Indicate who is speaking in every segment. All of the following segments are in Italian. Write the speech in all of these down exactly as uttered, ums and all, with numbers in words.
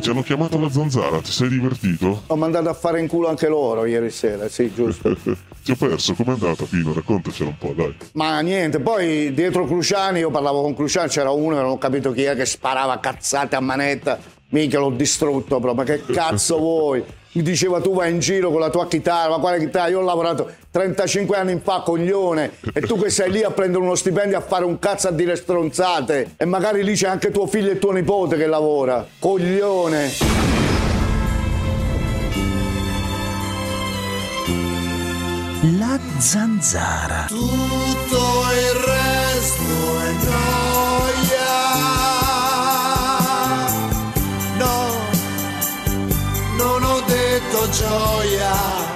Speaker 1: ti hanno chiamato la zanzara, ti sei divertito?
Speaker 2: Ho mandato a fare in culo anche loro ieri sera, sì, giusto.
Speaker 1: Ti ho perso, com'è andata Pino? Raccontacela un po', dai.
Speaker 2: Ma niente, poi dietro Cruciani, io parlavo con Cruciani, c'era uno, non ho capito chi è, che sparava cazzate a manetta. Minchia, l'ho distrutto proprio, ma che cazzo vuoi? Mi diceva tu vai in giro con la tua chitarra, ma quale chitarra? Io ho lavorato trentacinque anni fa, coglione, e tu che sei lì a prendere uno stipendio a fare un cazzo a dire stronzate, e magari lì c'è anche tuo figlio e tuo nipote che lavora, coglione.
Speaker 3: La zanzara.
Speaker 4: Tutto il resto è gioia. No, non ho detto gioia.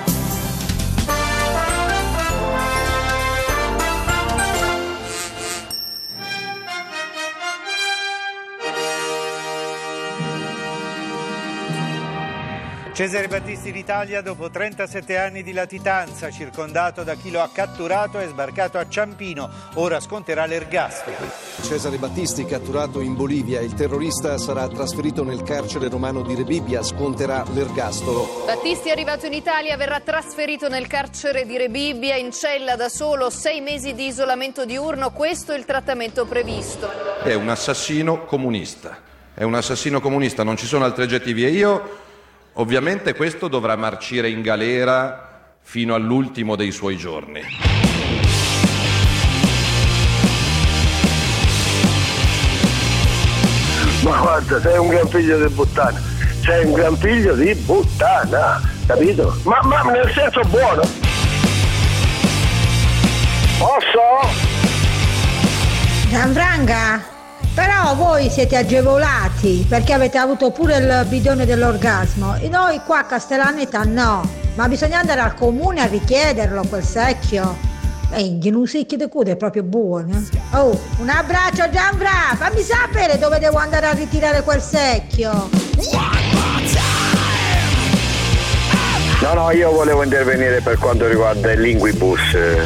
Speaker 5: Cesare Battisti in Italia dopo trentasette anni di latitanza, circondato da chi lo ha catturato, è sbarcato a Ciampino, ora sconterà l'ergastolo.
Speaker 6: Cesare Battisti catturato in Bolivia, il terrorista sarà trasferito nel carcere romano di Rebibbia, sconterà l'ergastolo.
Speaker 7: Battisti è arrivato in Italia, verrà trasferito nel carcere di Rebibbia, in cella da solo, sei mesi di isolamento diurno, questo è il trattamento previsto.
Speaker 8: È un assassino comunista, è un assassino comunista, non ci sono altri aggettivi e io... Ovviamente questo dovrà marcire in galera fino all'ultimo dei suoi giorni.
Speaker 9: Ma guarda, sei un gran figlio di puttana, sei un gran figlio di puttana, capito? Ma, ma nel senso buono. Posso?
Speaker 10: Gianfranca? Però voi siete agevolati perché avete avuto pure il bidone dell'orgasmo e noi qua a Castellaneta no, ma bisogna andare al comune a richiederlo quel secchio. E un secchio di culo è proprio buono. Oh, un abbraccio Gianfra, fammi sapere dove devo andare a ritirare quel secchio.
Speaker 9: No, no, io volevo intervenire per quanto riguarda il linguibus.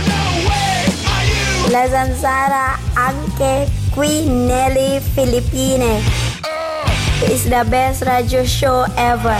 Speaker 11: La zanzara anche qui nelle Filippine. It's the best radio show ever.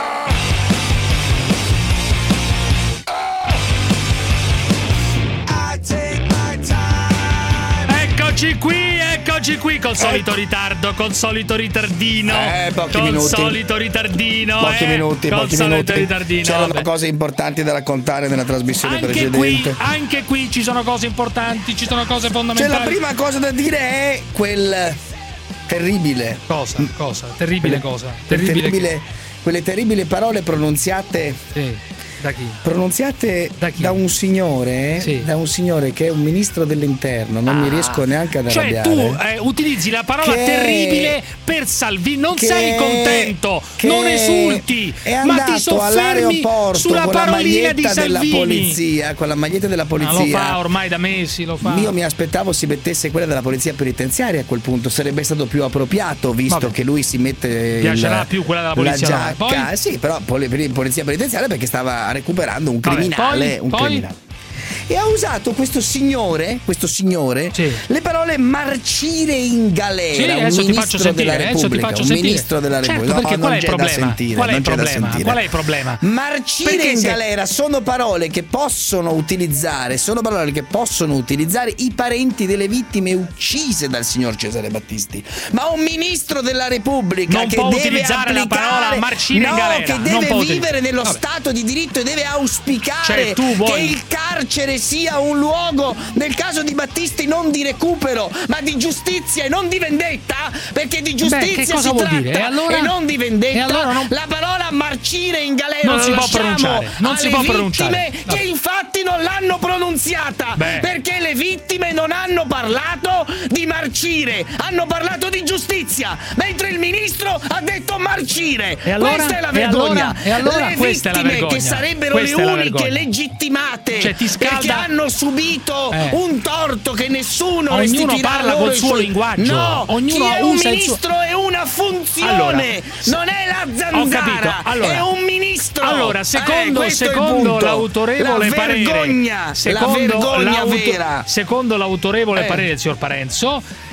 Speaker 12: Eccoci qui, eccoci qui col solito ecco. ritardo, col solito ritardino.
Speaker 13: Eh, pochi
Speaker 12: col
Speaker 13: minuti.
Speaker 12: solito ritardino.
Speaker 13: Pochi
Speaker 12: eh,
Speaker 13: minuti,
Speaker 12: col
Speaker 13: pochi
Speaker 12: solito
Speaker 13: minuti.
Speaker 12: ritardino.
Speaker 13: C'erano
Speaker 12: Vabbè.
Speaker 13: cose importanti da raccontare nella trasmissione
Speaker 12: anche
Speaker 13: precedente.
Speaker 12: Qui, anche qui ci sono cose importanti, ci sono cose fondamentali.
Speaker 13: Cioè, la prima cosa da dire è quel terribile.
Speaker 12: Cosa? Cosa? Terribile
Speaker 13: quelle,
Speaker 12: cosa? Terribile.
Speaker 13: terribile quelle terribili parole pronunziate.
Speaker 12: Sì. Da chi?
Speaker 13: Pronunziate da, chi? da un signore, sì. da un signore che è un ministro dell'interno, non ah. mi riesco neanche ad arrabbiare.
Speaker 12: Cioè tu eh, utilizzi la parola che, terribile per Salvini, non che, sei contento, non esulti,
Speaker 13: è
Speaker 12: ma ti soffermi
Speaker 13: all'aeroporto
Speaker 12: sulla
Speaker 13: con
Speaker 12: parolina
Speaker 13: la
Speaker 12: di
Speaker 13: maglietta
Speaker 12: Salvini.
Speaker 13: della polizia, con la maglietta della polizia.
Speaker 12: Ma lo fa ormai da mesi, lo fa.
Speaker 13: Io mi aspettavo si mettesse quella della polizia penitenziaria a quel punto, sarebbe stato più appropriato, visto Vabbè. che lui si mette
Speaker 12: piacerà
Speaker 13: il,
Speaker 12: più quella della polizia.
Speaker 13: La giacca,
Speaker 12: Poi?
Speaker 13: sì, però polizia penitenziaria perché stava recuperando un criminale,
Speaker 12: Vabbè, poi,
Speaker 13: un
Speaker 12: poi?
Speaker 13: criminale. E ha usato questo signore, questo signore, sì. le parole marcire in galera.
Speaker 12: Sì,
Speaker 13: un
Speaker 12: adesso
Speaker 13: ministro
Speaker 12: ti faccio sentire,
Speaker 13: della
Speaker 12: adesso
Speaker 13: Repubblica,
Speaker 12: ti faccio
Speaker 13: un
Speaker 12: sentire.
Speaker 13: ministro della
Speaker 12: certo,
Speaker 13: Repubblica.
Speaker 12: Perché
Speaker 13: No,
Speaker 12: qual
Speaker 13: non
Speaker 12: è il
Speaker 13: c'è
Speaker 12: problema?
Speaker 13: da sentire,
Speaker 12: qual è il
Speaker 13: non c'è da
Speaker 12: problema?
Speaker 13: sentire.
Speaker 12: Qual è il problema?
Speaker 13: Marcire
Speaker 12: perché
Speaker 13: in
Speaker 12: se...
Speaker 13: galera sono parole che possono utilizzare, sono parole che possono utilizzare i parenti delle vittime uccise dal signor Cesare Battisti. Ma un ministro della Repubblica
Speaker 12: non
Speaker 13: che
Speaker 12: può
Speaker 13: deve
Speaker 12: utilizzare
Speaker 13: applicare,
Speaker 12: la parola marcire
Speaker 13: no,
Speaker 12: in galera,
Speaker 13: che deve
Speaker 12: non
Speaker 13: vivere nello
Speaker 12: Vabbè.
Speaker 13: stato di diritto e deve auspicare
Speaker 12: cioè, tu vuoi...
Speaker 13: che il carcere sia un luogo, nel caso di Battisti, non di recupero ma di giustizia e non di vendetta, perché di giustizia
Speaker 12: Beh,
Speaker 13: si tratta
Speaker 12: e, allora...
Speaker 13: e non di vendetta.
Speaker 12: Allora non...
Speaker 13: La parola marcire in galera
Speaker 12: non si può
Speaker 13: lasciamo
Speaker 12: pronunciare non si può pronunciare
Speaker 13: vittime che infatti non l'hanno pronunziata. Beh. Perché le vittime non hanno parlato di marcire, hanno parlato di giustizia, mentre il ministro ha detto marcire.
Speaker 12: E allora?
Speaker 13: Questa è la vergogna.
Speaker 12: E allora, e allora
Speaker 13: le
Speaker 12: questa
Speaker 13: vittime
Speaker 12: è la vergogna.
Speaker 13: che sarebbero
Speaker 12: questa
Speaker 13: le uniche legittimate,
Speaker 12: cioè, ti scalda...
Speaker 13: perché hanno subito eh. un torto che nessuno
Speaker 12: ognuno
Speaker 13: restituirà
Speaker 12: parla
Speaker 13: loro
Speaker 12: col suo
Speaker 13: suoi...
Speaker 12: linguaggio.
Speaker 13: No,
Speaker 12: ognuno
Speaker 13: chi è
Speaker 12: usa
Speaker 13: un ministro
Speaker 12: suo...
Speaker 13: è una funzione,
Speaker 12: allora,
Speaker 13: non è la zanzara,
Speaker 12: ho capito. Allora,
Speaker 13: è un ministro.
Speaker 12: Allora, secondo,
Speaker 13: eh,
Speaker 12: secondo l'autorevole
Speaker 13: la
Speaker 12: parere,
Speaker 13: vergogna,
Speaker 12: secondo
Speaker 13: la vergogna
Speaker 12: l'auto,
Speaker 13: vera.
Speaker 12: Secondo l'autorevole
Speaker 13: eh.
Speaker 12: parere del signor Parenzo,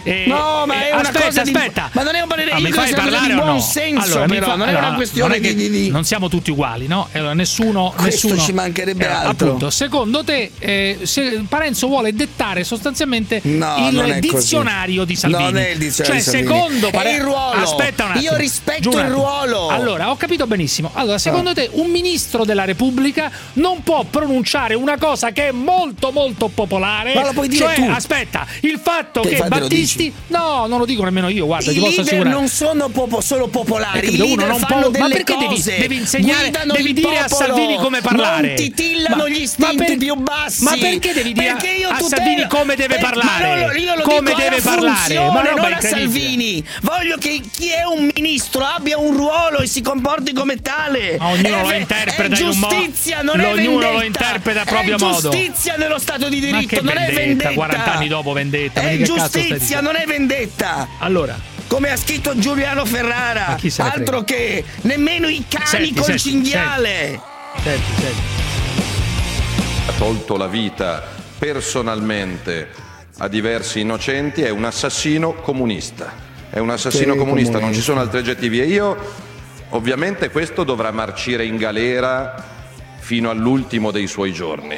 Speaker 12: Eh,
Speaker 13: No, ma
Speaker 12: eh,
Speaker 13: è una
Speaker 12: aspetta,
Speaker 13: cosa di-
Speaker 12: aspetta.
Speaker 13: ma non è un parere-
Speaker 12: Ah,
Speaker 13: io
Speaker 12: mi
Speaker 13: credo
Speaker 12: fai
Speaker 13: sia una cosa
Speaker 12: parlare
Speaker 13: di
Speaker 12: o
Speaker 13: buon
Speaker 12: no?
Speaker 13: senso,
Speaker 12: Allora, mi
Speaker 13: però,
Speaker 12: fa-
Speaker 13: non è una
Speaker 12: allora,
Speaker 13: questione
Speaker 12: non è che
Speaker 13: di- di-
Speaker 12: non siamo tutti uguali, no? Allora, nessuno,
Speaker 13: Questo
Speaker 12: nessuno
Speaker 13: ci mancherebbe
Speaker 12: eh,
Speaker 13: altro.
Speaker 12: Appunto, secondo te eh, se Parenzo vuole dettare sostanzialmente
Speaker 13: No, non è
Speaker 12: il
Speaker 13: così.
Speaker 12: dizionario di Salvini?
Speaker 13: Non è il dizionario
Speaker 12: cioè,
Speaker 13: di Salvini.
Speaker 12: secondo
Speaker 13: È
Speaker 12: Pare-
Speaker 13: il ruolo.
Speaker 12: Aspetta un attimo.
Speaker 13: Io rispetto
Speaker 12: Giù un
Speaker 13: il
Speaker 12: attimo.
Speaker 13: ruolo.
Speaker 12: Allora, ho capito benissimo. Allora, secondo te un ministro della Repubblica non può pronunciare una cosa che è molto molto popolare?
Speaker 13: Ma lo puoi dire
Speaker 12: cioè,
Speaker 13: tu.
Speaker 12: aspetta, il fatto
Speaker 13: Che
Speaker 12: che
Speaker 13: infatti lo
Speaker 12: Battisti No, non lo dico nemmeno io, guarda,
Speaker 13: I
Speaker 12: ti posso
Speaker 13: leader
Speaker 12: assicurare.
Speaker 13: non sono popo- solo popolari,
Speaker 12: Hai
Speaker 13: i
Speaker 12: capito? Uno
Speaker 13: leader
Speaker 12: non
Speaker 13: fanno
Speaker 12: può-
Speaker 13: delle
Speaker 12: ma perché devi-
Speaker 13: cose,
Speaker 12: devi insegnare-
Speaker 13: guidano
Speaker 12: devi
Speaker 13: il
Speaker 12: dire a
Speaker 13: popolo,
Speaker 12: Salvini come parlare?
Speaker 13: non titillano
Speaker 12: Ma-
Speaker 13: gli
Speaker 12: ma
Speaker 13: istinti
Speaker 12: per-
Speaker 13: più bassi.
Speaker 12: ma perché devi dire
Speaker 13: Perché io
Speaker 12: a
Speaker 13: tutelo-
Speaker 12: Salvini come deve
Speaker 13: per-
Speaker 12: parlare?
Speaker 13: Ma non lo- io lo
Speaker 12: Come
Speaker 13: dico
Speaker 12: deve
Speaker 13: alla
Speaker 12: parlare?
Speaker 13: funzione,
Speaker 12: Ma roba
Speaker 13: non a
Speaker 12: incredibile.
Speaker 13: Salvini. Voglio che chi è un ministro abbia un ruolo e si comporti come tale.
Speaker 12: Ma ognuno
Speaker 13: È
Speaker 12: lo
Speaker 13: ve-
Speaker 12: interpreta
Speaker 13: è
Speaker 12: in un modo.
Speaker 13: giustizia, non è
Speaker 12: Ognuno
Speaker 13: vendetta.
Speaker 12: lo interpreta a proprio
Speaker 13: è
Speaker 12: modo.
Speaker 13: giustizia nello Stato di
Speaker 12: Ma
Speaker 13: diritto,
Speaker 12: che
Speaker 13: non è vendetta.
Speaker 12: quaranta anni dopo vendetta. ma
Speaker 13: È
Speaker 12: di che cazzo stai
Speaker 13: giustizia,
Speaker 12: dicendo?
Speaker 13: non è vendetta.
Speaker 12: Allora,
Speaker 13: Come ha scritto Giuliano Ferrara,
Speaker 12: Ma chi se ne
Speaker 13: altro
Speaker 12: frega?
Speaker 13: che nemmeno i cani
Speaker 12: Senti,
Speaker 13: col
Speaker 12: senti,
Speaker 13: cinghiale.
Speaker 12: senti, senti.
Speaker 8: Ha tolto la vita personalmente a diversi innocenti, è un assassino comunista. È un assassino
Speaker 13: Sì,
Speaker 8: comunista, non
Speaker 13: comunista.
Speaker 8: ci sono altri aggettivi. E io, ovviamente, questo dovrà marcire in galera fino all'ultimo dei suoi giorni.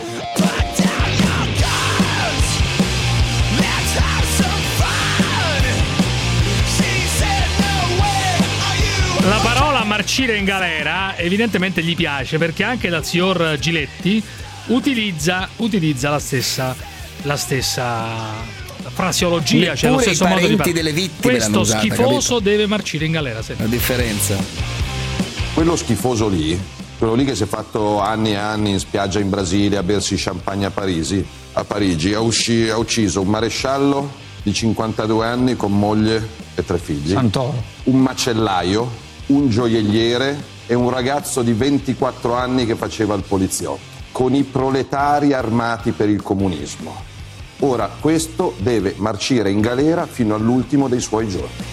Speaker 12: La parola marcire in galera evidentemente gli piace perché anche dal signor Giletti utilizza, utilizza la stessa la stessa fraseologia, cioè lo
Speaker 13: Neppure i
Speaker 12: stesso modo di
Speaker 13: parenti
Speaker 12: parlare.
Speaker 13: delle vittime l'hanno
Speaker 12: Questo
Speaker 13: usata,
Speaker 12: schifoso deve marcire in galera. Senti.
Speaker 13: La differenza.
Speaker 8: Quello schifoso lì, quello lì che si è fatto anni e anni in spiaggia in Brasile a bersi champagne a Parigi, a Parigi ha, usci- ha ucciso un maresciallo di cinquantadue anni con moglie e tre figli,
Speaker 12: Santoro.
Speaker 8: un macellaio, un gioielliere e un ragazzo di ventiquattro anni che faceva il poliziotto, con i proletari armati per il comunismo. Ora questo deve marcire in galera fino all'ultimo dei suoi giorni.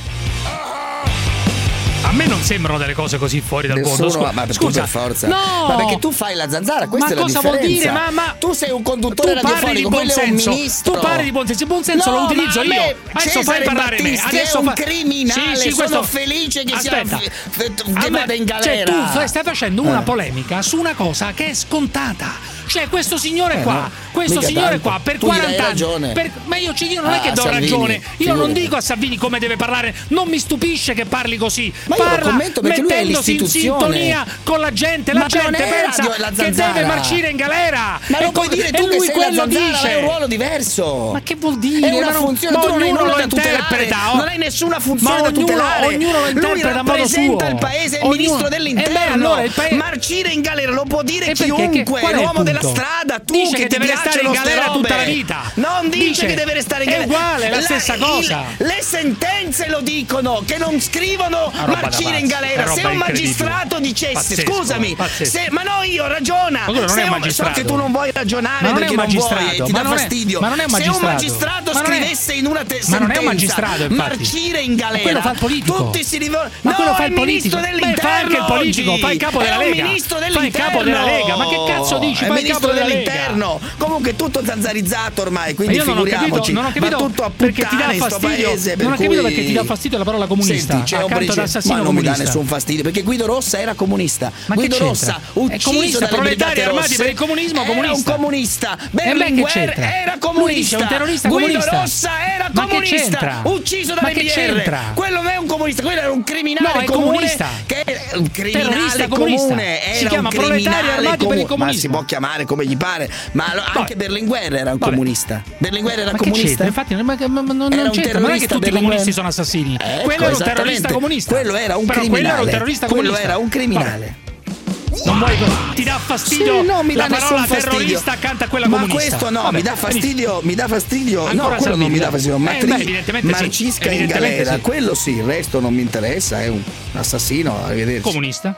Speaker 12: A me non sembrano delle cose così fuori dal
Speaker 13: Nessuno,
Speaker 12: mondo. Scu-
Speaker 13: ma per,
Speaker 12: scusa,
Speaker 13: per forza.
Speaker 12: no!
Speaker 13: Ma perché tu fai la zanzara, questa
Speaker 12: Ma
Speaker 13: è la
Speaker 12: cosa
Speaker 13: differenza.
Speaker 12: vuol dire? Ma, ma
Speaker 13: tu sei un conduttore
Speaker 12: tu parli di
Speaker 13: radiofonico,
Speaker 12: buon
Speaker 13: quello è un
Speaker 12: senso.
Speaker 13: ministro.
Speaker 12: Tu parli di buon senso, il buon senso
Speaker 13: No,
Speaker 12: lo utilizzo
Speaker 13: ma a
Speaker 12: io.
Speaker 13: me
Speaker 12: Adesso
Speaker 13: Cesare
Speaker 12: fai parlare me.
Speaker 13: Battisti
Speaker 12: Adesso
Speaker 13: è un
Speaker 12: fa-
Speaker 13: criminale,
Speaker 12: Sì, sì,
Speaker 13: sono
Speaker 12: questo-
Speaker 13: felice che
Speaker 12: Aspetta.
Speaker 13: sia f- f-
Speaker 12: A
Speaker 13: che
Speaker 12: me-
Speaker 13: vada in galera.
Speaker 12: Cioè tu fai- stai facendo una
Speaker 13: Eh.
Speaker 12: polemica su una cosa che è scontata. Cioè questo signore
Speaker 13: Eh,
Speaker 12: qua,
Speaker 13: no,
Speaker 12: questo
Speaker 13: mica
Speaker 12: signore
Speaker 13: tanto.
Speaker 12: qua per
Speaker 13: Tu gli dai
Speaker 12: quaranta anni.
Speaker 13: ragione.
Speaker 12: per- ma io, ci- io non
Speaker 13: Ah,
Speaker 12: è che do
Speaker 13: Salvini,
Speaker 12: ragione. Io
Speaker 13: figurati.
Speaker 12: non dico a Salvini come deve parlare. Non mi stupisce che parli così.
Speaker 13: Ma io lo
Speaker 12: Parla
Speaker 13: commento perché lui è
Speaker 12: mettendosi in
Speaker 13: l'istituzione.
Speaker 12: sintonia con la gente. La
Speaker 13: Ma non
Speaker 12: gente
Speaker 13: è
Speaker 12: pensa
Speaker 13: radio la
Speaker 12: che
Speaker 13: zanzara.
Speaker 12: deve marcire in galera.
Speaker 13: Ma
Speaker 12: E
Speaker 13: non puoi
Speaker 12: co-
Speaker 13: dire
Speaker 12: e
Speaker 13: tu che
Speaker 12: lui
Speaker 13: sei la
Speaker 12: quello
Speaker 13: zanzara,
Speaker 12: dice.
Speaker 13: hai un ruolo diverso.
Speaker 12: Ma che vuol dire?
Speaker 13: È una
Speaker 12: Ma non-
Speaker 13: funzione,
Speaker 12: ma
Speaker 13: tu non hai
Speaker 12: ognuno
Speaker 13: nulla
Speaker 12: lo
Speaker 13: da tutelare.
Speaker 12: interpreta, oh.
Speaker 13: Non hai nessuna funzione
Speaker 12: Ma
Speaker 13: da
Speaker 12: ognuno-
Speaker 13: tutelare.
Speaker 12: ognuno lo interpreta
Speaker 13: Lui
Speaker 12: a modo
Speaker 13: rappresenta
Speaker 12: suo.
Speaker 13: il paese, è il
Speaker 12: Ognuno-
Speaker 13: ministro
Speaker 12: Eh
Speaker 13: dell'interno.
Speaker 12: beh, allora il paese-
Speaker 13: Marcire in galera lo può dire
Speaker 12: E perché?
Speaker 13: chiunque,
Speaker 12: Che- qual è il
Speaker 13: l'uomo della
Speaker 12: punto?
Speaker 13: strada, tu
Speaker 12: Dice
Speaker 13: che,
Speaker 12: che
Speaker 13: ti
Speaker 12: deve restare in
Speaker 13: piacciono ste
Speaker 12: galera
Speaker 13: robe.
Speaker 12: tutta la vita.
Speaker 13: Non dice,
Speaker 12: Dice-
Speaker 13: che deve restare in
Speaker 12: è
Speaker 13: galera.
Speaker 12: uguale, è la stessa cosa.
Speaker 13: il- le sentenze lo dicono, che non scrivono
Speaker 12: Una roba da
Speaker 13: marcire in
Speaker 12: pazzi,
Speaker 13: galera.
Speaker 12: una
Speaker 13: Se
Speaker 12: roba
Speaker 13: un
Speaker 12: incredibile.
Speaker 13: magistrato dicesse,
Speaker 12: Pazzesco,
Speaker 13: scusami,
Speaker 12: pazzesco.
Speaker 13: se, ma no, io ragiona.
Speaker 12: Ma quello non
Speaker 13: Se
Speaker 12: è un
Speaker 13: un-
Speaker 12: magistrato.
Speaker 13: So che tu non vuoi ragionare
Speaker 12: Ma non è
Speaker 13: perché
Speaker 12: un
Speaker 13: non vuoi
Speaker 12: magistrato,
Speaker 13: e ti
Speaker 12: ma
Speaker 13: dà
Speaker 12: non è-
Speaker 13: fastidio.
Speaker 12: ma non è un
Speaker 13: Se un
Speaker 12: magistrato.
Speaker 13: magistrato
Speaker 12: Ma non è-
Speaker 13: scrivesse in una te-
Speaker 12: Ma non è un
Speaker 13: sentenza
Speaker 12: magistrato, infatti.
Speaker 13: marcire in galera,
Speaker 12: quello fa il politico.
Speaker 13: tutti si rivolgono.
Speaker 12: Ma
Speaker 13: no,
Speaker 12: quello fa
Speaker 13: è
Speaker 12: il politico.
Speaker 13: ministro
Speaker 12: Beh,
Speaker 13: dell'interno.
Speaker 12: fa anche il politico,
Speaker 13: oggi.
Speaker 12: fa il capo della
Speaker 13: È un
Speaker 12: Lega.
Speaker 13: ministro
Speaker 12: Fa il
Speaker 13: dell'interno.
Speaker 12: capo della Lega. Ma che cazzo dici?
Speaker 13: È
Speaker 12: Fa
Speaker 13: il
Speaker 12: il capo
Speaker 13: ministro
Speaker 12: della Lega.
Speaker 13: dell'interno. Comunque tutto zanzarizzato ormai, quindi
Speaker 12: Ma io non ho capito,
Speaker 13: figuriamoci.
Speaker 12: non ho capito
Speaker 13: va tutto a
Speaker 12: perché ti dà
Speaker 13: puttane sto
Speaker 12: fastidio.
Speaker 13: paese, per
Speaker 12: Non ho capito
Speaker 13: cui-
Speaker 12: perché ti dà fastidio la parola comunista.
Speaker 13: Senti, c'è un
Speaker 12: accanto ad
Speaker 13: preciso-
Speaker 12: assassino
Speaker 13: ma non mi dà
Speaker 12: comunista.
Speaker 13: nessun fastidio perché Guido Rossa era comunista.
Speaker 12: Ma
Speaker 13: Guido
Speaker 12: che
Speaker 13: Rossa
Speaker 12: c'entra?
Speaker 13: ucciso
Speaker 12: È comunista,
Speaker 13: dalle
Speaker 12: proletari
Speaker 13: Brigate
Speaker 12: armati
Speaker 13: Rosse,
Speaker 12: per il comunismo,
Speaker 13: era
Speaker 12: comunista.
Speaker 13: un comunista.
Speaker 12: E beh, che
Speaker 13: Berlinguer
Speaker 12: c'entra?
Speaker 13: era
Speaker 12: Lui
Speaker 13: comunista.
Speaker 12: dice un terrorista
Speaker 13: Guido
Speaker 12: comunista.
Speaker 13: Rossa era
Speaker 12: Ma che
Speaker 13: comunista.
Speaker 12: c'entra?
Speaker 13: Ucciso
Speaker 12: Ma
Speaker 13: dalle
Speaker 12: che
Speaker 13: B R.
Speaker 12: c'entra?
Speaker 13: Quello non è un comunista, quello era un criminale
Speaker 12: No, è
Speaker 13: comune
Speaker 12: comunista.
Speaker 13: che è un criminale
Speaker 12: Terrorista comunista.
Speaker 13: comune.
Speaker 12: Si
Speaker 13: Era
Speaker 12: chiama
Speaker 13: un
Speaker 12: proletari
Speaker 13: criminale
Speaker 12: armati per il
Speaker 13: comune. Ma
Speaker 12: comunismo.
Speaker 13: si può chiamare come gli pare, ma lo- anche Berlinguer era un
Speaker 12: Vabbè.
Speaker 13: comunista. Berlinguer era
Speaker 12: Ma che
Speaker 13: comunista.
Speaker 12: c'entra? Infatti non, ma- ma- ma- non
Speaker 13: Era un
Speaker 12: c'entra, non è che
Speaker 13: terrorista
Speaker 12: tutti i
Speaker 13: Berlinguer.
Speaker 12: comunisti sono assassini.
Speaker 13: Ecco,
Speaker 12: quello era un terrorista
Speaker 13: esattamente.
Speaker 12: comunista.
Speaker 13: Quello era un
Speaker 12: Però
Speaker 13: criminale.
Speaker 12: quello era un terrorista
Speaker 13: Quello
Speaker 12: comunista.
Speaker 13: era un criminale.
Speaker 12: Vabbè. Non vuoi, ti dà fastidio
Speaker 13: Sì, no, mi
Speaker 12: la
Speaker 13: dà
Speaker 12: parola
Speaker 13: nessun fastidio.
Speaker 12: terrorista accanto a quella
Speaker 13: ma
Speaker 12: comunista.
Speaker 13: questo no,
Speaker 12: Vabbè,
Speaker 13: mi dà fastidio, mi dà fastidio.
Speaker 12: Ancora
Speaker 13: no, quello
Speaker 12: Salvini,
Speaker 13: non mi dà
Speaker 12: dai.
Speaker 13: fastidio.
Speaker 12: Eh,
Speaker 13: Matri-
Speaker 12: beh, evidentemente sì.
Speaker 13: Marcisca in
Speaker 12: Evidentemente
Speaker 13: galera,
Speaker 12: sì.
Speaker 13: quello sì, il resto non mi interessa, è un assassino, arrivederci.
Speaker 12: Comunista?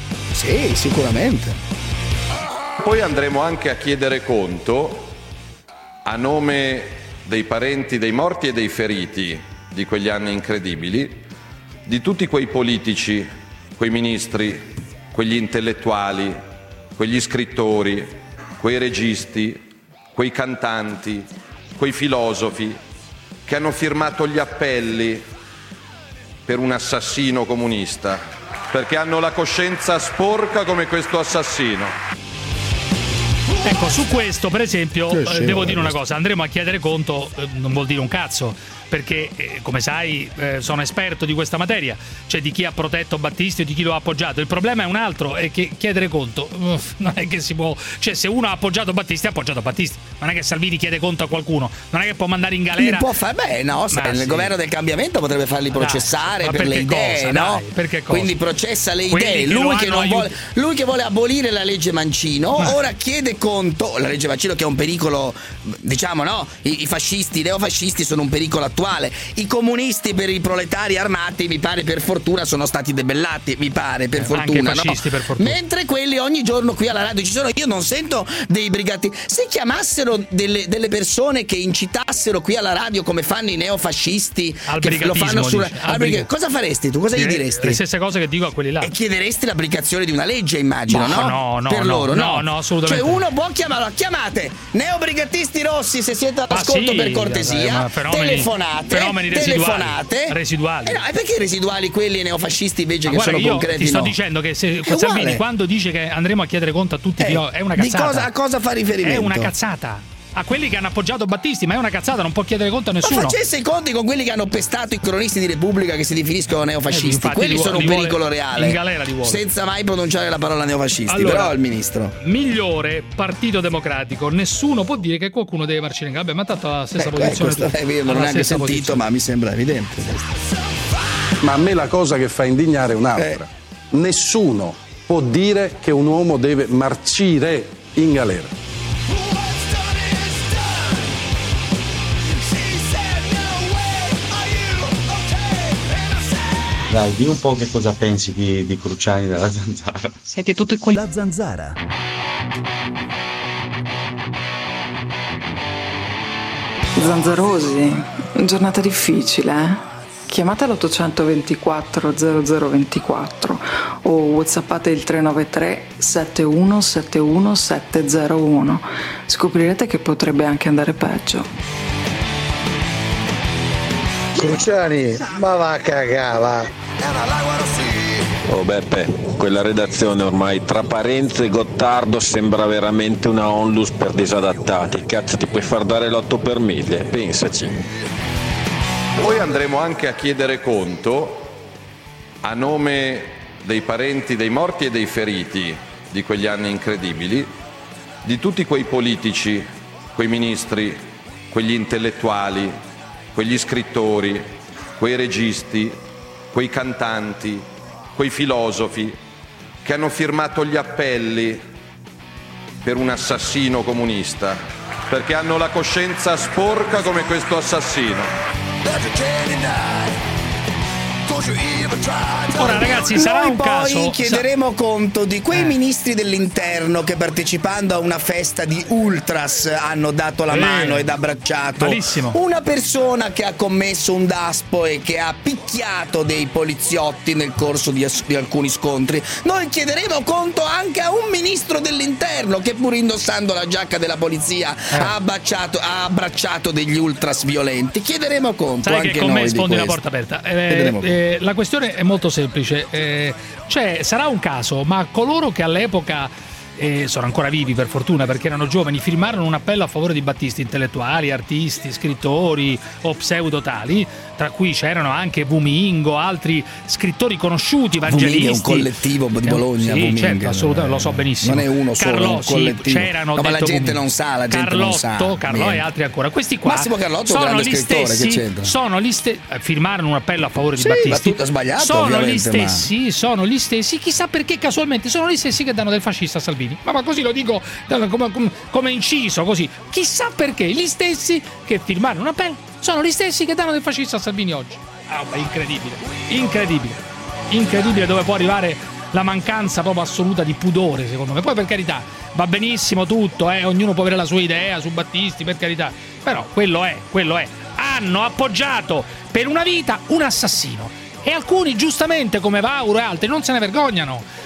Speaker 13: Sì, sicuramente.
Speaker 8: Poi andremo anche a chiedere conto a nome dei parenti dei morti e dei feriti di quegli anni incredibili, di tutti quei politici, quei ministri, quegli intellettuali, quegli scrittori, quei registi, quei cantanti, quei filosofi, che hanno firmato gli appelli per un assassino comunista, perché hanno la coscienza sporca come questo assassino.
Speaker 12: Ecco, su questo per esempio
Speaker 2: Che
Speaker 12: eh,
Speaker 2: scemo
Speaker 12: devo
Speaker 2: è
Speaker 12: dire una
Speaker 2: questo.
Speaker 12: cosa, andremo a chiedere conto, eh, non vuol dire un cazzo, perché eh, come sai eh, sono esperto di questa materia, cioè di chi ha protetto Battisti o di chi lo ha appoggiato. Il problema è un altro, è che chiedere conto uff, non è che si può, cioè se uno ha appoggiato Battisti ha appoggiato Battisti, non è che Salvini chiede conto a qualcuno, non è che può mandare in galera.
Speaker 13: Li può fare, beh no, se
Speaker 12: Ma
Speaker 13: il
Speaker 12: sì.
Speaker 13: governo del cambiamento potrebbe farli processare
Speaker 12: Dai, ma
Speaker 13: per le
Speaker 12: perché
Speaker 13: idee,
Speaker 12: cosa,
Speaker 13: no?
Speaker 12: dai, perché cosa?
Speaker 13: Quindi processa le
Speaker 12: Quelli
Speaker 13: idee,
Speaker 12: che lo
Speaker 13: lui che,
Speaker 12: hanno
Speaker 13: non vuole,
Speaker 12: aiut-
Speaker 13: lui che vuole abolire la legge Mancino,
Speaker 12: Ma-
Speaker 13: ora chiede conto, la legge Mancino che è un pericolo, diciamo no, i, i fascisti, i neofascisti sono un pericolo attuale, i comunisti per i proletari armati mi pare per fortuna sono stati debellati, mi pare per
Speaker 12: Eh,
Speaker 13: fortuna,
Speaker 12: anche i fascisti,
Speaker 13: no?
Speaker 12: per fortuna.
Speaker 13: Mentre quelli ogni giorno qui alla radio ci sono, io non sento dei brigati, se chiamassero delle, delle persone che incitassero qui alla radio come fanno i neofascisti
Speaker 12: Al
Speaker 13: che lo fanno
Speaker 12: brigatismo,
Speaker 13: sulla,
Speaker 12: dici.
Speaker 13: al
Speaker 12: Al
Speaker 13: briga-
Speaker 12: briga-
Speaker 13: cosa faresti tu? Cosa gli
Speaker 12: Direi
Speaker 13: diresti?
Speaker 12: le stesse cose che dico a quelli là.
Speaker 13: E chiederesti l'applicazione di una legge, immagino,
Speaker 12: Ma
Speaker 13: no?
Speaker 12: no, no,
Speaker 13: per
Speaker 12: no,
Speaker 13: loro,
Speaker 12: no,
Speaker 13: no,
Speaker 12: no, assolutamente.
Speaker 13: Cioè uno può chiamarlo, chiamate neobrigatisti rossi se siete all'ascolto
Speaker 12: sì,
Speaker 13: per cortesia,
Speaker 12: ma fenomeni-
Speaker 13: telefonate,
Speaker 12: fenomeni residuali,
Speaker 13: telefonate.
Speaker 12: residuali.
Speaker 13: Eh no, e perché residuali quelli neofascisti invece
Speaker 12: Ma
Speaker 13: che
Speaker 12: guarda,
Speaker 13: sono
Speaker 12: io
Speaker 13: concreti?
Speaker 12: ti sto
Speaker 13: no?
Speaker 12: dicendo che se
Speaker 13: È
Speaker 12: Salvini
Speaker 13: uguale.
Speaker 12: quando dice che andremo a chiedere conto a tutti
Speaker 13: Eh,
Speaker 12: è una
Speaker 13: di
Speaker 12: cazzata.
Speaker 13: cosa- a cosa fa riferimento?
Speaker 12: È una cazzata. A quelli che hanno appoggiato Battisti, ma è una cazzata, non può chiedere conto a
Speaker 13: Ma
Speaker 12: nessuno.
Speaker 13: facesse i conti con quelli che hanno pestato i cronisti di Repubblica che si definiscono
Speaker 12: Eh,
Speaker 13: neofascisti.
Speaker 12: infatti
Speaker 13: Quelli
Speaker 12: li vuole-
Speaker 13: sono un
Speaker 12: li vuole
Speaker 13: pericolo reale.
Speaker 12: in galera li vuole.
Speaker 13: Senza mai pronunciare la parola neofascisti.
Speaker 12: Allora,
Speaker 13: però il ministro.
Speaker 12: Migliore Partito Democratico, nessuno può dire che qualcuno deve marcire in galera. Vabbè, ma tanto ha la stessa
Speaker 13: Beh,
Speaker 12: posizione.
Speaker 13: questo
Speaker 12: tu.
Speaker 13: è vero,
Speaker 12: Ha
Speaker 13: non
Speaker 12: la
Speaker 13: ho neanche
Speaker 12: stessa
Speaker 13: sentito,
Speaker 12: posizione.
Speaker 13: ma mi sembra evidente.
Speaker 14: Ma a me la cosa che fa indignare è un'altra.
Speaker 13: Eh.
Speaker 14: Nessuno può dire che un uomo deve marcire in galera.
Speaker 15: Dai, di un po' che cosa pensi di, di Cruciani della Zanzara.
Speaker 3: Siete tutti qui. La Zanzara.
Speaker 16: Zanzarosi, giornata difficile, eh? Chiamate l'ottocentoventiquattro zero zero ventiquattro o whatsappate il tre nove tre sette uno sette uno sette zero uno. Scoprirete che potrebbe anche andare peggio.
Speaker 17: Cruciani, ma va a cagare.
Speaker 18: Oh Beppe, quella redazione ormai tra Parenzo e Gottardo sembra veramente una onlus per disadattati. Cazzo, ti puoi far dare l'otto per mille, pensaci.
Speaker 8: Poi andremo anche a chiedere conto a nome dei parenti dei morti e dei feriti di quegli anni incredibili, di tutti quei politici, quei ministri, quegli intellettuali, quegli scrittori, quei registi, quei cantanti, quei filosofi che hanno firmato gli appelli per un assassino comunista, perché hanno la coscienza sporca come questo assassino.
Speaker 12: Ora ragazzi, sarà
Speaker 13: Noi
Speaker 12: un
Speaker 13: poi
Speaker 12: caso.
Speaker 13: chiederemo conto di quei
Speaker 12: Eh.
Speaker 13: ministri dell'interno che partecipando a una festa di ultras hanno dato la
Speaker 12: Eh.
Speaker 13: mano ed abbracciato
Speaker 12: Malissimo.
Speaker 13: una persona che ha commesso un daspo e che ha picchiato dei poliziotti nel corso di, as- di alcuni scontri. Noi chiederemo conto anche a un ministro dell'interno che pur indossando la giacca della polizia
Speaker 12: Eh.
Speaker 13: ha, abbracciato, ha abbracciato degli ultras violenti. Chiederemo conto
Speaker 12: Sai
Speaker 13: anche
Speaker 12: che con
Speaker 13: noi
Speaker 12: me
Speaker 13: di
Speaker 12: sfondi una
Speaker 13: questo.
Speaker 12: porta aperta.
Speaker 13: Chiederemo
Speaker 12: Eh,
Speaker 13: conto.
Speaker 12: eh, la questione è molto semplice. Eh, cioè, sarà un caso, ma coloro che all'epoca eh, sono ancora vivi per fortuna perché erano giovani, firmarono un appello a favore di Battisti, intellettuali, artisti, scrittori o pseudo tali, tra cui c'erano anche Vumingo, altri scrittori conosciuti, evangelisti.
Speaker 13: Vumingo è un collettivo di Bologna.
Speaker 12: Sì,
Speaker 13: Vumingo.
Speaker 12: certo, assolutamente, lo so benissimo.
Speaker 13: Non è uno solo,
Speaker 12: Carlo,
Speaker 13: è un collettivo.
Speaker 12: Sì, c'erano
Speaker 13: No, ma la
Speaker 12: detto
Speaker 13: gente
Speaker 12: Vumingo.
Speaker 13: non sa, la gente
Speaker 12: Carlotto,
Speaker 13: non sa.
Speaker 12: Carlo
Speaker 13: Bene.
Speaker 12: e altri ancora. Questi qua
Speaker 13: Massimo Carlotto è un
Speaker 12: sono
Speaker 13: grande
Speaker 12: gli
Speaker 13: scrittore, che
Speaker 12: stessi,
Speaker 13: c'entra?
Speaker 12: sono gli ste- eh, firmarono un appello a favore
Speaker 13: Sì,
Speaker 12: di Battisti.
Speaker 13: battuta sbagliata,
Speaker 12: sono gli
Speaker 13: ovviamente, ma-
Speaker 12: stessi, sono gli stessi, chissà perché casualmente sono gli stessi che danno del fascista a Salvini. Ma, ma così lo dico come, come- come inciso, così. Chissà perché gli stessi che firmarono un appello sono gli stessi che danno del fascista a Salvini oggi. Ah, ma incredibile, incredibile, incredibile dove può arrivare la mancanza proprio assoluta di pudore, secondo me. Poi per carità, va benissimo tutto, eh, ognuno può avere la sua idea su Battisti, per carità. Però quello è, quello è. Hanno appoggiato per una vita un assassino. E alcuni, giustamente, come Vauro e altri, non se ne vergognano.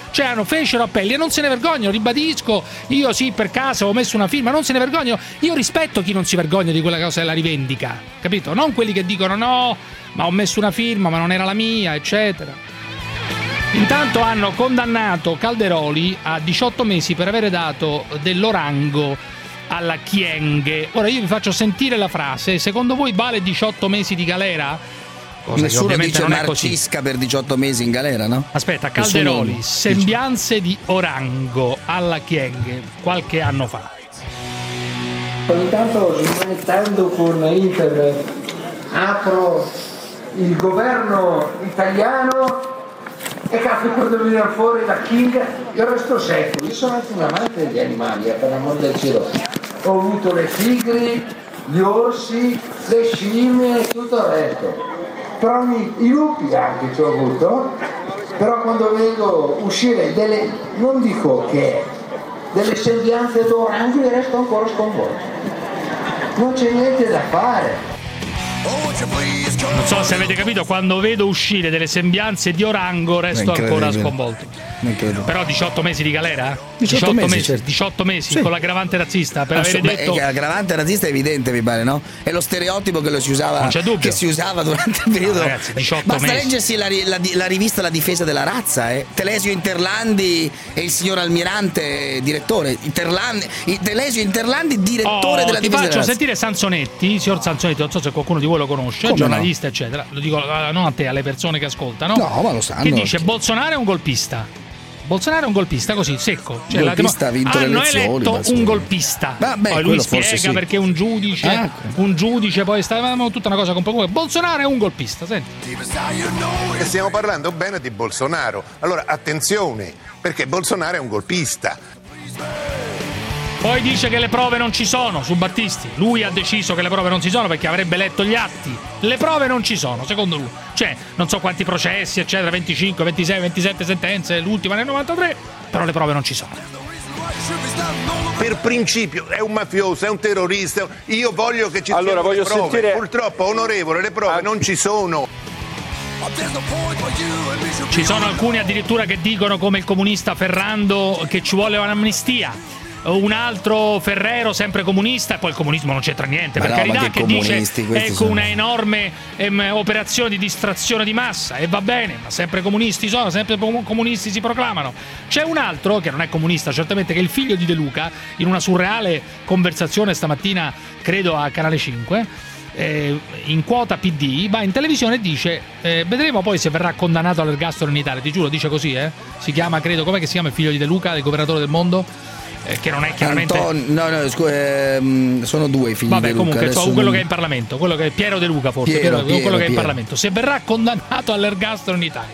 Speaker 12: Cioè hanno fecero appelli e non se ne vergognano, ribadisco, io sì per caso ho messo una firma, non se ne vergognano. Io rispetto chi non si vergogna di quella cosa e la rivendica, capito? Non quelli che dicono no, ma ho messo una firma, ma non era la mia, eccetera. Intanto hanno condannato Calderoli a diciotto mesi per avere dato dell'orango alla Kyenge. Ora io vi faccio sentire la frase, secondo voi vale diciotto mesi di galera? Cosa
Speaker 13: Nessuno dice
Speaker 12: non è
Speaker 13: Marcisca
Speaker 12: così.
Speaker 13: per diciotto mesi in galera, no?
Speaker 12: Aspetta, Calderoli,
Speaker 13: Nessuno...
Speaker 12: sembianze di orango alla Kyenge qualche anno fa.
Speaker 19: Ogni tanto smanettando con internet apro il governo italiano e cazzo per venire fuori la King, io resto secco, io sono anche un amante degli animali, eh, per l'amor del cielo. Ho avuto le tigri, gli orsi, le scimmie e tutto il resto. Però i lupi anche ci ho avuto, però quando vedo uscire delle, non dico che, delle sembianze d'orango resto ancora sconvolto. Non c'è niente da fare.
Speaker 12: Non so se avete capito, quando vedo uscire delle sembianze di orango resto ancora sconvolto. Però diciotto mesi di galera?
Speaker 13: diciotto mesi, certo.
Speaker 12: diciotto mesi
Speaker 13: sì.
Speaker 12: Con l'aggravante razzista per
Speaker 13: Assu-
Speaker 12: avere detto.
Speaker 13: Beh, l'aggravante razzista è evidente, mi pare, no? È lo stereotipo che lo si usava, che si usava durante il periodo.
Speaker 12: No, ragazzi, diciotto
Speaker 13: Basta
Speaker 12: mesi.
Speaker 13: leggersi la, la, la rivista La difesa della razza, eh? Telesio Interlandi e il signor Almirante, direttore. Interlandi, Telesio Interlandi, direttore
Speaker 12: oh,
Speaker 13: della
Speaker 12: ti
Speaker 13: difesa della
Speaker 12: faccio
Speaker 13: razza.
Speaker 12: sentire Sansonetti, signor Sansonetti, non so se qualcuno di voi lo conosce,
Speaker 13: Come
Speaker 12: giornalista, no? Eccetera. Lo dico non a te, alle persone che ascoltano.
Speaker 13: No, ma lo sanno.
Speaker 12: Che dice Bolsonaro è un golpista. Bolsonaro è un golpista, così, secco. Cioè,
Speaker 13: golpista ha vinto le
Speaker 12: hanno
Speaker 13: elezioni,
Speaker 12: eletto un golpista.
Speaker 13: Vabbè,
Speaker 12: poi lui spiega
Speaker 13: sì.
Speaker 12: perché un giudice,
Speaker 13: ah,
Speaker 12: un giudice, poi stavamo tutta una cosa complicato. Bolsonaro è un golpista, senti.
Speaker 20: E stiamo parlando bene di Bolsonaro. Allora, attenzione, perché Bolsonaro è un golpista.
Speaker 12: Poi dice che le prove non ci sono su Battisti. Lui ha deciso che le prove non ci sono perché avrebbe letto gli atti. Le prove non ci sono, secondo lui. Cioè, non so quanti processi, eccetera, venticinque, ventisei, ventisette sentenze, l'ultima nel novantatré, però le prove non ci sono.
Speaker 20: Per principio è un mafioso, è un terrorista. Io voglio che ci
Speaker 21: allora,
Speaker 20: siano
Speaker 21: voglio
Speaker 20: le prove.
Speaker 21: Sentire...
Speaker 20: Purtroppo, onorevole, le prove ah. non ci sono.
Speaker 12: Ci sono alcuni addirittura che dicono, come il comunista Ferrando, che ci vuole un'amnistia. Un altro Ferrero, sempre comunista, e poi il comunismo non c'entra niente, ma per no, carità, che, che dice ecco sono... una enorme ehm, operazione di distrazione di massa, e va bene, ma sempre comunisti sono, sempre comunisti si proclamano. C'è un altro che non è comunista certamente, che è il figlio di De Luca, in una surreale conversazione stamattina, credo a Canale cinque, eh, in quota P D, va in televisione e dice eh, vedremo poi se verrà condannato all'ergastolo in Italia, ti giuro, dice così, eh? Si chiama, credo, com'è che si chiama il figlio di De Luca, il governatore del mondo? Eh, che non è chiaramente
Speaker 13: Anton... no no scusa, ehm, sono due i figli
Speaker 12: vabbè
Speaker 13: di Luca.
Speaker 12: comunque so, quello
Speaker 13: non...
Speaker 12: che è in Parlamento, quello che è Piero De Luca, forse
Speaker 13: Piero,
Speaker 12: Piero,
Speaker 13: Piero,
Speaker 12: quello che è in
Speaker 13: Piero.
Speaker 12: Parlamento, se verrà condannato all'ergastolo in Italia.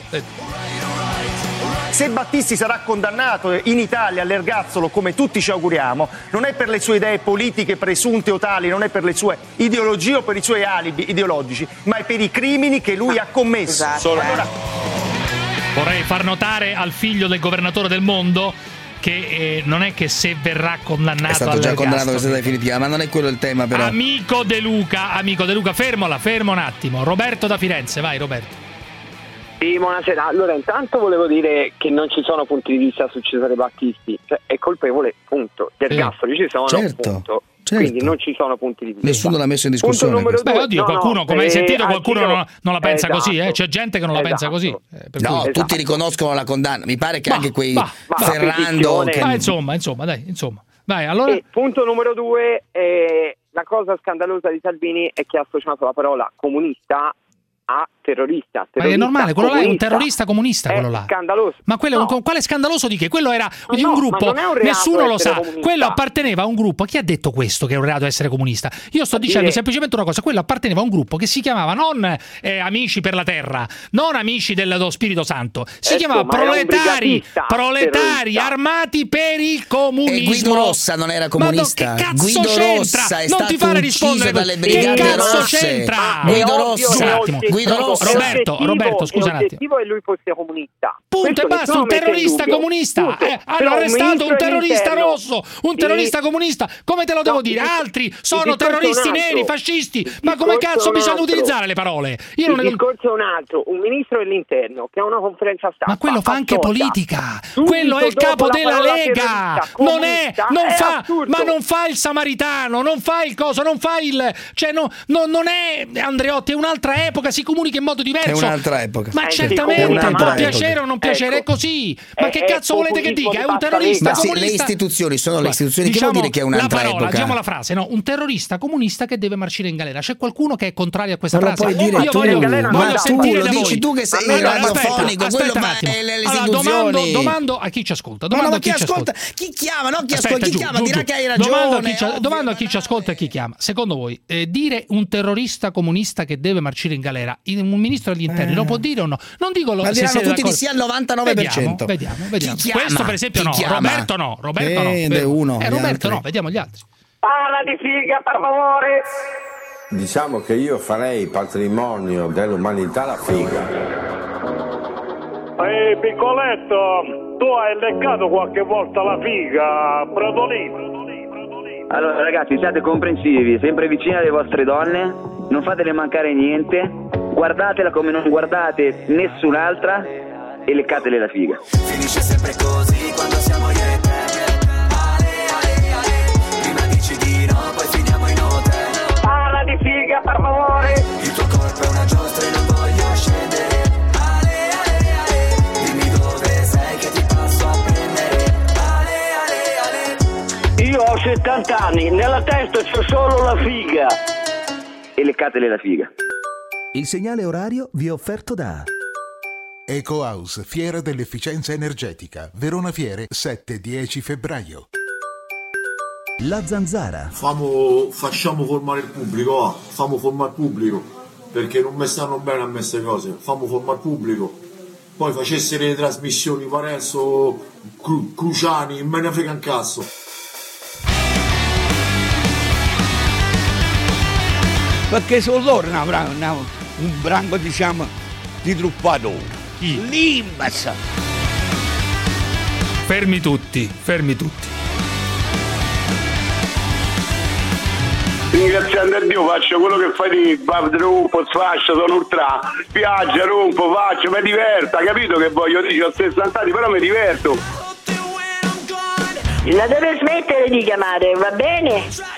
Speaker 22: Se Battisti sarà condannato in Italia all'ergastolo, come tutti ci auguriamo, non è per le sue idee politiche presunte o tali, non è per le sue ideologie o per i suoi alibi ideologici, ma è per i crimini che lui ha commesso.
Speaker 12: Esatto.
Speaker 22: Allora...
Speaker 12: Vorrei far notare al figlio del governatore del mondo che eh, non è che se verrà condannato
Speaker 13: è stato già condannato, questa è definitiva, ma non è quello il tema, però.
Speaker 12: Amico De Luca, amico De Luca, fermola, fermo un attimo. Roberto da Firenze, vai Roberto.
Speaker 23: Sì, buonasera. Allora, intanto volevo dire che non ci sono punti di vista su Cesare Battisti, cioè, è colpevole, punto. Gli ergastoli ci sono,
Speaker 13: certo,
Speaker 23: punto.
Speaker 13: Certo.
Speaker 23: Quindi non ci sono punti di vista.
Speaker 13: Nessuno l'ha messo in discussione.
Speaker 23: Punto
Speaker 12: Beh, oddio,
Speaker 23: no,
Speaker 12: qualcuno,
Speaker 23: no,
Speaker 12: come hai
Speaker 23: eh,
Speaker 12: sentito, qualcuno
Speaker 23: giro...
Speaker 12: non, non la pensa
Speaker 23: esatto.
Speaker 12: così, eh? C'è gente che non la
Speaker 23: esatto.
Speaker 12: pensa così. Eh, per
Speaker 13: no,
Speaker 12: cui...
Speaker 13: tutti
Speaker 23: esatto.
Speaker 13: riconoscono la condanna. Mi pare che
Speaker 12: bah,
Speaker 13: anche quei
Speaker 12: bah,
Speaker 13: Ferrando.
Speaker 23: Bah,
Speaker 13: che...
Speaker 12: ah, insomma, insomma, dai, insomma. Vai, allora.
Speaker 23: E punto numero due, eh, la cosa scandalosa di Salvini è che ha associato la parola comunista a terrorista, terrorista.
Speaker 12: Ma è normale, quello là è un terrorista comunista,
Speaker 23: è
Speaker 12: quello là.
Speaker 23: Scandaloso.
Speaker 12: Ma quello
Speaker 23: no.
Speaker 12: è un, quale scandaloso di che? Quello era di
Speaker 23: no,
Speaker 12: un gruppo,
Speaker 23: un
Speaker 12: nessuno lo sa.
Speaker 23: Comunista.
Speaker 12: Quello apparteneva a un gruppo. Chi ha detto questo che è un reato essere comunista? Io sto dicendo
Speaker 23: dire...
Speaker 12: semplicemente una cosa, quello apparteneva a un gruppo che si chiamava non eh, Amici per la Terra, non Amici dello Spirito Santo, si
Speaker 23: eh,
Speaker 12: chiamava
Speaker 23: insomma,
Speaker 12: Proletari, Proletari
Speaker 23: terrorista.
Speaker 12: armati per il comunismo.
Speaker 13: E Guido Rossa non era comunista.
Speaker 12: Ma che cazzo
Speaker 13: Guido
Speaker 12: c'entra?
Speaker 13: Rossa è
Speaker 12: non
Speaker 13: stato
Speaker 12: ti fare
Speaker 13: ucciso
Speaker 12: rispondere
Speaker 13: dalle
Speaker 12: che
Speaker 13: brigate
Speaker 12: cazzo
Speaker 13: rosse.
Speaker 12: c'entra?
Speaker 13: Guido
Speaker 23: È
Speaker 13: Rossa,
Speaker 23: ovvio,
Speaker 13: Guido Rossa
Speaker 12: Roberto, Roberto, scusa un attimo.
Speaker 23: L'obiettivo è lui fosse comunista.
Speaker 12: Punto e basta, un terrorista comunista. Eh, hanno arrestato un terrorista rosso, un terrorista comunista. Come te lo devo dire? Altri sono terroristi neri, fascisti. Ma come cazzo bisogna utilizzare le parole? Io
Speaker 23: il discorso è un altro. Un ministro dell'interno che ha una conferenza stampa.
Speaker 12: Ma quello fa anche politica. Quello è il capo della Lega. Non è, non fa, ma non fa il samaritano, non fa il coso, non fa il, cioè no, no, non è Andreotti, è un'altra epoca, si comunica in modo diverso.
Speaker 13: È un'altra epoca.
Speaker 12: Ma
Speaker 13: eh,
Speaker 12: certamente può piacere o non piacere, ecco. È così. Ma che cazzo volete che dica? È un terrorista
Speaker 13: ma
Speaker 12: comunista.
Speaker 13: Sì, le istituzioni sono le istituzioni, diciamo, che vuol dire che è un'altra
Speaker 12: la parola,
Speaker 13: epoca?
Speaker 12: Diciamo la frase, no, un terrorista comunista che deve marcire in galera. C'è qualcuno che è contrario a questa
Speaker 13: ma
Speaker 12: frase?
Speaker 13: Lo puoi dire
Speaker 12: Io
Speaker 13: tu,
Speaker 12: voglio,
Speaker 13: ma
Speaker 12: voglio
Speaker 13: tu
Speaker 12: sentire
Speaker 13: lo
Speaker 12: da
Speaker 13: dici
Speaker 12: voi.
Speaker 13: tu che sei
Speaker 12: allora,
Speaker 13: radiofonico,
Speaker 12: aspetta,
Speaker 13: quello
Speaker 12: aspetta
Speaker 13: ma
Speaker 12: un attimo.
Speaker 13: è le
Speaker 12: Allora,
Speaker 13: istituzioni.
Speaker 12: domando, domando a chi ci ascolta. Domando
Speaker 13: ma no,
Speaker 12: a chi,
Speaker 13: chi
Speaker 12: ci ascolta.
Speaker 13: ascolta. Chi chiama? No, chi
Speaker 12: Aspetta,
Speaker 13: ascolta? Chi
Speaker 12: giù,
Speaker 13: chiama
Speaker 12: giù,
Speaker 13: dirà
Speaker 12: giù.
Speaker 13: che hai ragione.
Speaker 12: Domando a chi, ci, domando a chi ci ascolta e chi chiama. Secondo voi, eh, dire un terrorista comunista che deve marcire in galera, un ministro degli interni, eh. lo può dire o no? Non dico lo
Speaker 13: ma
Speaker 12: se
Speaker 13: diranno tutti di sì al novantanove per cento.
Speaker 12: Vediamo, vediamo, vediamo.
Speaker 13: Chi chiama?
Speaker 12: Questo per esempio
Speaker 13: chi
Speaker 12: no.
Speaker 13: Chiama?
Speaker 12: Roberto no. Roberto
Speaker 13: eh,
Speaker 12: no.
Speaker 13: Uno,
Speaker 12: eh, Roberto
Speaker 13: altri.
Speaker 12: no. Vediamo gli altri.
Speaker 23: Parla di figa, per favore.
Speaker 1: Diciamo che io farei patrimonio dell'umanità la figa.
Speaker 9: Ehi piccoletto, tu hai leccato qualche volta la figa, Brodolino?
Speaker 4: Allora ragazzi, siate comprensivi, sempre vicini alle vostre donne, non fatele mancare niente, guardatela come non guardate nessun'altra e leccatele la figa.
Speaker 21: Finisce sempre così quando siamo io e te. Ale, ale, ale, prima dici di no, poi finiamo in hotel.
Speaker 23: Parla di figa, per favore.
Speaker 21: Il tuo corpo è una giostra e non voglio scendere. Ale, ale, ale, dimmi dove sei che ti passo a prendere. Ale, ale, ale.
Speaker 23: Io ho settanta anni, nella testa c'è solo la figa.
Speaker 4: E leccatele la figa.
Speaker 3: Il segnale orario vi è offerto da
Speaker 24: EcoHouse, Fiera dell'Efficienza Energetica, Verona Fiere, sette dieci febbraio.
Speaker 3: La Zanzara.
Speaker 25: Famo, facciamo formare il pubblico, ah, famo formare il pubblico, perché non mi stanno bene a me queste cose, famo formare il pubblico. Poi facesse le trasmissioni Parenzo, Cru- Cruciani, me ne frega un cazzo.
Speaker 26: Perché solo loro ne avranno un branco, diciamo, di truffatori. L'Imbas.
Speaker 12: Fermi tutti, fermi tutti.
Speaker 9: Ringraziando a Dio faccio quello che fai di rompo, sfascio, sono ultra, piaggia, rompo, faccio, mi diverta, capito che voglio dire, ho sessanta anni, però mi diverto.
Speaker 27: La deve smettere di chiamare, va bene?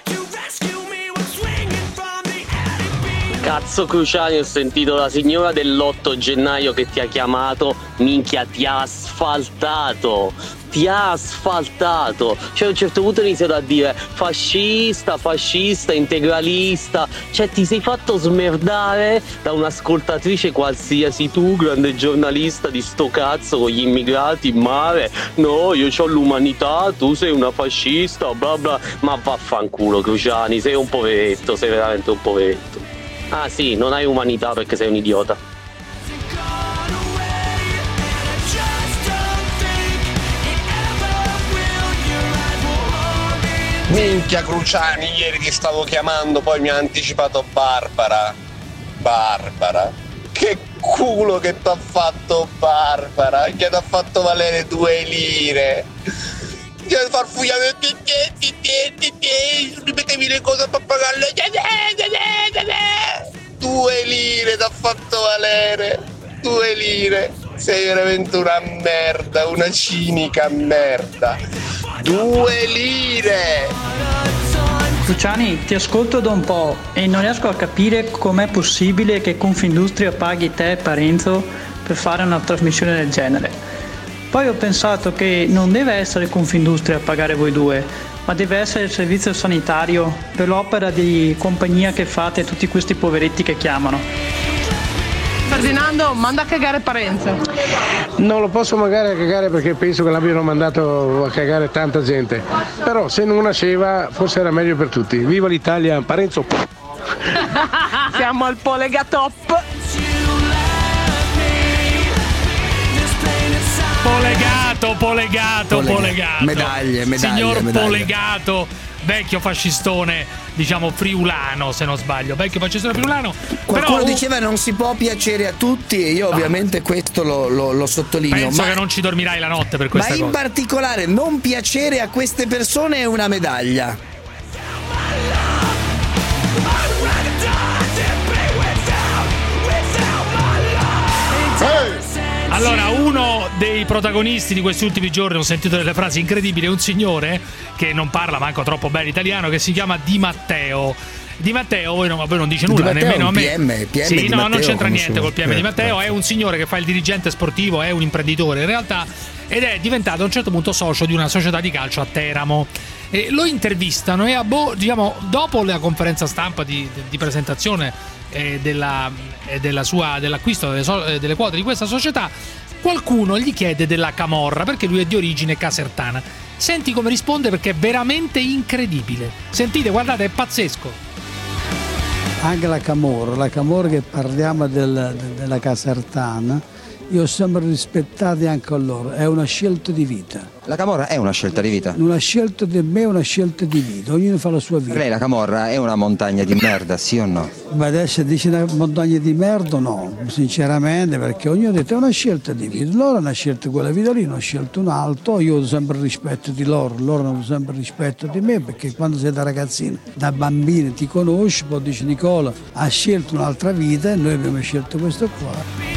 Speaker 28: Cazzo Cruciani, ho sentito la signora dell'otto gennaio che ti ha chiamato, minchia ti ha asfaltato, ti ha asfaltato, cioè a un certo punto ho iniziato a dire fascista, fascista, integralista, cioè ti sei fatto smerdare da un'ascoltatrice qualsiasi, tu grande giornalista di sto cazzo con gli immigrati in mare, no io c'ho l'umanità, tu sei una fascista, bla bla, ma vaffanculo Cruciani, sei un poveretto, sei veramente un poveretto. Ah sì, non hai umanità perché sei un idiota.
Speaker 29: Minchia Cruciani, ieri ti stavo chiamando, poi mi ha anticipato Barbara. Barbara. Che culo che t'ha fatto Barbara, che t'ha fatto valere due lire. Io farfugliare ripetevi le cose a pappagallo. Due lire t'ha fatto valere, due lire. Sei veramente una merda, una cinica merda. Due lire.
Speaker 30: Cruciani, ti ascolto da un po' e non riesco a capire com'è possibile che Confindustria paghi te e Parenzo per fare una trasmissione del genere. Poi ho pensato che non deve essere Confindustria a pagare voi due, ma deve essere il servizio sanitario per l'opera di compagnia che fate a tutti questi poveretti che chiamano.
Speaker 31: Ferdinando, manda a cagare Parenzo.
Speaker 17: Non lo posso magari a cagare perché penso che l'abbiano mandato a cagare tanta gente. Però se non nasceva forse era meglio per tutti. Viva l'Italia, Parenzo.
Speaker 31: Siamo al Polega Top.
Speaker 12: Polega Polegato, Polegato,
Speaker 13: Polega-
Speaker 12: Polegato.
Speaker 13: medaglie, medaglie,
Speaker 12: Signor
Speaker 13: medaglie.
Speaker 12: Polegato, vecchio fascistone, diciamo friulano, se non sbaglio. Vecchio fascistone friulano.
Speaker 13: Qualcuno
Speaker 12: Però,
Speaker 13: diceva non si può piacere a tutti e io ovviamente questo lo, lo- lo sottolineo.
Speaker 12: penso
Speaker 13: ma
Speaker 12: che non ci dormirai la notte per
Speaker 13: ma
Speaker 12: questa
Speaker 13: in
Speaker 12: cosa.
Speaker 13: particolare non piacere a queste persone è una medaglia.
Speaker 12: Allora, uno dei protagonisti di questi ultimi giorni, ho sentito delle frasi incredibili, è un signore che non parla manco troppo bene italiano, che si chiama Di Matteo. Di Matteo, voi non, voi non dice nulla,
Speaker 13: Di Matteo
Speaker 12: nemmeno a me.
Speaker 13: è un P M, P M
Speaker 12: sì,
Speaker 13: Di
Speaker 12: no, non
Speaker 13: Matteo,
Speaker 12: c'entra niente
Speaker 13: conosciuto.
Speaker 12: col P M di
Speaker 13: Eh,
Speaker 12: Matteo, è un signore che fa il dirigente sportivo, è un imprenditore in realtà, ed è diventato a un certo punto socio di una società di calcio a Teramo. E lo intervistano e a boh, diciamo, dopo la conferenza stampa di, di presentazione eh, della, eh, della sua, dell'acquisto delle, so- eh, delle quote di questa società, qualcuno gli chiede della camorra perché lui è di origine casertana. Senti come risponde, perché è veramente incredibile. Sentite, guardate, è pazzesco.
Speaker 2: Anche la camorra, la camorra che parliamo del- de- della casertana, io ho sempre rispettato anche loro, è una scelta di vita.
Speaker 5: La camorra è una scelta di vita.
Speaker 2: Una scelta di me è una scelta di vita, ognuno fa la sua vita.
Speaker 5: Per lei la camorra è una montagna di merda, sì o no?
Speaker 2: Ma adesso dice una montagna di merda, no, sinceramente, perché ognuno ha detto è una scelta di vita. Loro hanno scelto quella vita lì, hanno scelto un altro, io ho sempre rispetto di loro, loro hanno sempre rispetto di me, perché quando sei da ragazzino, da bambino ti conosci, poi dici Nicola ha scelto un'altra vita e noi abbiamo scelto questo qua.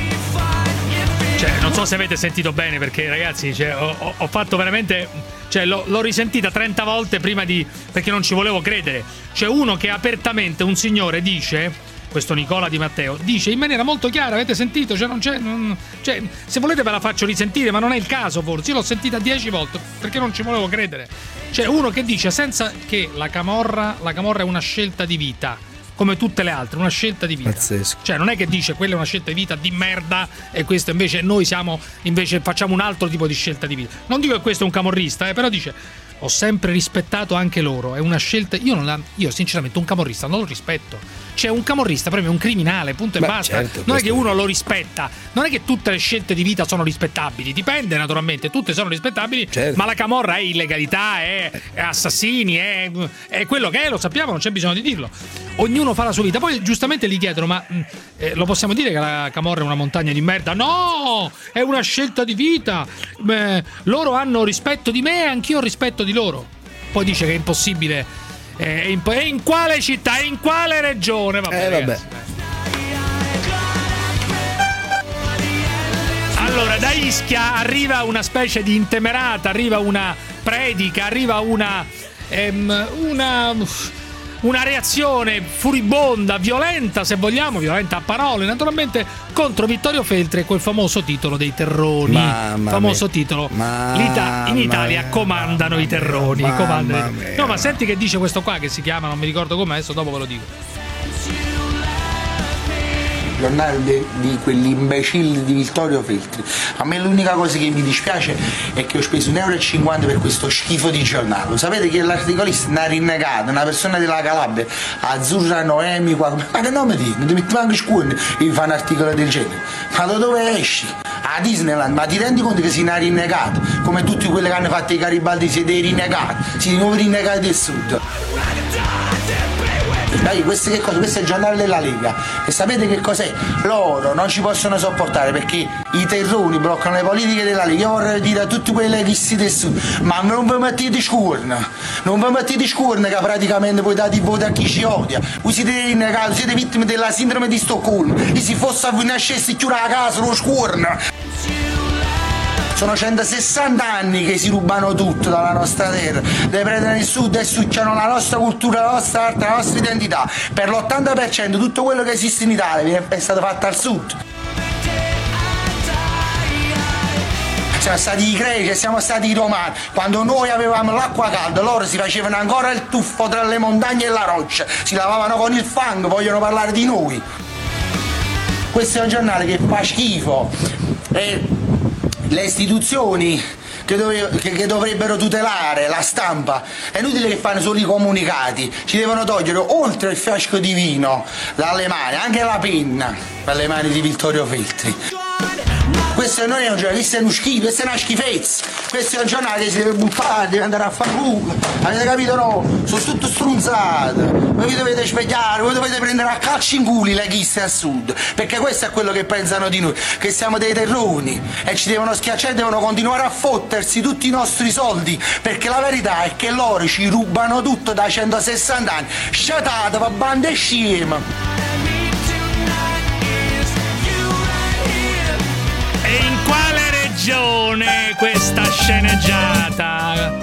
Speaker 12: Cioè, non so se avete sentito bene, perché ragazzi, cioè, ho, ho- ho fatto veramente, cioè, l'ho, l'ho risentita trenta volte prima di, perché non ci volevo credere. C'è uno che apertamente, un signore dice, questo Nicola Di Matteo, dice in maniera molto chiara, avete sentito? Cioè, non c'è, non- cioè, se volete ve la faccio risentire, ma non è il caso forse. Io l'ho sentita dieci volte perché non ci volevo credere. C'è uno che dice senza che la camorra, la camorra è una scelta di vita, come tutte le altre, una scelta di vita.
Speaker 13: Pazzesco.
Speaker 12: Cioè, non è che dice quella è una scelta di vita di merda e questo invece noi siamo, invece facciamo un altro tipo di scelta di vita. Non dico che questo è un camorrista, eh, però dice ho sempre rispettato anche loro, è una scelta. Io non la, io sinceramente un camorrista non lo rispetto. C'è un camorrista proprio un criminale, punto e
Speaker 13: Beh,
Speaker 12: basta.
Speaker 13: certo,
Speaker 12: non è che
Speaker 13: questo-
Speaker 12: uno lo rispetta, non è che tutte le scelte di vita sono rispettabili, dipende naturalmente, tutte sono rispettabili,
Speaker 13: Certo.
Speaker 12: ma la camorra è illegalità, è, è assassini, è, è quello che è, lo sappiamo, non c'è bisogno di dirlo. Ognuno fa la sua vita. Poi giustamente gli chiedono, ma mh, eh, lo possiamo dire che la camorra è una montagna di merda? No, è una scelta di vita. Beh, loro hanno rispetto di me e anch'io ho rispetto di loro. Poi dice che è impossibile. Eh, è in, è in quale città? È in quale regione? Vabbè,
Speaker 13: Eh, vabbè.
Speaker 12: ragazzi. Allora, da Ischia arriva una specie di intemerata, arriva una predica, arriva una ehm, una una reazione furibonda, violenta se vogliamo, violenta a parole naturalmente, contro Vittorio Feltri e quel famoso titolo dei terroni.
Speaker 13: Mamma
Speaker 12: famoso
Speaker 13: mia.
Speaker 12: titolo.
Speaker 13: Mamma
Speaker 12: L'Ita- in Italia
Speaker 13: mia.
Speaker 12: comandano i terroni.
Speaker 13: Mamma
Speaker 12: comandano i-
Speaker 13: mia.
Speaker 12: No, ma senti che dice questo qua che si chiama, non mi ricordo come, adesso dopo ve lo dico.
Speaker 6: Giornale di, di quell'imbecille di Vittorio Feltri. A me l'unica cosa che mi dispiace è che ho speso un euro e cinquanta per questo schifo di giornale. Lo sapete che l'articolista è una rinnegata, una persona della Calabria, Azzurra Noemi, qua. Ma che nome ti? Non ti metti manco scuola e mi fa un articolo del genere. Ma da dove esci? A Disneyland, ma ti rendi conto che sei una rinnegata? Come tutti quelli che hanno fatto i Garibaldi siete dei rinnegati, siete i nuovi rinnegati del sud. Dai, questo che cosa? Questo è il giornale della Lega. E sapete che cos'è? Loro non ci possono sopportare perché i terroni bloccano le politiche della Lega. Io vorrei dire a tutti quelli leghisti del sud, ma non vi mettete scuorna, non vi mettete scuorna che praticamente poi date i voti a chi ci odia. Voi siete rinnegati, siete vittime della sindrome di Stoccolma. E se fosse a voi nascesse chiudere la casa, lo scuorna. Sono centosessanta anni che si rubano tutto dalla nostra terra, le prendono il sud e succiano la nostra cultura, la nostra arte, la nostra identità. Per l'ottanta per cento tutto quello che esiste in Italia viene- è stato fatto al sud. Siamo stati i greci, siamo stati i romani. Quando noi avevamo l'acqua calda, loro si facevano ancora il tuffo tra le montagne e la roccia, si lavavano con il fango, vogliono parlare di noi. Questo è un giornale che fa schifo. E le istituzioni che, dove- che- che dovrebbero tutelare la stampa è inutile che fanno solo i comunicati, ci devono togliere oltre il fiasco di vino dalle mani, anche la penna dalle mani di Vittorio Feltri. questo non è un giornale, questo è uno schifo, questa è una schifezza, questo è un giornale che si deve buttare, deve andare a fare culo, avete capito no? Sono tutto strunzate, voi vi dovete svegliare, voi dovete prendere a calci in culi le chiste al sud, perché questo è quello che pensano di noi, che siamo dei terroni e ci devono schiacciare, devono continuare a fottersi tutti i nostri soldi, perché la verità è che loro ci rubano tutto da centosessanta anni, sciatate, va bande scema.
Speaker 12: E in quale regione questa sceneggiata?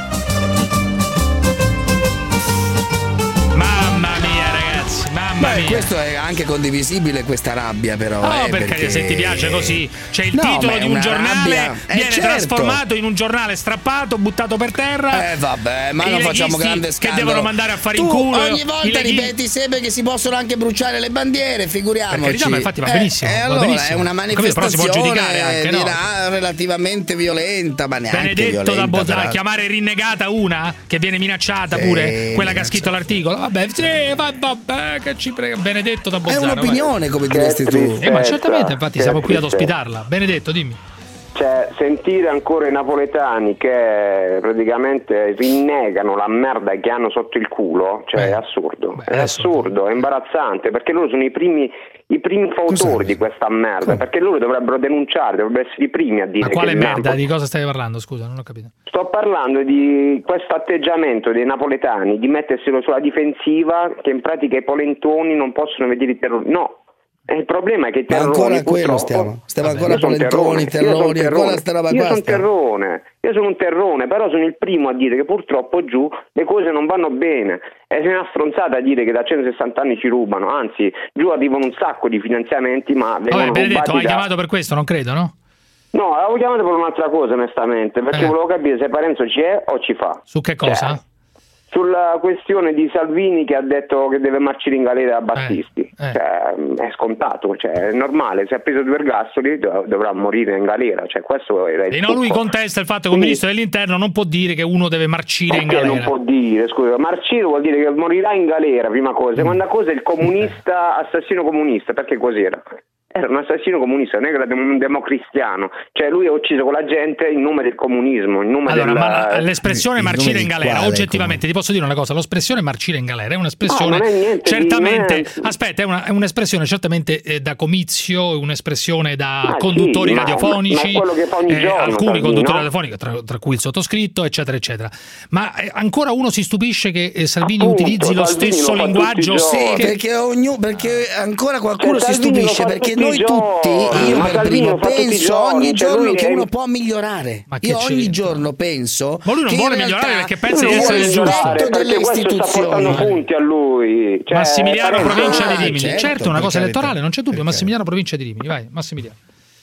Speaker 12: Mamma mia ragazzi, mamma
Speaker 13: Beh,
Speaker 12: mia.
Speaker 13: questo è anche condivisibile, questa rabbia però.
Speaker 12: No,
Speaker 13: eh,
Speaker 12: perché,
Speaker 13: perché
Speaker 12: se ti piace così, c'è il
Speaker 13: No,
Speaker 12: titolo
Speaker 13: ma è
Speaker 12: di un
Speaker 13: una
Speaker 12: giornale,
Speaker 13: rabbia- eh,
Speaker 12: viene
Speaker 13: certo.
Speaker 12: trasformato in un giornale strappato, buttato per terra.
Speaker 13: Eh vabbè, ma
Speaker 12: I
Speaker 13: non facciamo
Speaker 12: leghisti
Speaker 13: grande
Speaker 12: che
Speaker 13: scandalo.
Speaker 12: devono mandare a fare
Speaker 13: tu
Speaker 12: in culo.
Speaker 13: ogni
Speaker 12: i
Speaker 13: volta
Speaker 12: leghi-
Speaker 13: ripeti sempre che si possono anche bruciare le bandiere, figuriamoci.
Speaker 12: Per carità, ma infatti va
Speaker 13: Eh,
Speaker 12: benissimo,
Speaker 13: E
Speaker 12: va
Speaker 13: allora
Speaker 12: benissimo.
Speaker 13: è una
Speaker 12: Capito, però si può giudicare
Speaker 13: manifestazione
Speaker 12: anche, no?
Speaker 13: dirà, relativamente violenta, ma neanche
Speaker 12: Benedetto
Speaker 13: violenta.
Speaker 12: da Bolzano,
Speaker 13: peraltro.
Speaker 12: chiamare rinnegata una che viene minacciata
Speaker 13: Sì,
Speaker 12: pure, quella che ha
Speaker 13: minacciata.
Speaker 12: scritto l'articolo. Vabbè, sì, va- vabbè, che ci prega. Benedetto da
Speaker 13: È
Speaker 12: Bolzano.
Speaker 13: un'opinione, come diresti tu.
Speaker 12: Eh, ma certamente, infatti
Speaker 23: che
Speaker 12: siamo qui ad
Speaker 23: tristezza.
Speaker 12: ospitarla. Benedetto, dimmi.
Speaker 23: Cioè, sentire ancora i napoletani che praticamente rinnegano la merda che hanno sotto il culo, cioè è assurdo, è assurdo, è imbarazzante, perché loro sono i primi i primi fautori di questa merda, perché loro dovrebbero denunciare, dovrebbero essere i primi a dire
Speaker 12: Ma quale
Speaker 23: che il
Speaker 12: merda?
Speaker 23: Napoli-
Speaker 12: Di cosa stai parlando? Scusa, non ho capito.
Speaker 23: Sto parlando di questo atteggiamento dei napoletani di metterselo sulla difensiva, che in pratica i polentoni non possono vedere i terroristi. No. E il problema è che i
Speaker 13: Ma
Speaker 23: terroni,
Speaker 13: ancora a quello
Speaker 23: purtroppo-
Speaker 13: stiamo. Stiamo
Speaker 23: Vabbè,
Speaker 13: ancora
Speaker 23: io sono
Speaker 13: polentoni,
Speaker 23: io sono
Speaker 13: terroni, ancora
Speaker 23: terrone.
Speaker 13: sta roba
Speaker 23: Io
Speaker 13: qua
Speaker 23: sono
Speaker 13: stiamo.
Speaker 23: terrone, io sono un terrone, però sono il primo a dire che purtroppo giù le cose non vanno bene. E se è una stronzata a dire che da centosessanta anni ci rubano, anzi, giù arrivano un sacco di finanziamenti, ma vengono
Speaker 12: Vabbè, Benedetto,
Speaker 23: rubati
Speaker 12: hai
Speaker 23: da...
Speaker 12: chiamato per questo, non credo, no?
Speaker 23: No, avevo chiamato per un'altra cosa, onestamente, perché
Speaker 12: Eh.
Speaker 23: volevo capire se Parenzo ci è o ci fa.
Speaker 12: Su che cosa?
Speaker 23: Cioè, sulla questione di Salvini che ha detto che deve marcire in galera a Battisti.
Speaker 12: Eh, eh.
Speaker 23: Cioè, è scontato, cioè, è normale, se ha preso due ergastoli dov- dovrà morire in galera, cioè, questo era il
Speaker 12: E no, lui
Speaker 23: succo.
Speaker 12: contesta il fatto che un
Speaker 23: Quindi-
Speaker 12: ministro dell'interno non può dire che uno deve marcire in
Speaker 23: Perché
Speaker 12: galera.
Speaker 23: non può dire, scusa, marcire vuol dire che morirà in galera, prima cosa, seconda cosa il comunista, assassino comunista, perché cos'era? Era un assassino comunista, non è che era un democristiano, cioè lui ha ucciso con la gente in nome del comunismo, in nome
Speaker 12: Allora,
Speaker 23: del...
Speaker 12: ma l'espressione
Speaker 23: in nome
Speaker 12: marcire
Speaker 23: di
Speaker 12: in galera,
Speaker 23: quale
Speaker 12: oggettivamente, ti posso dire una cosa, l'espressione marcire in galera è un'espressione
Speaker 23: No, non è niente di-
Speaker 12: certamente,
Speaker 23: non è-
Speaker 12: aspetta, è, una, è un'espressione certamente eh, da comizio, è un'espressione da
Speaker 23: Ma
Speaker 12: conduttori
Speaker 23: sì, ma-
Speaker 12: radiofonici,
Speaker 23: ma è quello che fa ogni
Speaker 12: eh,
Speaker 23: giorno,
Speaker 12: alcuni
Speaker 23: Salvini,
Speaker 12: conduttori
Speaker 23: no?
Speaker 12: radiofonici, tra, tra cui il sottoscritto, eccetera, eccetera. Ma eh, ancora uno si stupisce che eh, Salvini
Speaker 23: Appunto,
Speaker 12: utilizzi lo
Speaker 23: Salvini
Speaker 12: stesso
Speaker 23: lo fa
Speaker 12: linguaggio.
Speaker 23: tutti i
Speaker 13: Sì,
Speaker 23: giorni.
Speaker 13: perché, ognuno, perché ancora qualcuno
Speaker 23: Cioè,
Speaker 13: si
Speaker 23: Salvini lo
Speaker 13: stupisce,
Speaker 23: fa
Speaker 13: perché
Speaker 23: tutti i
Speaker 13: noi tutti,
Speaker 23: giorni.
Speaker 13: io
Speaker 23: Ma
Speaker 13: per
Speaker 23: Salvini
Speaker 13: primo,
Speaker 23: lo fa tutti i
Speaker 13: penso
Speaker 23: giorni,
Speaker 13: ogni
Speaker 23: cioè,
Speaker 13: giorno
Speaker 23: lui
Speaker 13: che
Speaker 23: è-
Speaker 13: uno può migliorare.
Speaker 12: Ma che
Speaker 13: Io
Speaker 12: c'è?
Speaker 13: ogni giorno penso
Speaker 12: Ma lui non
Speaker 13: che
Speaker 12: vuole
Speaker 13: in realtà
Speaker 12: migliorare perché pensa
Speaker 13: il
Speaker 12: di essere
Speaker 23: vuole
Speaker 12: giusto.
Speaker 23: migliorare,
Speaker 13: rispetto
Speaker 23: perché
Speaker 13: delle
Speaker 23: questo sta portando
Speaker 13: istituzioni.
Speaker 23: punti a lui. Cioè,
Speaker 12: Massimiliano,
Speaker 23: Parenzo-
Speaker 12: provincia di
Speaker 23: Ah,
Speaker 12: Rimini.
Speaker 23: certo,
Speaker 12: Certo, è una
Speaker 23: per
Speaker 12: cosa
Speaker 23: carità.
Speaker 12: elettorale, non c'è dubbio. Massimiliano, provincia di Rimini. Vai, Massimiliano.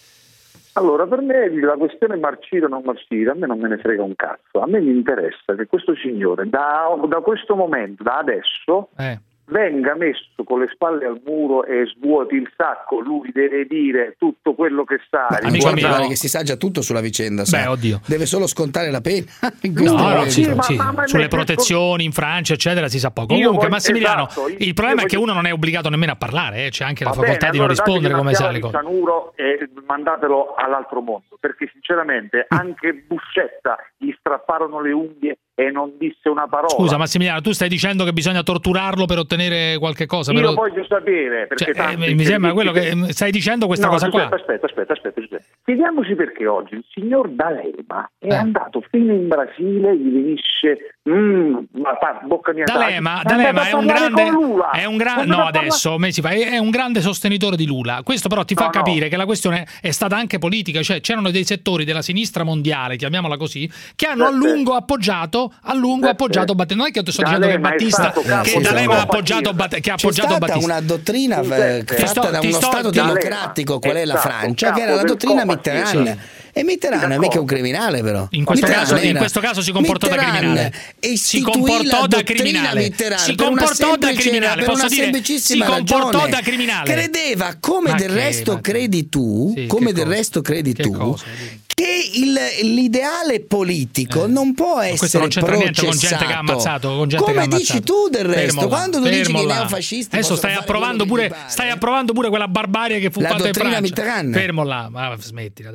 Speaker 7: Allora, per me la questione marcire o non marcire, a me non me ne frega un cazzo. A me mi interessa che questo signore, da, da questo momento, da adesso,
Speaker 12: Eh.
Speaker 7: venga messo con le spalle al muro e svuoti il sacco. Lui deve dire tutto quello che sa.
Speaker 13: Ma
Speaker 12: Amico
Speaker 13: mi
Speaker 12: mio.
Speaker 13: pare che si sa già tutto sulla vicenda. sa.
Speaker 12: Beh, oddio.
Speaker 13: Deve solo scontare la pena. In questo
Speaker 12: No, no,
Speaker 13: momento.
Speaker 12: sì,
Speaker 7: ma-
Speaker 12: sì.
Speaker 7: ma- ma-
Speaker 12: Sulle
Speaker 7: ma-
Speaker 12: protezioni in Francia, eccetera, si sa poco.
Speaker 7: Io
Speaker 12: Comunque,
Speaker 7: voglio-
Speaker 12: Massimiliano,
Speaker 7: esatto, io-
Speaker 12: il problema
Speaker 7: io
Speaker 12: è che
Speaker 7: voglio-
Speaker 12: uno non è obbligato nemmeno a parlare, eh, c'è anche la
Speaker 7: Va
Speaker 12: facoltà
Speaker 7: bene,
Speaker 12: di non
Speaker 7: allora
Speaker 12: rispondere
Speaker 7: dategli
Speaker 12: come
Speaker 7: una
Speaker 12: sa le
Speaker 7: chiave
Speaker 12: cose.
Speaker 7: di cianuro e mandatelo all'altro mondo, perché sinceramente anche Buscetta gli strapparono le unghie e non disse una parola.
Speaker 12: Scusa, Massimiliano, tu stai dicendo che bisogna torturarlo per ottenere qualche cosa?
Speaker 7: Io
Speaker 12: però-
Speaker 7: voglio sapere, perché
Speaker 12: Cioè,
Speaker 7: tanti
Speaker 12: eh, mi sembra
Speaker 7: servizi
Speaker 12: quello che
Speaker 7: che-
Speaker 12: stai dicendo questa
Speaker 7: No,
Speaker 12: cosa qua.
Speaker 7: Giuseppe, aspetta, aspetta, aspetta, Giuseppe. Spieghiamoci perché oggi il signor D'Alema è
Speaker 12: Eh.
Speaker 7: andato fino in Brasile, gli venisse mm, ma fa, bocca mia
Speaker 12: D'Alema,
Speaker 7: è
Speaker 12: D'Alema
Speaker 7: andato
Speaker 12: è
Speaker 7: a
Speaker 12: un
Speaker 7: parlare
Speaker 12: grande,
Speaker 7: con Lula.
Speaker 12: è un gran-
Speaker 7: È andato
Speaker 12: no
Speaker 7: a parlare-
Speaker 12: adesso mesi fa è è un grande sostenitore di Lula. Questo però ti fa
Speaker 7: No, no.
Speaker 12: capire che la questione è stata anche politica, cioè c'erano dei settori della sinistra mondiale, chiamiamola così, che hanno a
Speaker 7: Certo.
Speaker 12: lungo appoggiato a lungo
Speaker 7: Certo.
Speaker 12: appoggiato Battista. Non è che sto dicendo che
Speaker 7: D'Alema è
Speaker 12: Battista
Speaker 7: stato capo
Speaker 12: che
Speaker 7: del
Speaker 12: D'Alema ha
Speaker 7: Europa
Speaker 12: appoggiato
Speaker 7: Tir.
Speaker 12: Bat- che ha
Speaker 13: C'è
Speaker 12: appoggiato
Speaker 13: stata
Speaker 12: Battista.
Speaker 13: una dottrina eh,
Speaker 7: Giuseppe,
Speaker 12: ti
Speaker 13: fatta
Speaker 12: sto-
Speaker 13: da
Speaker 12: ti
Speaker 13: uno
Speaker 12: sto-
Speaker 13: Stato
Speaker 12: ti-
Speaker 13: democratico, qual è la
Speaker 7: stato
Speaker 13: Francia, che era
Speaker 7: capo
Speaker 13: la
Speaker 7: del
Speaker 13: dottrina
Speaker 7: Copasir.
Speaker 13: Mitterrand. E Mitterrand non è mica un criminale, però.
Speaker 12: In questo,
Speaker 13: Mitterrand
Speaker 12: caso, in
Speaker 13: era-
Speaker 12: questo caso si comportò da
Speaker 13: Mitterrand
Speaker 12: criminale. Si
Speaker 13: istituì
Speaker 12: comportò
Speaker 13: la
Speaker 12: da
Speaker 13: dottrina
Speaker 12: criminale.
Speaker 13: Mitterrand
Speaker 12: Si
Speaker 13: per una
Speaker 12: comportò da
Speaker 13: semplice-
Speaker 12: criminale.
Speaker 13: per
Speaker 12: Posso
Speaker 13: una
Speaker 12: dire, si
Speaker 13: semplicissima
Speaker 12: comportò
Speaker 13: ragione.
Speaker 12: da criminale.
Speaker 13: Credeva, come
Speaker 12: Ma
Speaker 13: del
Speaker 12: che-
Speaker 13: resto
Speaker 12: ma che-
Speaker 13: credi tu,
Speaker 12: Sì,
Speaker 13: come
Speaker 12: che
Speaker 13: del
Speaker 12: cosa?
Speaker 13: resto credi
Speaker 12: Che
Speaker 13: tu,
Speaker 12: cosa?
Speaker 13: che il, l'ideale politico eh. non può essere
Speaker 12: questo non c'entra niente con gente che ha ammazzato, con gente
Speaker 13: come
Speaker 12: che ha ammazzato.
Speaker 13: dici tu del resto,
Speaker 12: fermo
Speaker 13: quando tu
Speaker 12: là,
Speaker 13: dici che i
Speaker 12: là.
Speaker 13: neofascisti
Speaker 12: adesso stai approvando pure stai approvando pure quella barbarie che fu
Speaker 13: la
Speaker 12: fatta in Francia.
Speaker 13: Mitterrand.
Speaker 12: Fermo là, ma smettila.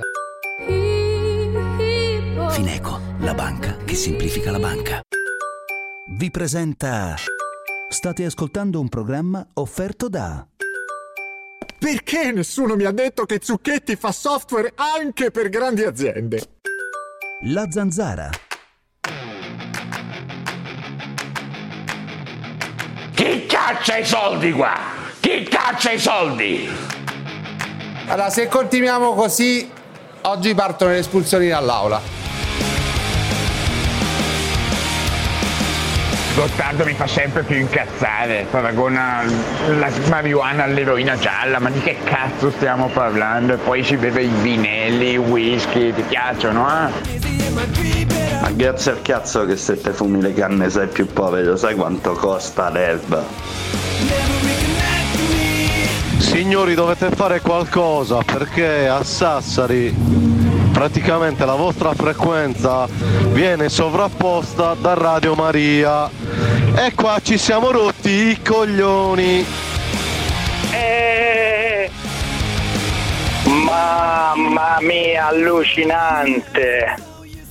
Speaker 3: Fineco, la banca che semplifica la banca. Vi presenta. State ascoltando un programma offerto da.
Speaker 1: Perché nessuno mi ha detto che Zucchetti fa software anche per grandi aziende?
Speaker 3: La Zanzara.
Speaker 8: Chi caccia i soldi qua? Chi caccia i soldi?
Speaker 10: Allora, se continuiamo così, oggi partono le espulsioni dall'aula.
Speaker 8: Gottardo mi fa sempre più incazzare, paragona la marijuana all'eroina gialla, ma di che cazzo stiamo parlando? E poi si beve i vinelli, i whisky, ti piacciono, eh?
Speaker 11: Ma grazie al cazzo che se te fumi le canne sei più povero, sai quanto costa l'erba?
Speaker 14: Signori, dovete fare qualcosa perché a Sassari praticamente la vostra frequenza viene sovrapposta da Radio Maria e qua ci siamo rotti i coglioni.
Speaker 8: Eh, mamma mia, allucinante.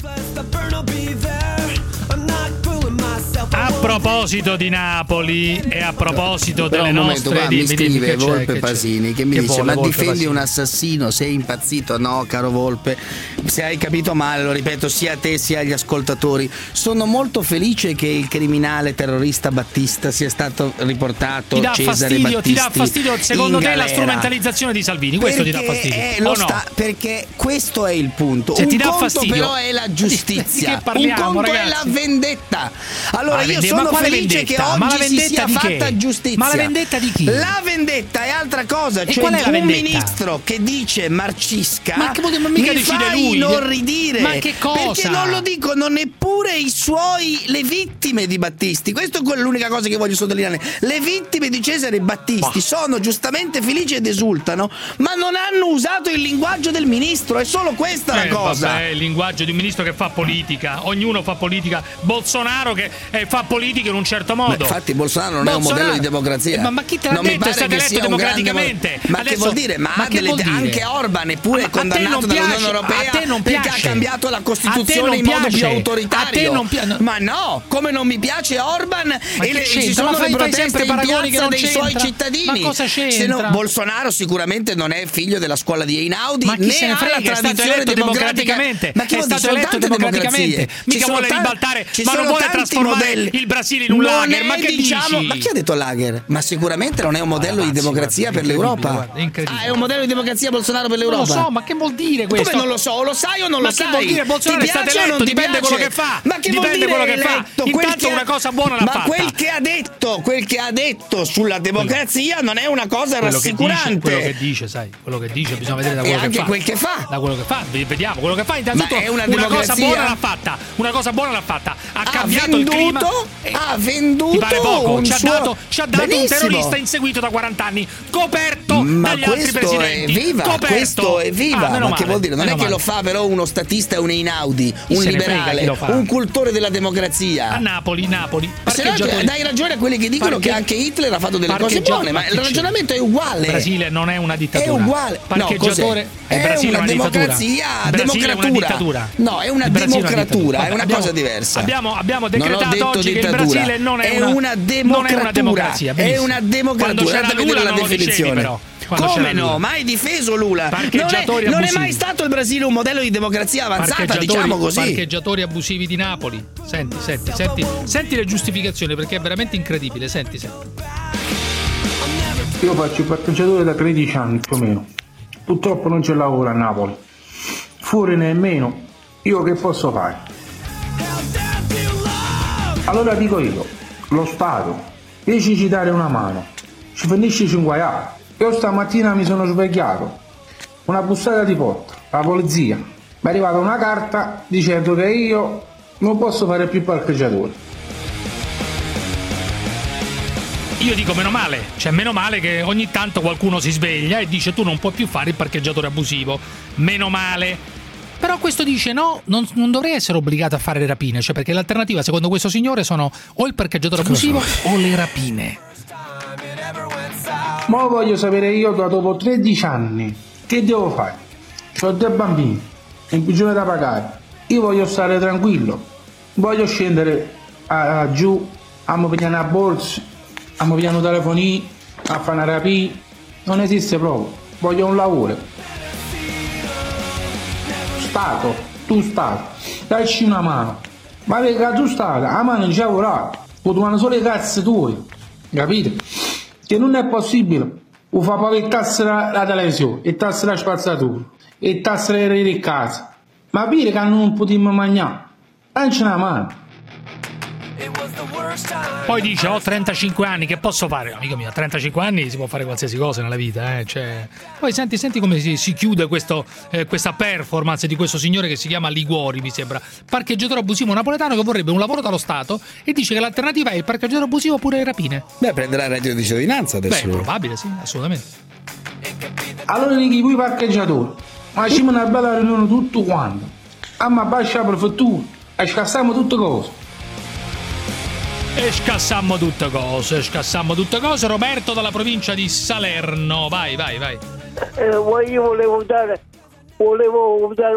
Speaker 12: A proposito di Napoli e a proposito
Speaker 13: Però
Speaker 12: delle
Speaker 13: un momento,
Speaker 12: nostre
Speaker 13: qua mi scrive Volpe
Speaker 12: che
Speaker 13: Pasini che mi
Speaker 12: che
Speaker 13: dice
Speaker 12: vuole,
Speaker 13: ma
Speaker 12: Volpe
Speaker 13: difendi
Speaker 12: Pasini?
Speaker 13: un assassino, sei impazzito? No, caro Volpe, se hai capito male, lo ripeto sia a te sia agli ascoltatori, sono molto felice che il criminale terrorista Battista sia stato riportato.
Speaker 12: Ti dà
Speaker 13: Cesare
Speaker 12: fastidio,
Speaker 13: Battisti,
Speaker 12: ti dà fastidio secondo
Speaker 13: in
Speaker 12: te la
Speaker 13: galera.
Speaker 12: strumentalizzazione di Salvini, questo
Speaker 13: Perché
Speaker 12: ti dà fastidio
Speaker 13: è lo
Speaker 12: o no?
Speaker 13: sta- perché questo è il punto.
Speaker 12: Se
Speaker 13: un
Speaker 12: ti dà
Speaker 13: conto
Speaker 12: fastidio,
Speaker 13: però è la giustizia,
Speaker 12: di che parliamo,
Speaker 13: un conto
Speaker 12: ragazzi?
Speaker 13: è la vendetta. Allora
Speaker 12: Ma la
Speaker 13: io
Speaker 12: vende-
Speaker 13: sono
Speaker 12: ma quale
Speaker 13: felice
Speaker 12: vendetta?
Speaker 13: che
Speaker 12: Ma la
Speaker 13: oggi si
Speaker 12: vendetta
Speaker 13: sia
Speaker 12: di che?
Speaker 13: fatta giustizia.
Speaker 12: Ma la vendetta di chi?
Speaker 13: La vendetta è altra cosa.
Speaker 12: E
Speaker 13: Cioè
Speaker 12: qual è la
Speaker 13: un
Speaker 12: vendetta?
Speaker 13: ministro che dice marcisca
Speaker 12: Ma che vuol dire? Ma mica
Speaker 13: mi
Speaker 12: decide
Speaker 13: fa
Speaker 12: lui.
Speaker 13: inorridire.
Speaker 12: Ma che cosa?
Speaker 13: Perché non lo dicono neppure i suoi, le vittime di Battisti. Questa è l'unica cosa che voglio sottolineare. Le vittime di Cesare Battisti sono giustamente felici ed esultano, ma non hanno usato il linguaggio del ministro. È solo questa
Speaker 12: Eh,
Speaker 13: la cosa.
Speaker 12: Vabbè, il linguaggio di un ministro che fa politica, ognuno fa politica. Bolsonaro che eh, fa politica in un certo modo.
Speaker 13: Ma infatti Bolsonaro non è un modello di democrazia.
Speaker 12: Ma, ma chi te l'ha
Speaker 13: non mi
Speaker 12: detto? È
Speaker 13: pare
Speaker 12: stato
Speaker 13: che
Speaker 12: eletto
Speaker 13: sia un grande
Speaker 12: democraticamente.
Speaker 13: mo- Ma
Speaker 12: Adesso-
Speaker 13: che vuol dire? Ma,
Speaker 12: ma
Speaker 13: ha
Speaker 12: che
Speaker 13: delle-
Speaker 12: vuol dire?
Speaker 13: anche Orban è pure
Speaker 12: Ma a te
Speaker 13: condannato
Speaker 12: non piace-
Speaker 13: dall'Unione Europea
Speaker 12: a te non
Speaker 13: perché
Speaker 12: piace.
Speaker 13: ha cambiato la
Speaker 12: A te
Speaker 13: Costituzione
Speaker 12: non
Speaker 13: in modo
Speaker 12: piace.
Speaker 13: più autoritario.
Speaker 12: A te non piace.
Speaker 13: Ma no, come non mi piace Orban
Speaker 12: Ma
Speaker 13: e
Speaker 12: che
Speaker 13: le,
Speaker 12: c'entra?
Speaker 13: ci sono
Speaker 12: Ma fai-
Speaker 13: le
Speaker 12: fai
Speaker 13: proteste
Speaker 12: sempre
Speaker 13: in
Speaker 12: paragoni che
Speaker 13: piazza
Speaker 12: non
Speaker 13: dei suoi
Speaker 12: c'entra.
Speaker 13: cittadini.
Speaker 12: Ma cosa
Speaker 13: Se
Speaker 12: c'entra?
Speaker 13: no, Bolsonaro sicuramente non è figlio della scuola di Einaudi,
Speaker 12: Ma chi
Speaker 13: né
Speaker 12: se ne
Speaker 13: ha
Speaker 12: frega,
Speaker 13: la
Speaker 12: è stato
Speaker 13: tradizione
Speaker 12: eletto
Speaker 13: democratica.
Speaker 12: democraticamente.
Speaker 13: Ma chi
Speaker 12: È
Speaker 13: vuol dire?
Speaker 12: stato eletto
Speaker 13: Sono tante
Speaker 12: democraticamente.
Speaker 13: democrazie.
Speaker 12: Mica
Speaker 13: Ci
Speaker 12: vuole
Speaker 13: sono
Speaker 12: ribaltare,
Speaker 13: ci
Speaker 12: ma non
Speaker 13: sono
Speaker 12: vuole
Speaker 13: tanti
Speaker 12: trasformare
Speaker 13: modelli.
Speaker 12: il Brasile in un
Speaker 13: Non
Speaker 12: lager.
Speaker 13: è,
Speaker 12: Ma che
Speaker 13: diciamo,
Speaker 12: dici?
Speaker 13: ma chi ha detto lager? Ma sicuramente non è un modello di democrazia per l'Europa.
Speaker 12: Guarda, è incredibile.
Speaker 13: Ah, è un modello di democrazia Bolsonaro per l'Europa?
Speaker 12: Non lo so, ma che vuol dire questo?
Speaker 13: Come non lo so? Lo sai o non
Speaker 12: Ma
Speaker 13: lo
Speaker 12: che
Speaker 13: sai?
Speaker 12: vuol dire? Bolsonaro
Speaker 13: Ti
Speaker 12: è stato
Speaker 13: piace o
Speaker 12: eletto,
Speaker 13: non ti
Speaker 12: dipende
Speaker 13: piace?
Speaker 12: quello che fa.
Speaker 13: Ma che
Speaker 12: Dipende
Speaker 13: vuol dire
Speaker 12: quello che fa.
Speaker 13: eletto? Quel
Speaker 12: Intanto
Speaker 13: che-
Speaker 12: una cosa buona l'ha
Speaker 13: ma
Speaker 12: fatta.
Speaker 13: quel che ha detto, quel che ha detto sulla democrazia non è una cosa
Speaker 12: Quello che dice,
Speaker 13: rassicurante.
Speaker 12: quello che dice, sai, quello che dice bisogna vedere da
Speaker 13: E
Speaker 12: quello che
Speaker 13: anche
Speaker 12: fa.
Speaker 13: quel che fa.
Speaker 12: Da quello che fa, vediamo quello che fa. Innanzitutto
Speaker 13: Ma è una
Speaker 12: cosa
Speaker 13: democrazia?
Speaker 12: buona l'ha fatta. Una cosa buona l'ha fatta. Ha,
Speaker 13: Ha
Speaker 12: cambiato
Speaker 13: venduto,
Speaker 12: il clima.
Speaker 13: ha venduto
Speaker 12: Ti pare poco?
Speaker 13: un
Speaker 12: Ci ha
Speaker 13: suo-
Speaker 12: dato, ci ha dato un
Speaker 13: Benissimo.
Speaker 12: terrorista inseguito da quaranta anni, coperto
Speaker 13: Ma
Speaker 12: dagli altri
Speaker 13: questo è
Speaker 12: presidenti.
Speaker 13: viva,
Speaker 12: coperto.
Speaker 13: questo è viva.
Speaker 12: Ah, meno
Speaker 13: ma che
Speaker 12: male,
Speaker 13: vuol dire? Non è
Speaker 12: meno
Speaker 13: che
Speaker 12: male.
Speaker 13: lo fa però uno statista e un Einaudi,
Speaker 12: Chi
Speaker 13: un
Speaker 12: se ne frega chi
Speaker 13: liberale,
Speaker 12: lo fa?
Speaker 13: un cultore della democrazia.
Speaker 12: A Napoli, Napoli,
Speaker 13: Se no,
Speaker 12: parcheggiatori.
Speaker 13: dai ragione a quelli che dicono
Speaker 12: Parche-
Speaker 13: che anche Hitler ha fatto delle cose
Speaker 12: parcheggia-
Speaker 13: buone, ma
Speaker 12: ma
Speaker 13: il
Speaker 12: chi c'è?
Speaker 13: ragionamento è uguale.
Speaker 12: Il Brasile non è una dittatura.
Speaker 13: È uguale. No,
Speaker 12: Parcheggiatore.
Speaker 13: cos'è?
Speaker 12: Il Brasile
Speaker 13: è una
Speaker 12: dittatura.
Speaker 13: democrazia,
Speaker 12: Il Brasile è una
Speaker 13: democratura.
Speaker 12: dittatura.
Speaker 13: No, è una
Speaker 12: Il Brasile è una
Speaker 13: democratura,
Speaker 12: dittatura.
Speaker 13: è una
Speaker 12: Abbiamo-
Speaker 13: cosa diversa.
Speaker 12: Abbiamo, abbiamo
Speaker 13: Non ho
Speaker 12: decretato
Speaker 13: detto
Speaker 12: oggi che il
Speaker 13: dittatura.
Speaker 12: Brasile non è,
Speaker 13: È
Speaker 12: una,
Speaker 13: una
Speaker 12: non è una
Speaker 13: democratura.
Speaker 12: democrazia.
Speaker 13: È
Speaker 12: benissimo.
Speaker 13: una democratura.
Speaker 12: Quando c'era
Speaker 13: Andate a vedere
Speaker 12: Lula
Speaker 13: la
Speaker 12: non lo dicevi,
Speaker 13: definizione.
Speaker 12: però. Quando
Speaker 13: Come
Speaker 12: c'era
Speaker 13: no?
Speaker 12: Lula.
Speaker 13: Mai difeso Lula. Non è,
Speaker 12: Parcheggiatori
Speaker 13: non è
Speaker 12: abusivi.
Speaker 13: mai stato il Brasile un modello di democrazia avanzata,
Speaker 12: Parcheggiatori,
Speaker 13: diciamo così.
Speaker 12: parcheggiatori abusivi di Napoli. Senti, senti, senti, senti le giustificazioni perché è veramente incredibile. Senti, senti.
Speaker 15: Io faccio il parcheggiatore da tredici anni più o meno. Purtroppo non c'è lavoro a Napoli. Fuori nemmeno. Io che posso fare? Allora dico io, lo Stato, riesci a dare una mano. Ci finisci cinque euro. Io stamattina mi sono svegliato. Una bussata di porta, la polizia. Mi è arrivata una carta dicendo che io non posso fare più parcheggiatore.
Speaker 12: Io dico meno male, cioè meno male che ogni tanto qualcuno si sveglia e dice tu non puoi più fare il parcheggiatore abusivo. Meno male. Però questo dice no, non, non dovrei essere obbligato a fare le rapine, cioè perché l'alternativa secondo questo signore sono o il parcheggiatore abusivo o le rapine.
Speaker 15: Ma voglio sapere io dopo tredici anni che devo fare? Ho due bambini in prigione da pagare, io voglio stare tranquillo, voglio scendere a, a giù, a mi pigliare una borsa, a mi pigliare un telefonino, a fare una rapina, non esiste proprio, voglio un lavoro. Stato, tu Stato, dacci una mano, ma perché tu Stato, la mano non c'è lavorato, potevano solo i cazzi tuoi, capite? Che non è possibile, o fa pagare tasse la, la televisione, e tasse la spazzatura, e tasse le rete in casa, ma dire che non potremmo mangiare, dacci una mano.
Speaker 12: Poi dice ho trentacinque anni, che posso fare? Amico mio, a trentacinque anni si può fare qualsiasi cosa nella vita, eh? Cioè, poi senti, senti come si, si chiude questo, eh, questa performance di questo signore che si chiama Liguori, mi sembra, parcheggiatore abusivo napoletano che vorrebbe un lavoro dallo Stato e dice che l'alternativa è il parcheggiatore abusivo oppure le rapine.
Speaker 13: Beh, prenderà il reddito di cittadinanza adesso.
Speaker 12: Beh, probabile, sì, assolutamente.
Speaker 15: Allora dico voi parcheggiatori, ma ci una bella riunione tutto quanto, a ma bascia la prefettura e scassiamo tutte cose.
Speaker 12: E scassammo tutte cose, scassammo tutte cose. Roberto dalla provincia di Salerno, vai, vai, vai.
Speaker 4: Eh, io volevo dare, volevo dare,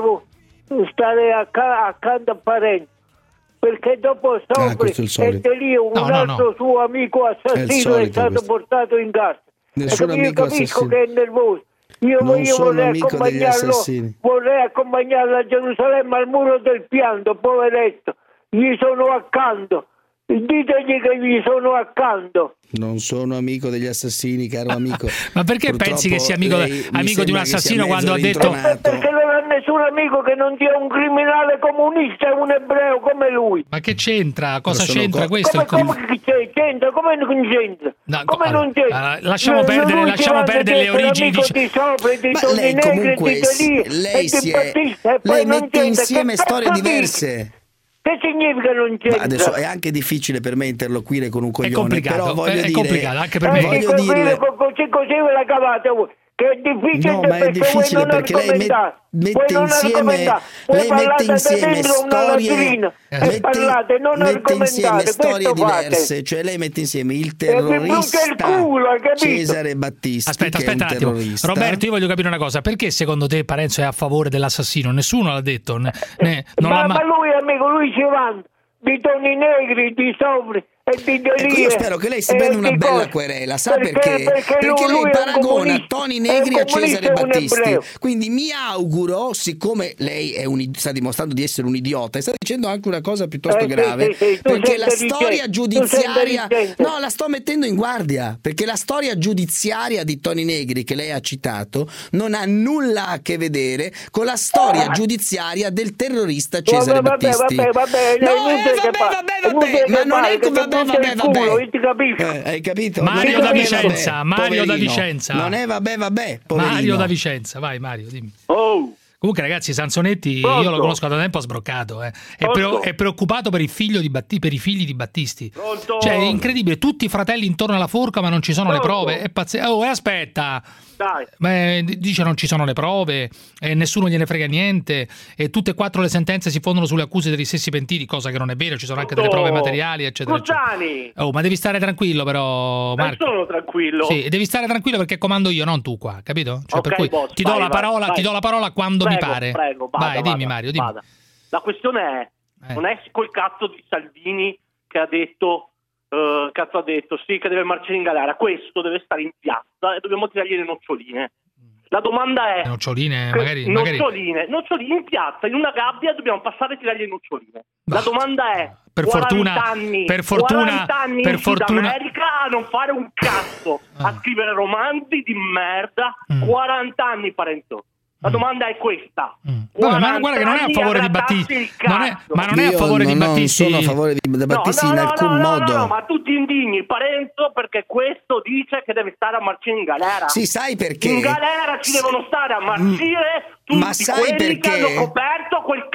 Speaker 4: stare accanto a Parenzo, perché dopo Sopri
Speaker 13: ah,
Speaker 4: e da lì un
Speaker 13: no,
Speaker 4: altro
Speaker 13: no, no.
Speaker 4: suo amico assassino è, è stato
Speaker 13: questo.
Speaker 4: portato in carcere.
Speaker 13: Nessun
Speaker 4: io
Speaker 13: amico
Speaker 4: capisco
Speaker 13: assassino.
Speaker 4: che è nervoso. Io,
Speaker 13: non
Speaker 4: io
Speaker 13: sono
Speaker 4: vorrei
Speaker 13: amico degli
Speaker 4: accompagnarlo,
Speaker 13: assassini.
Speaker 4: vorrei accompagnarlo a Gerusalemme al muro del pianto, poveretto. Gli sono accanto. Ditegli che gli sono accanto.
Speaker 13: Non sono amico degli assassini, caro amico.
Speaker 12: Ma perché
Speaker 13: Purtroppo
Speaker 12: pensi che sia amico, amico di un assassino quando ha detto
Speaker 4: eh, perché non ha nessun amico che non sia un criminale comunista e un ebreo come lui.
Speaker 12: Ma che c'entra? Cosa
Speaker 13: Sono
Speaker 12: c'entra
Speaker 13: co-
Speaker 12: questo?
Speaker 4: Come, come che c'entra? Come non c'entra?
Speaker 12: No,
Speaker 4: come
Speaker 12: allora,
Speaker 4: non c'entra?
Speaker 12: allora, lasciamo perdere,
Speaker 4: lui
Speaker 12: lasciamo perdere le origini
Speaker 4: di, di Sopra, di
Speaker 13: Ma
Speaker 4: Toni
Speaker 13: lei
Speaker 4: Negri,
Speaker 13: comunque
Speaker 4: di Delia,
Speaker 13: lei
Speaker 4: e
Speaker 13: si
Speaker 4: di
Speaker 13: è
Speaker 4: Battista, e poi
Speaker 13: lei
Speaker 4: non
Speaker 13: mette
Speaker 4: c'entra.
Speaker 13: insieme
Speaker 4: Che
Speaker 13: storie
Speaker 4: cazzo
Speaker 13: diverse.
Speaker 4: dici? Che significa non c'entra?
Speaker 13: Adesso è anche difficile per me interloquire con un coglione,
Speaker 12: È complicato,
Speaker 13: però voglio
Speaker 12: è
Speaker 13: dire,
Speaker 12: complicato anche per
Speaker 4: eh,
Speaker 12: me.
Speaker 13: voglio
Speaker 4: così,
Speaker 13: dirle
Speaker 4: così, così ve la cavate voi. Che è difficile,
Speaker 13: no, ma è difficile perché lei met- mette insieme lei mette insieme storie
Speaker 4: e parlate, non
Speaker 13: mette insieme storie diverse,
Speaker 4: fate.
Speaker 13: Cioè lei mette insieme il
Speaker 4: E
Speaker 13: terrorista
Speaker 4: il culo, hai capito?
Speaker 13: Cesare Battisti,
Speaker 12: aspetta,
Speaker 13: che
Speaker 12: aspetta
Speaker 13: è un
Speaker 12: un attimo.
Speaker 13: terrorista.
Speaker 12: Roberto, io voglio capire una cosa, perché secondo te Parenzo è a favore dell'assassino? Nessuno l'ha detto, ne, ne, non
Speaker 4: ma,
Speaker 12: l'ha
Speaker 4: ma lui amico, lui ci va di Toni Negri, di Sopri e di Delia.
Speaker 13: Ecco, io spero che lei si prenda una bella cose. querela, sa perché? Perché,
Speaker 4: perché,
Speaker 13: perché
Speaker 4: lui,
Speaker 13: lei
Speaker 4: lui
Speaker 13: paragona Toni Negri a Cesare Battisti.
Speaker 4: Ebreo.
Speaker 13: Quindi mi auguro, siccome lei è un, sta dimostrando di essere un idiota e sta dicendo anche una cosa piuttosto
Speaker 4: eh,
Speaker 13: grave,
Speaker 4: sì, sì, sì.
Speaker 13: perché la
Speaker 4: Sei
Speaker 13: storia giudiziaria
Speaker 4: no,
Speaker 13: la sto mettendo in guardia, perché la storia giudiziaria di Toni Negri che lei ha citato non ha nulla a che vedere con la storia ah. giudiziaria del terrorista Cesare
Speaker 4: vabbè,
Speaker 13: Battisti.
Speaker 4: Vabbè, vabbè, vabbè,
Speaker 13: no, eh, vabbè, vabbè, vabbè, ma non è che vabbè, vabbè, vabbè.
Speaker 4: Eh,
Speaker 13: hai capito?
Speaker 12: Mario da Vicenza,
Speaker 13: vabbè,
Speaker 12: Mario da
Speaker 13: poverino.
Speaker 12: Vicenza.
Speaker 13: Non è vabbè, vabbè, poverino.
Speaker 12: Mario da Vicenza, vai Mario, dimmi.
Speaker 4: Oh.
Speaker 12: Comunque ragazzi, Sansonetti
Speaker 4: Pronto?
Speaker 12: io lo conosco da tempo, ha sbroccato, eh. È, pre- è preoccupato per il figlio di Batti- per i figli di Battisti.
Speaker 4: Pronto?
Speaker 12: Cioè, è incredibile, tutti i fratelli intorno alla forca, ma non ci sono Pronto? le prove. È pazzesco. Oh, e aspetta.
Speaker 4: Dai.
Speaker 12: Beh, dice non ci sono le prove e nessuno gliene frega niente e tutte e quattro le sentenze si fondono sulle accuse degli stessi pentiti, cosa che non è vero, ci sono anche delle prove materiali, eccetera, eccetera. Oh, ma devi stare tranquillo però, Marco.
Speaker 4: Non sono tranquillo.
Speaker 12: Sì, devi stare tranquillo perché comando io, non tu qua, capito? Cioè,
Speaker 4: okay,
Speaker 12: per cui
Speaker 4: boss,
Speaker 12: ti do
Speaker 4: vai,
Speaker 12: la parola,
Speaker 4: vai.
Speaker 12: ti do la parola quando
Speaker 4: prego,
Speaker 12: mi pare.
Speaker 4: Prego, vada,
Speaker 12: vai,
Speaker 4: vada,
Speaker 12: dimmi Mario, dimmi.
Speaker 4: Vada. La questione è, eh. non è quel cazzo di Salvini che ha detto uh, cazzo ha detto, sì, che deve marciare in galera, questo deve stare in piazza e dobbiamo tirargli le noccioline. La domanda è...
Speaker 12: Noccioline, magari,
Speaker 4: noccioline, magari... noccioline in piazza, in una gabbia, dobbiamo passare a tirargli le noccioline. La
Speaker 12: bah.
Speaker 4: domanda è...
Speaker 12: Per fortuna,
Speaker 4: anni,
Speaker 12: per fortuna,
Speaker 4: anni
Speaker 12: per
Speaker 4: in
Speaker 12: fortuna...
Speaker 4: Sud America a non fare un cazzo, ah. a scrivere romanzi di merda, mm. quaranta anni Parenzo. La domanda è questa.
Speaker 12: Mm. Vabbè, ma guarda che non è a favore di Battisti. Non è, ma non è a favore
Speaker 13: Io
Speaker 12: di
Speaker 13: non
Speaker 12: Battisti.
Speaker 13: Non sono a favore di Battisti
Speaker 4: no, no,
Speaker 13: in alcun
Speaker 4: no, no,
Speaker 13: modo.
Speaker 4: No, no, ma tu ti indigni Parenzo perché questo dice che deve stare a marcire in galera.
Speaker 13: Sì, sai perché?
Speaker 4: In galera ci devono stare a marcire tutti
Speaker 13: ma sai
Speaker 4: quelli
Speaker 13: perché?
Speaker 4: che hanno coperto quel cazzo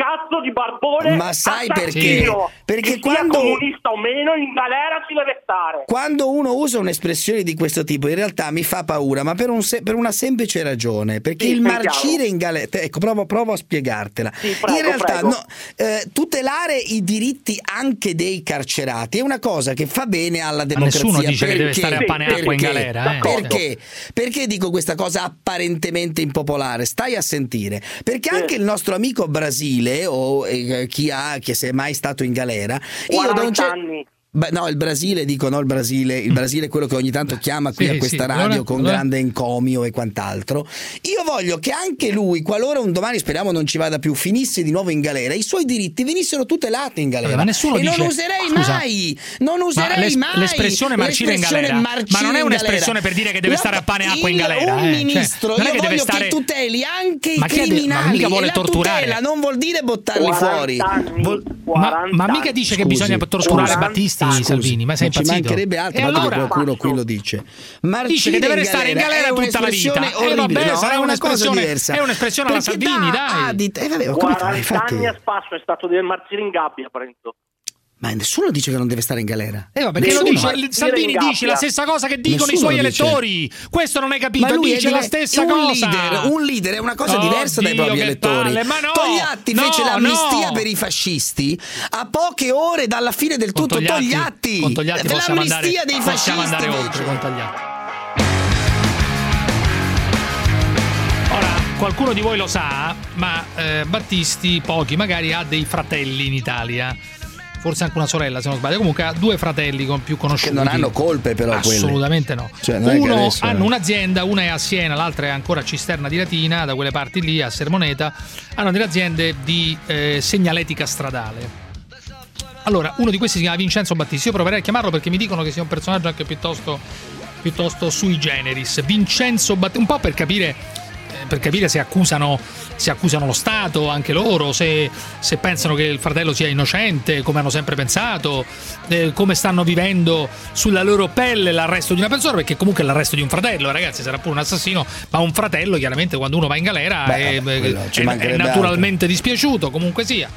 Speaker 4: di barbone.
Speaker 13: Ma sai
Speaker 4: assassino.
Speaker 13: perché? Perché
Speaker 4: che
Speaker 13: quando
Speaker 4: sia comunista o meno, in galera ci deve stare.
Speaker 13: Quando uno usa un'espressione di questo tipo, in realtà mi fa paura, ma per, un se- per una semplice ragione, perché
Speaker 4: Sì,
Speaker 13: il
Speaker 4: sentiamo.
Speaker 13: marcire in galera, ecco, provo, provo a spiegartela.
Speaker 4: Sì, prego,
Speaker 13: in realtà
Speaker 4: prego.
Speaker 13: no, eh, tutelare i diritti anche dei carcerati è una cosa che fa bene alla democrazia.
Speaker 12: nessuno dice
Speaker 13: perché?
Speaker 12: che deve stare a pane e acqua in
Speaker 13: Perché?
Speaker 12: galera, eh.
Speaker 13: Perché? Perché dico questa cosa apparentemente impopolare? Stai a sentire, perché anche il nostro amico Brasile o eh, chi ha che se è mai stato in galera, io da un cer-
Speaker 4: anni.
Speaker 13: Beh, no, il Brasile, dico no il Brasile, il Brasile è quello che ogni tanto chiama qui
Speaker 12: Sì,
Speaker 13: a questa
Speaker 12: sì,
Speaker 13: radio
Speaker 12: allora-
Speaker 13: con
Speaker 12: allora-
Speaker 13: grande encomio e quant'altro. Io voglio che anche lui, qualora un domani, speriamo non ci vada più, finisse di nuovo in galera, i suoi diritti venissero tutelati in galera.
Speaker 12: Eh, ma nessuno
Speaker 13: e
Speaker 12: dice-
Speaker 13: non userei
Speaker 12: Scusa.
Speaker 13: mai, non
Speaker 12: Ma
Speaker 13: userei
Speaker 12: l'es-
Speaker 13: mai
Speaker 12: l'espressione marcire in
Speaker 13: l'espressione
Speaker 12: galera,
Speaker 13: marcire
Speaker 12: ma non è
Speaker 13: in
Speaker 12: un'espressione
Speaker 13: galera.
Speaker 12: per dire che deve
Speaker 13: La-
Speaker 12: stare a pane e acqua in
Speaker 13: il-
Speaker 12: galera,
Speaker 13: Un
Speaker 12: eh. Cioè,
Speaker 13: ministro,
Speaker 12: non è
Speaker 13: io
Speaker 12: che deve
Speaker 13: voglio
Speaker 12: stare-
Speaker 13: che tuteli anche i
Speaker 12: Ma chi è de- ma
Speaker 13: criminali.
Speaker 12: mica vuole
Speaker 13: e la
Speaker 12: torturare.
Speaker 13: tutela non vuol dire buttarli fuori.
Speaker 12: Vol- ma, ma mica dice che
Speaker 13: Scusi,
Speaker 12: bisogna torturare
Speaker 13: scusi,
Speaker 12: Battisti,
Speaker 13: scusi,
Speaker 12: Salvini, ma sei
Speaker 13: non ci
Speaker 12: impazzito?
Speaker 13: mancherebbe altro,
Speaker 12: E
Speaker 13: ma
Speaker 12: allora?
Speaker 13: qualcuno qui lo dice.
Speaker 12: Dice che deve restare in galera
Speaker 13: è
Speaker 12: tutta la vita.
Speaker 13: un'espressione
Speaker 12: E vabbè,
Speaker 13: orribile, no,
Speaker 12: sarà
Speaker 13: è una
Speaker 12: un'espressione-
Speaker 13: cosa diversa.
Speaker 12: è un'espressione alla
Speaker 13: Perché
Speaker 12: Salvini,
Speaker 13: dà
Speaker 12: dai.
Speaker 13: adito- eh, vabbè, ho capito,
Speaker 4: quaranta
Speaker 13: infatti.
Speaker 4: anni a spasso è stato di marcire in gabbia, Parenzo.
Speaker 13: Ma nessuno dice che non deve stare in galera.
Speaker 12: Eh, vabbè, perché lo
Speaker 13: Nessuno.
Speaker 12: dice, Salvini dice la stessa cosa che dicono i
Speaker 13: Nessuno
Speaker 12: suoi
Speaker 13: lo dice.
Speaker 12: elettori. Questo non hai capito,
Speaker 13: Ma lui
Speaker 12: dice
Speaker 13: è
Speaker 12: la
Speaker 13: dive-
Speaker 12: stessa
Speaker 13: un
Speaker 12: cosa.
Speaker 13: Leader, un leader è una cosa diversa dai
Speaker 12: Oddio,
Speaker 13: propri
Speaker 12: che
Speaker 13: elettori.
Speaker 12: palle, ma no,
Speaker 13: Togliatti
Speaker 12: no,
Speaker 13: fece l'amnistia
Speaker 12: no.
Speaker 13: per i fascisti a poche ore dalla fine del
Speaker 12: Con
Speaker 13: tutto.
Speaker 12: Togliatti-
Speaker 13: Togliatti,
Speaker 12: con Togliatti
Speaker 13: per
Speaker 12: possiamo
Speaker 13: l'amnistia
Speaker 12: andare,
Speaker 13: dei
Speaker 12: possiamo
Speaker 13: fascisti.
Speaker 12: andare
Speaker 13: invece.
Speaker 12: oltre con Togliatti. Ora, qualcuno di voi lo sa, ma eh, Battisti, pochi magari, ha dei fratelli in Italia. Forse anche una sorella, se non sbaglio. Comunque ha due fratelli con più conosciuti.
Speaker 13: Che non hanno colpe, però, quelle.
Speaker 12: Assolutamente no.
Speaker 13: Cioè, non è che
Speaker 12: Uno
Speaker 13: adesso-
Speaker 12: hanno un'azienda, una è a Siena, l'altra è ancora a Cisterna di Latina, da quelle parti lì, a Sermoneta. Hanno delle aziende di eh, segnaletica stradale. Allora, uno di questi si chiama Vincenzo Battisti. Io proverei a chiamarlo perché mi dicono che sia un personaggio anche piuttosto, piuttosto sui generis. Vincenzo Battisti, un po' per capire, eh, per capire se accusano, se accusano lo Stato, anche loro, se, se pensano che il fratello sia innocente, come hanno sempre pensato, eh, come stanno vivendo sulla loro pelle l'arresto di una persona, perché comunque è l'arresto di un fratello, ragazzi, sarà pure un assassino, ma un fratello chiaramente quando uno va in galera
Speaker 13: Beh,
Speaker 12: è,
Speaker 13: quello ci
Speaker 12: è- è
Speaker 13: mancherebbe
Speaker 12: naturalmente dispiaciuto, comunque sia.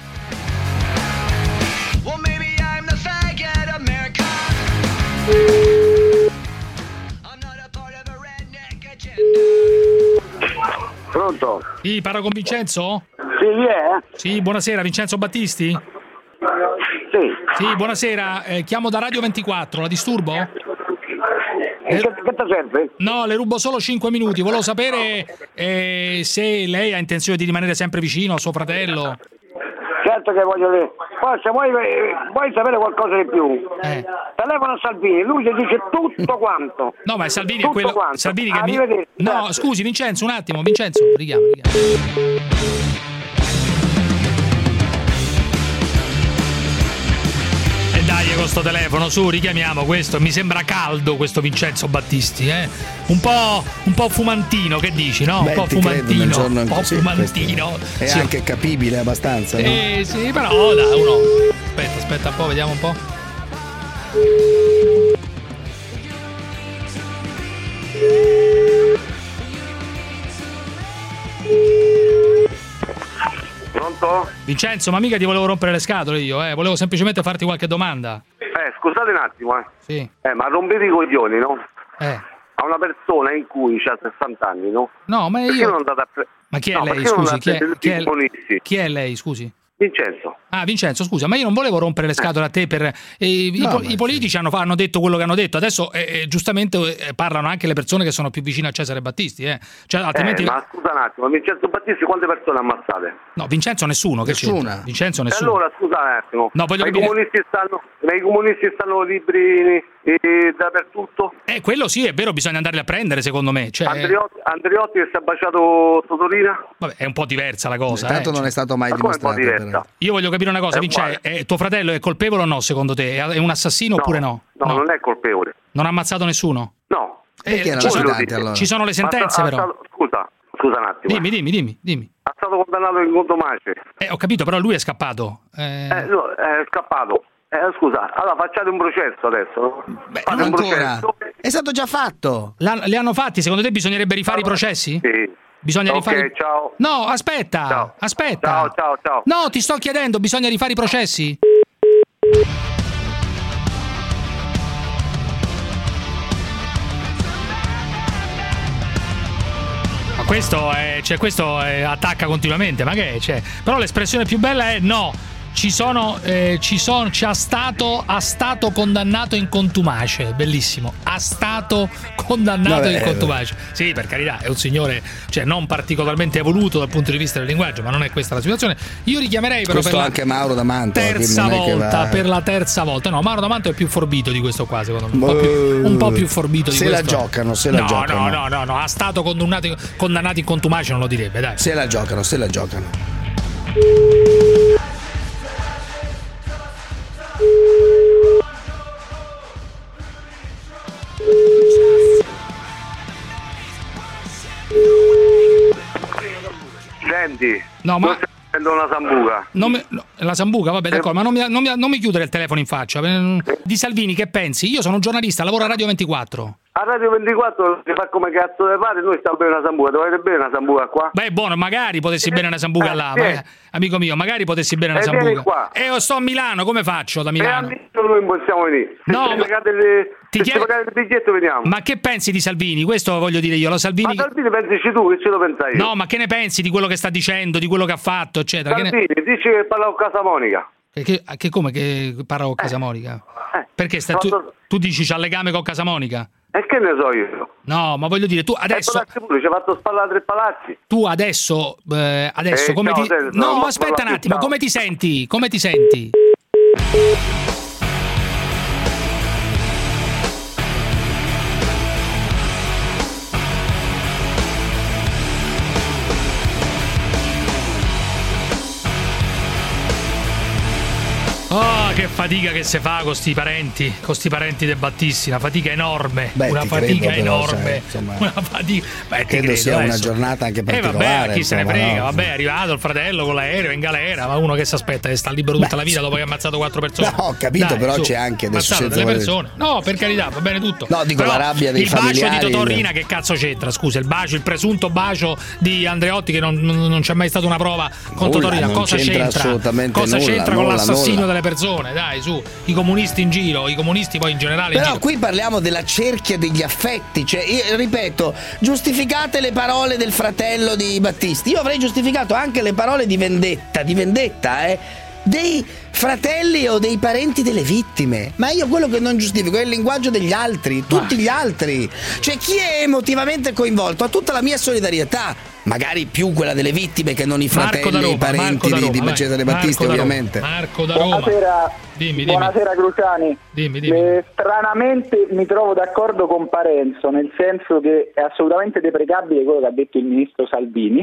Speaker 9: Pronto?
Speaker 12: Sì, parlo con Vincenzo?
Speaker 9: Sì, chi è?
Speaker 12: Sì, buonasera, Vincenzo Battisti?
Speaker 9: Sì.
Speaker 12: Sì, buonasera, eh, chiamo da Radio ventiquattro, la disturbo?
Speaker 9: E che, che ti serve?
Speaker 12: No, le rubo solo cinque minuti, volevo sapere eh, se lei ha intenzione di rimanere sempre vicino a suo fratello.
Speaker 9: Certo che voglio dire. Poi se vuoi, vuoi sapere qualcosa di più,
Speaker 12: Eh.
Speaker 9: telefono a Salvini, lui ti dice tutto quanto.
Speaker 12: No, ma è Salvini è
Speaker 9: Tutto
Speaker 12: quello.
Speaker 9: quanto.
Speaker 12: Salvini che mi...
Speaker 9: Arrivederci,
Speaker 12: No,
Speaker 9: grazie.
Speaker 12: scusi, Vincenzo, un attimo, Vincenzo, richiamo, richiamo. E dai con sto telefono, su, richiamiamo questo. Mi sembra caldo questo Vincenzo Battisti, eh? Un po', un po' fumantino, che dici, no?
Speaker 13: Beh,
Speaker 12: un po'
Speaker 13: ti credo,
Speaker 12: fumantino.
Speaker 13: nel giorno in
Speaker 12: un po'
Speaker 13: cui-
Speaker 12: fumantino.
Speaker 13: questo È
Speaker 12: Sì.
Speaker 13: anche capibile abbastanza, no?
Speaker 12: Eh, sì, però dai, uno. Aspetta, aspetta un po', vediamo un po'.
Speaker 9: Pronto?
Speaker 12: Vincenzo, ma mica ti volevo rompere le scatole io, eh. Volevo semplicemente farti qualche domanda.
Speaker 9: Eh, scusate un attimo, eh.
Speaker 12: Sì.
Speaker 9: Eh, ma rompete i coglioni, no?
Speaker 12: Eh.
Speaker 9: A una persona in cui ha sessanta anni, no?
Speaker 12: No, ma
Speaker 9: Perché
Speaker 12: io.
Speaker 9: non andate a pre-
Speaker 12: Ma chi è
Speaker 9: No,
Speaker 12: lei,
Speaker 9: perché non
Speaker 12: scusi?
Speaker 9: andate
Speaker 12: Chi è,
Speaker 9: tutti
Speaker 12: chi,
Speaker 9: i
Speaker 12: è,
Speaker 9: comunisti?
Speaker 12: chi è lei, scusi?
Speaker 9: Vincenzo.
Speaker 12: Ah, Vincenzo, scusa, ma io non volevo rompere le scatole a te per. eh, i,
Speaker 13: No,
Speaker 12: po-
Speaker 13: ma
Speaker 12: i politici hanno, fa- hanno detto quello che hanno detto. Adesso, eh, eh, giustamente, eh, parlano anche le persone che sono più vicine a Cesare Battisti, eh. Cioè, altrimenti.
Speaker 9: Eh, ma scusa un attimo, Vincenzo Battisti quante persone ha ammazzate?
Speaker 12: No, Vincenzo nessuno, che
Speaker 13: Nessuna.
Speaker 12: c'entra? Vincenzo
Speaker 9: E
Speaker 12: nessuno.
Speaker 9: allora scusa un attimo,
Speaker 12: No, voglio
Speaker 9: ma i
Speaker 12: capire-
Speaker 9: comunisti stanno, ma i comunisti stanno libri eh, dappertutto?
Speaker 12: Eh, quello sì, è vero, bisogna andarli a prendere, secondo me. Cioè,
Speaker 9: Andriotti, Andriotti che si è baciato Totolina?
Speaker 12: vabbè, è un po' diversa la cosa.
Speaker 13: Tanto
Speaker 12: eh.
Speaker 13: non è stato mai
Speaker 9: Ma come un po'
Speaker 13: dimostrato.
Speaker 9: diversa?
Speaker 13: però.
Speaker 12: Io voglio capire una cosa,
Speaker 9: È
Speaker 12: Vince,
Speaker 9: uguale.
Speaker 12: eh, tuo fratello è colpevole o no, secondo te? È un assassino oppure no?
Speaker 9: No, non è colpevole.
Speaker 12: Non ha ammazzato nessuno?
Speaker 9: No.
Speaker 12: Eh,
Speaker 13: Perché era
Speaker 12: ci,
Speaker 13: la
Speaker 12: sono,
Speaker 13: pedante, allora?
Speaker 12: ci sono le sentenze,
Speaker 9: Ma sta-
Speaker 12: però.
Speaker 9: ha stato- scusa, scusa un attimo.
Speaker 12: Dimmi, dimmi, dimmi, dimmi.
Speaker 9: Ha stato condannato in contumacia.
Speaker 12: Eh, ho capito, però lui è scappato. Eh,
Speaker 9: Eh, no, è scappato. Eh, scusa, allora facciate un processo adesso. no? Fate un
Speaker 13: Ancora?
Speaker 9: processo.
Speaker 13: È stato già fatto.
Speaker 12: l'han- li hanno fatti? Secondo te bisognerebbe rifare i processi?
Speaker 9: Sì.
Speaker 12: Bisogna
Speaker 9: Ok,
Speaker 12: rifare...
Speaker 9: ciao.
Speaker 12: No, aspetta,
Speaker 9: Ciao.
Speaker 12: aspetta.
Speaker 9: Ciao, ciao, ciao.
Speaker 12: No, ti sto chiedendo, bisogna rifare i processi? Ma questo è, cioè questo è, attacca continuamente, ma che è? Cioè, però l'espressione più bella è no. Ci sono, eh, ci sono, c'è stato, ha stato condannato in contumace, bellissimo. Ha stato condannato
Speaker 13: Vabbè,
Speaker 12: in contumace. Sì, per carità, è un signore, cioè non particolarmente evoluto dal punto di vista del linguaggio, ma non è questa la situazione. Io richiamerei però
Speaker 13: questo
Speaker 12: per la
Speaker 13: anche Mauro D'Amanto,
Speaker 12: terza
Speaker 13: non è che
Speaker 12: volta,
Speaker 13: va-
Speaker 12: per la terza volta. No, Mauro D'Amanto è più forbito di questo qua, secondo me. Un, po più, un po' più forbito di
Speaker 13: se
Speaker 12: questo.
Speaker 13: la giocano, se la
Speaker 12: no,
Speaker 13: giocano.
Speaker 12: No, no, no, no, ha stato condannato, condannato in contumace, non lo direbbe, dai.
Speaker 13: Se la giocano, se la giocano.
Speaker 9: Senti,
Speaker 12: no, ma
Speaker 9: prendo una sambuca.
Speaker 12: Non mi, no, la sambuca, vabbè, d'accordo, ma non mi, non, mi, non mi chiudere il telefono in faccia. Di Salvini che pensi? Io sono un giornalista, lavoro a Radio ventiquattro.
Speaker 9: A Radio ventiquattro si fa come cazzo deve fare, noi stiamo bene una sambuca, dovete bere una sambuca qua?
Speaker 12: Beh, buono, magari potessi bere una sambuca
Speaker 9: eh,
Speaker 12: là,
Speaker 9: sì.
Speaker 12: ma, amico mio, magari potessi bere una
Speaker 9: eh,
Speaker 12: sambuca.
Speaker 9: Qua.
Speaker 12: E io sto a Milano, come faccio da Milano?
Speaker 9: E noi non possiamo venire. Se
Speaker 12: no,
Speaker 9: ci
Speaker 12: ma...
Speaker 9: pagate le...
Speaker 12: ti
Speaker 9: se
Speaker 12: chied...
Speaker 9: ci pagate il biglietto veniamo.
Speaker 12: Ma che pensi di Salvini? Questo voglio dire io, la Salvini.
Speaker 9: Ma Salvini pensi tu, che ce lo pensai io?
Speaker 12: No, ma che ne pensi di quello che sta dicendo, di quello che ha fatto, eccetera?
Speaker 9: Salvini,
Speaker 12: che ne...
Speaker 9: dici che parla con Casamonica.
Speaker 12: Che, che, che come che parla con Casamonica?
Speaker 9: Eh, eh.
Speaker 12: Perché sta, tu, tu dici c'ha legame con Casamonica?
Speaker 9: E che ne so io?
Speaker 12: No, ma voglio dire, tu adesso...
Speaker 9: Pure, ci ha fatto spallare tre palazzi.
Speaker 12: Tu adesso, eh, adesso
Speaker 9: eh,
Speaker 12: come
Speaker 9: ciao,
Speaker 12: ti...
Speaker 9: Sergio,
Speaker 12: No,
Speaker 9: no,
Speaker 12: aspetta un attimo,
Speaker 9: ciao.
Speaker 12: come ti senti? Come ti senti? Oh, che fatica che si fa con sti parenti, con sti parenti De Battisti, una fatica enorme,
Speaker 13: Beh,
Speaker 12: una fatica
Speaker 13: credo, però,
Speaker 12: enorme,
Speaker 13: sai, insomma,
Speaker 12: una fatica. Beh, ti
Speaker 13: credo
Speaker 12: credo,
Speaker 13: sia
Speaker 12: adesso.
Speaker 13: una giornata anche
Speaker 12: Eh
Speaker 13: particolare.
Speaker 12: vabbè, chi
Speaker 13: insomma,
Speaker 12: se ne frega,
Speaker 13: no?
Speaker 12: vabbè, è arrivato il fratello con l'aereo in galera, ma uno che si aspetta che sta libero tutta
Speaker 13: Beh,
Speaker 12: la vita dopo che ha ammazzato quattro persone.
Speaker 13: No, ho capito,
Speaker 12: Dai,
Speaker 13: però
Speaker 12: su,
Speaker 13: c'è anche adesso
Speaker 12: ammazzato delle persone. No, per carità, va bene tutto.
Speaker 13: No, dico
Speaker 12: però
Speaker 13: la rabbia dei
Speaker 12: il
Speaker 13: familiari.
Speaker 12: bacio di Totorrina che cazzo c'entra? Scusa, il bacio, il presunto bacio di Andreotti che non, non, non c'è mai stata una prova con
Speaker 13: Nulla,
Speaker 12: Totorrina.
Speaker 13: non
Speaker 12: Cosa
Speaker 13: c'entra
Speaker 12: c'entra?
Speaker 13: assolutamente
Speaker 12: Cosa
Speaker 13: nulla,
Speaker 12: c'entra con
Speaker 13: nulla,
Speaker 12: l'assassinio
Speaker 13: nulla.
Speaker 12: delle persone? Dai, su, i comunisti in giro, i comunisti poi in generale in
Speaker 13: Però
Speaker 12: giro.
Speaker 13: qui parliamo della cerchia degli affetti, cioè io ripeto, giustificate le parole del fratello di Battisti, io avrei giustificato anche le parole di vendetta, di vendetta, eh, dei fratelli o dei parenti delle vittime. Ma io quello che non giustifico è il linguaggio degli altri, tutti gli altri. Cioè chi è emotivamente coinvolto ha tutta la mia solidarietà, magari più quella delle vittime che non i fratelli e i parenti di, di Cesare Battisti, ovviamente.
Speaker 12: Marco da Roma.
Speaker 16: Buonasera,
Speaker 12: dimmi, dimmi.
Speaker 16: buonasera Cruciani.
Speaker 12: Dimmi, dimmi.
Speaker 16: Eh, stranamente mi trovo d'accordo con Parenzo, nel senso che è assolutamente deprecabile quello che ha detto il ministro Salvini,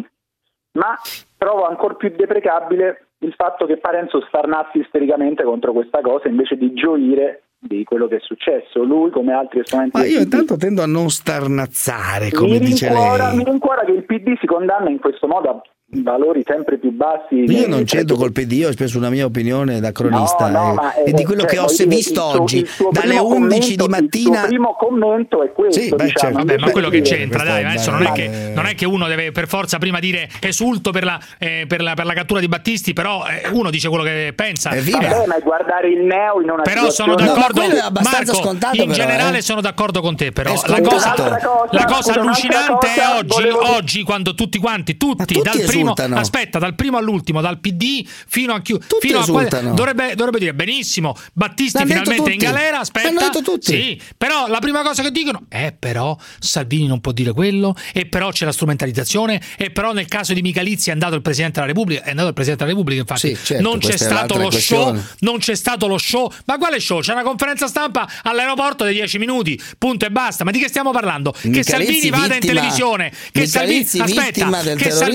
Speaker 16: ma trovo ancora più deprecabile il fatto che Parenzo starnazzi istericamente contro questa cosa invece di gioire di quello che è successo. Lui, come altri esponenti
Speaker 13: Ma
Speaker 16: del
Speaker 13: io
Speaker 16: P D,
Speaker 13: intanto tendo a non starnazzare, come
Speaker 16: mi
Speaker 13: dice
Speaker 16: rincuora,
Speaker 13: lei.
Speaker 16: mi rincuora che il P D si condanna in questo modo a valori sempre più bassi.
Speaker 13: Io non cedo col P D, io ho espresso una mia opinione da cronista,
Speaker 16: no, no,
Speaker 13: eh,
Speaker 16: ma,
Speaker 13: e
Speaker 16: eh,
Speaker 13: di quello
Speaker 16: cioè,
Speaker 13: che ho
Speaker 16: voglio dire,
Speaker 13: visto
Speaker 16: il suo-
Speaker 13: oggi
Speaker 16: il suo
Speaker 13: dalle
Speaker 16: primo
Speaker 13: undici di
Speaker 16: commento-
Speaker 13: mattina.
Speaker 16: Il suo primo commento è questo,
Speaker 13: Sì, beh,
Speaker 16: diciamo.
Speaker 13: certo.
Speaker 12: Vabbè, ma quello che c'entra,
Speaker 13: questo
Speaker 12: dai,
Speaker 13: è
Speaker 12: adesso non è,
Speaker 13: bello.
Speaker 12: che, non è che uno deve per forza prima dire esulto per la, eh, per la, per la cattura di Battisti, però eh, uno dice quello che pensa.
Speaker 16: Vabbè, ma è guardare il neo in una
Speaker 12: Però sono
Speaker 16: situazione-
Speaker 12: d'accordo,
Speaker 16: No, ma quello è abbastanza
Speaker 12: Marco,
Speaker 16: scontato,
Speaker 12: in
Speaker 16: però,
Speaker 12: generale
Speaker 16: eh.
Speaker 12: sono d'accordo con te, però
Speaker 16: È
Speaker 12: la
Speaker 16: scontato.
Speaker 12: cosa,
Speaker 16: Un'altra cosa,
Speaker 12: la cosa
Speaker 16: scusa,
Speaker 12: allucinante
Speaker 16: un'altra
Speaker 12: è
Speaker 16: cosa,
Speaker 12: oggi,
Speaker 16: volevo-
Speaker 12: oggi quando tutti quanti, tutti,
Speaker 13: tutti
Speaker 12: dal primo,
Speaker 13: esultano.
Speaker 12: aspetta, dal primo all'ultimo, dal P D fino a chiù,
Speaker 13: Tutti
Speaker 12: fino a qua-
Speaker 13: esultano.
Speaker 12: dovrebbe, dovrebbe dire benissimo, Battisti
Speaker 13: L'hanno detto
Speaker 12: finalmente in
Speaker 13: tutti.
Speaker 12: galera, aspetta.
Speaker 13: L'hanno detto tutti.
Speaker 12: Sì, però la prima cosa che dicono è però Salvini non può dire quello, e però c'è la strumentalizzazione, e però nel caso di Michalizzi è andato il Presidente della Repubblica, è andato il Presidente della Repubblica, infatti
Speaker 13: Sì, certo,
Speaker 12: non c'è
Speaker 13: questa è
Speaker 12: stato
Speaker 13: l'altra
Speaker 12: lo
Speaker 13: questione.
Speaker 12: show, non c'è stato lo show. Ma quale show? C'è una conferenza stampa all'aeroporto dei dieci minuti, punto e basta. Ma di che stiamo parlando? Che
Speaker 13: Michalizzi
Speaker 12: Salvini vada in
Speaker 13: vittima-
Speaker 12: televisione, che
Speaker 13: Michalizzi
Speaker 12: Salvini aspetta,
Speaker 13: vittima del
Speaker 12: che
Speaker 13: terrorismo
Speaker 12: Salvini
Speaker 13: non ha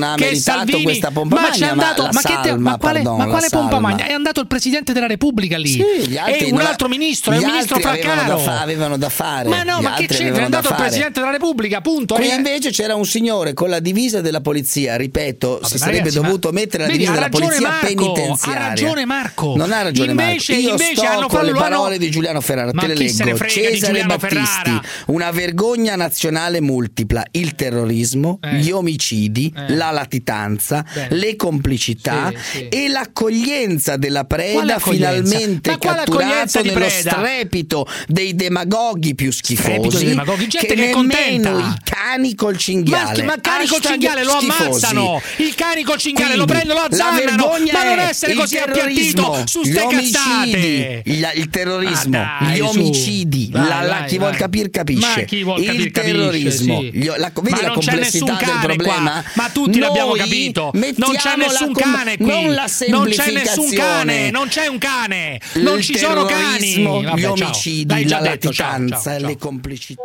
Speaker 13: ha
Speaker 12: che
Speaker 13: meritato
Speaker 12: Salvini,
Speaker 13: questa pompa
Speaker 12: ma
Speaker 13: magna,
Speaker 12: c'è andato,
Speaker 13: ma,
Speaker 12: ma, che te, ma quale,
Speaker 13: pardon,
Speaker 12: ma quale pompa
Speaker 13: salma.
Speaker 12: magna? È andato il Presidente della Repubblica lì,
Speaker 13: Sì, gli altri
Speaker 12: e un
Speaker 13: non-
Speaker 12: altro ministro, è
Speaker 13: gli
Speaker 12: un ministro
Speaker 13: altri avevano
Speaker 12: Fraccaro.
Speaker 13: da, fa- avevano da fare.
Speaker 12: Ma no,
Speaker 13: Gli
Speaker 12: ma che
Speaker 13: altri
Speaker 12: c'entra? È
Speaker 13: avevano da
Speaker 12: andato il
Speaker 13: fare.
Speaker 12: Presidente della Repubblica, punto.
Speaker 13: Qui
Speaker 12: E-
Speaker 13: invece c'era un signore con la divisa della polizia, ripeto, si
Speaker 12: ma
Speaker 13: sarebbe
Speaker 12: ragazzi,
Speaker 13: dovuto
Speaker 12: ma-
Speaker 13: mettere la
Speaker 12: vedi,
Speaker 13: divisa
Speaker 12: ha
Speaker 13: della
Speaker 12: ragione
Speaker 13: polizia
Speaker 12: Marco,
Speaker 13: penitenziaria.
Speaker 12: ha ragione Marco.
Speaker 13: Non ha ragione
Speaker 12: Invece-
Speaker 13: Marco. Io
Speaker 12: invece
Speaker 13: sto
Speaker 12: hanno
Speaker 13: con
Speaker 12: fatto-
Speaker 13: le
Speaker 12: lo hanno-
Speaker 13: parole di Giuliano Ferrara,
Speaker 12: Ma
Speaker 13: te le
Speaker 12: chi se ne
Speaker 13: leggo.
Speaker 12: frega di
Speaker 13: Cesare
Speaker 12: Giuliano
Speaker 13: Battisti,
Speaker 12: Ferrara?
Speaker 13: una vergogna nazionale multipla, il terrorismo,
Speaker 12: Eh.
Speaker 13: gli omicidi,
Speaker 12: Eh.
Speaker 13: la latitanza,
Speaker 12: Bene.
Speaker 13: le complicità
Speaker 12: Sì, sì.
Speaker 13: e l'accoglienza della
Speaker 12: Quale
Speaker 13: Preda
Speaker 12: accoglienza?
Speaker 13: finalmente
Speaker 12: Ma quale accoglienza
Speaker 13: catturato
Speaker 12: di
Speaker 13: nello
Speaker 12: Preda?
Speaker 13: strepito dei demagoghi più
Speaker 12: Strepito
Speaker 13: schifosi,
Speaker 12: dei demagoghi, gente
Speaker 13: che
Speaker 12: che è
Speaker 13: nemmeno
Speaker 12: contenta.
Speaker 13: i cani col cinghiale.
Speaker 12: Ma, ma cani col
Speaker 13: Hashtag
Speaker 12: cinghiale lo
Speaker 13: schifosi.
Speaker 12: ammazzano, il cani col cinghiale lo
Speaker 13: Quindi,
Speaker 12: prendono, lo
Speaker 13: la
Speaker 12: azzannano,
Speaker 13: vergogna
Speaker 12: ma non
Speaker 13: è
Speaker 12: essere
Speaker 13: il
Speaker 12: così
Speaker 13: terrorismo,
Speaker 12: appiattito su
Speaker 13: gli
Speaker 12: ste
Speaker 13: omicidi,
Speaker 12: cazzate.
Speaker 13: il, il terrorismo,
Speaker 12: Ah, dai,
Speaker 13: gli
Speaker 12: su.
Speaker 13: omicidi,
Speaker 12: Vai,
Speaker 13: la, la-
Speaker 12: vai,
Speaker 13: chi
Speaker 12: vai.
Speaker 13: vuol capire capisce.
Speaker 12: Ma chi vuol
Speaker 13: il
Speaker 12: capire capisce,
Speaker 13: terrorismo,
Speaker 12: sì.
Speaker 13: gli- la, vedi
Speaker 12: Ma
Speaker 13: la
Speaker 12: non c'è nessun
Speaker 13: complessità del
Speaker 12: cane
Speaker 13: problema?
Speaker 12: qua. Ma tutti l'abbiamo
Speaker 13: Noi
Speaker 12: capito. Non c'è
Speaker 13: mettiamo
Speaker 12: nessun
Speaker 13: la com-
Speaker 12: cane qui.
Speaker 13: non la
Speaker 12: Non c'è nessun
Speaker 13: semplificazione.
Speaker 12: cane, non c'è un cane. Non
Speaker 13: Il
Speaker 12: ci sono cani.
Speaker 13: terrorismo,
Speaker 12: Vabbè,
Speaker 13: gli
Speaker 12: ciao.
Speaker 13: omicidi,
Speaker 12: L'hai già
Speaker 13: la
Speaker 12: detto, ciao,
Speaker 13: latitanza
Speaker 12: ciao,
Speaker 13: e
Speaker 12: ciao.
Speaker 13: le complicità.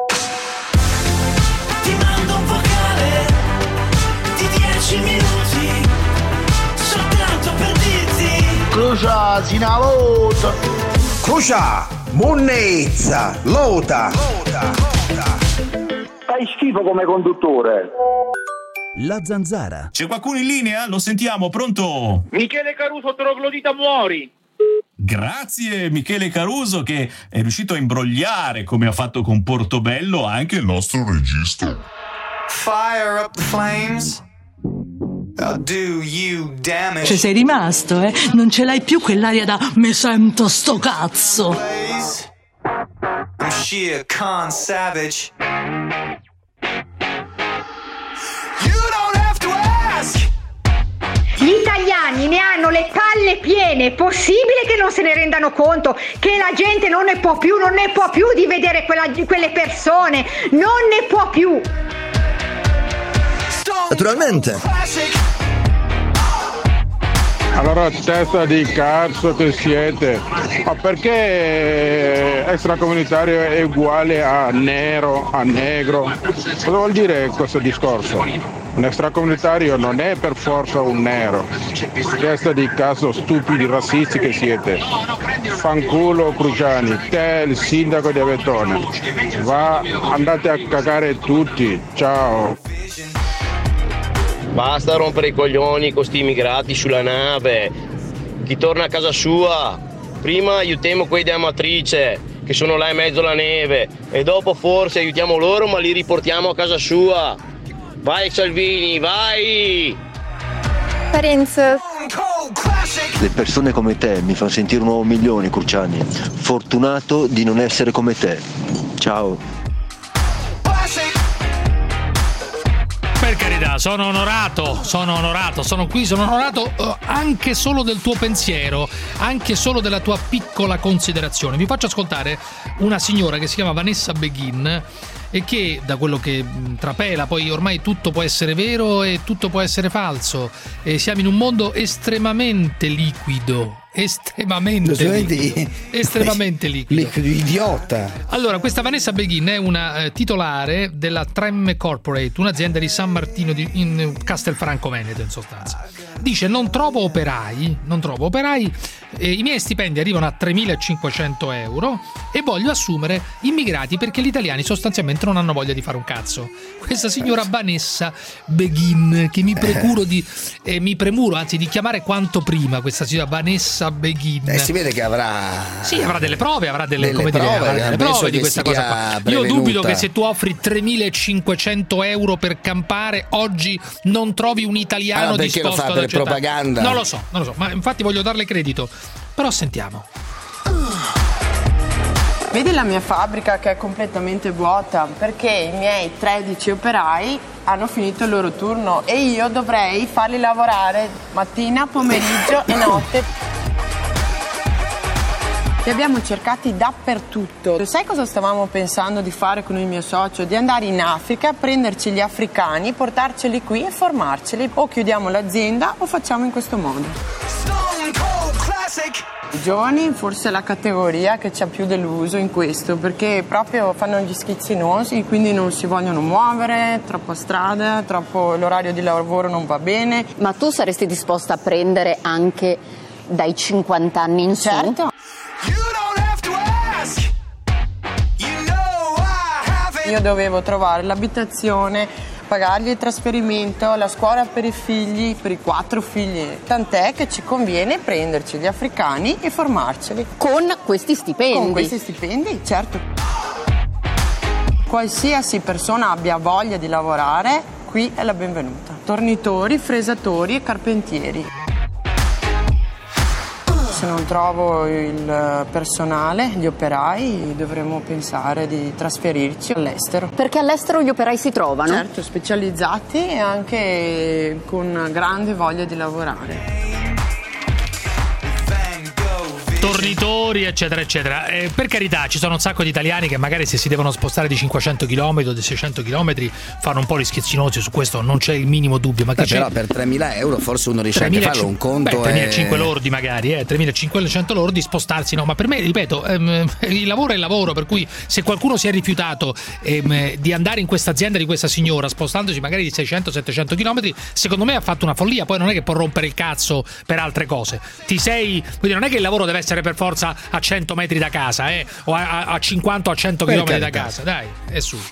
Speaker 18: Ti mando un vocale di dieci minuti soltanto per dirti
Speaker 6: Crucia, sinalota. Crucia, monnezza, lota.
Speaker 7: Fai schifo come conduttore.
Speaker 3: La Zanzara.
Speaker 19: C'è qualcuno in linea? Lo sentiamo, pronto?
Speaker 4: Michele Caruso, troglodita muori.
Speaker 19: Grazie Michele Caruso che è riuscito a imbrogliare, come ha fatto con Portobello, anche il nostro regista.
Speaker 18: Fire up the flames. I'll do you damage.
Speaker 20: Ci sei rimasto, eh? Non ce l'hai più quell'aria da me sento sto cazzo.
Speaker 18: I'm sheer con savage. You don't have to ask.
Speaker 21: Gli italiani ne hanno le palle piene, è possibile che non se ne rendano conto che la gente non ne può più, non ne può più di vedere quella- quelle persone, non ne può più.
Speaker 6: Naturalmente.
Speaker 17: Allora, testa di cazzo che siete, ma perché extracomunitario è uguale a nero, a negro? Cosa vuol dire questo discorso? Un extracomunitario non è per forza un nero. Testa di cazzo, stupidi razzisti che siete. Fanculo Cruciani, te il sindaco di Aventone. Va, andate a cagare tutti, ciao.
Speaker 22: Basta rompere i coglioni con sti immigrati sulla nave. Chi torna a casa sua, prima aiutiamo quei di Amatrice che sono là in mezzo alla neve e dopo forse aiutiamo loro ma li riportiamo a casa sua. Vai Salvini, vai!
Speaker 24: Parenzo.
Speaker 25: Le persone come te mi fanno sentire un uomo milione, Cruciani. Fortunato di non essere come te. Ciao.
Speaker 12: Per carità, sono onorato, sono onorato, sono qui, sono onorato eh, anche solo del tuo pensiero, anche solo della tua piccola considerazione. Vi faccio ascoltare una signora che si chiama Vanessa Beghin e che, da quello che mh, trapela, poi ormai tutto può essere vero e tutto può essere falso, e siamo in un mondo estremamente liquido, estremamente liquido, estremamente liquido.
Speaker 13: Liquido idiota.
Speaker 12: Allora, questa Vanessa Beghin è una eh, titolare della Tremme Corporate, un'azienda di San Martino di, in Castelfranco Veneto, in sostanza. Dice: non trovo operai, non trovo operai, eh, i miei stipendi arrivano a tremilacinquecento euro e voglio assumere immigrati perché gli italiani sostanzialmente non hanno voglia di fare un cazzo. Questa signora Vanessa Beghin, che mi procuro di eh, mi premuro anzi di chiamare quanto prima, questa signora Vanessa Beghin.
Speaker 13: Eh, si vede che avrà
Speaker 12: Sì, avrà delle prove, avrà delle,
Speaker 13: delle
Speaker 12: come
Speaker 13: prove,
Speaker 12: dire, avrà delle
Speaker 13: penso
Speaker 12: prove di
Speaker 13: che
Speaker 12: questa
Speaker 13: sia
Speaker 12: cosa qua. Io
Speaker 13: prevenuta.
Speaker 12: dubito che se tu offri tremilacinquecento euro per campare oggi non trovi un italiano
Speaker 13: Allora, perché
Speaker 12: disposto
Speaker 13: lo fa
Speaker 12: ad
Speaker 13: per
Speaker 12: accettare.
Speaker 13: propaganda?
Speaker 12: Non lo so, non lo so, ma infatti voglio darle credito. Però sentiamo.
Speaker 31: Vedi la mia fabbrica che è completamente vuota perché i miei tredici operai hanno finito il loro turno e io dovrei farli lavorare mattina, pomeriggio e notte. Li abbiamo cercati dappertutto. Sai cosa stavamo pensando di fare con il mio socio? Di andare in Africa, prenderci gli africani, portarceli qui e formarceli. O chiudiamo l'azienda o facciamo in questo modo. I giovani forse è la categoria che ci ha più deluso in questo, perché proprio fanno gli schizzinosi, quindi non si vogliono muovere, troppo strada, troppo l'orario di lavoro non va bene.
Speaker 1: Ma tu saresti disposta a prendere anche dai cinquanta anni in su?
Speaker 31: Certo. Io dovevo trovare l'abitazione, pagargli il trasferimento, la scuola per i figli, per i quattro figli. Tant'è che ci conviene prenderci gli africani e formarceli.
Speaker 1: Con questi stipendi?
Speaker 31: Con questi stipendi, certo. Qualsiasi persona abbia voglia di lavorare, qui è la benvenuta. Tornitori, fresatori e carpentieri. Se non trovo il personale, gli operai, dovremmo pensare di trasferirci all'estero.
Speaker 1: Perché all'estero gli operai si trovano?
Speaker 31: Certo, specializzati e anche con grande voglia di lavorare.
Speaker 12: Tornitori, eccetera eccetera. Eh, per carità, ci sono un sacco di italiani che magari se si devono spostare di cinquecento chilometri o di seicento chilometri fanno un po' gli schizzinosi, su questo non c'è il minimo dubbio. Ma che
Speaker 13: Beh,
Speaker 12: c'è?
Speaker 13: però per tremila euro forse uno riesce anche a farlo un conto.
Speaker 12: Beh, tremilacinquecento
Speaker 13: e...
Speaker 12: lordi magari, eh, tremilacinquecento lordi spostarsi, no, ma per me, ripeto, ehm, il lavoro è il lavoro, per cui se qualcuno si è rifiutato ehm, di andare in questa azienda di questa signora spostandosi magari di seicento settecento chilometri, secondo me ha fatto una follia. Poi non è che può rompere il cazzo per altre cose. Ti sei, quindi non è che il lavoro deve essere per forza a cento metri da casa, eh, o a, a cinquanta o a cento chilometri da casa. Dai, è su.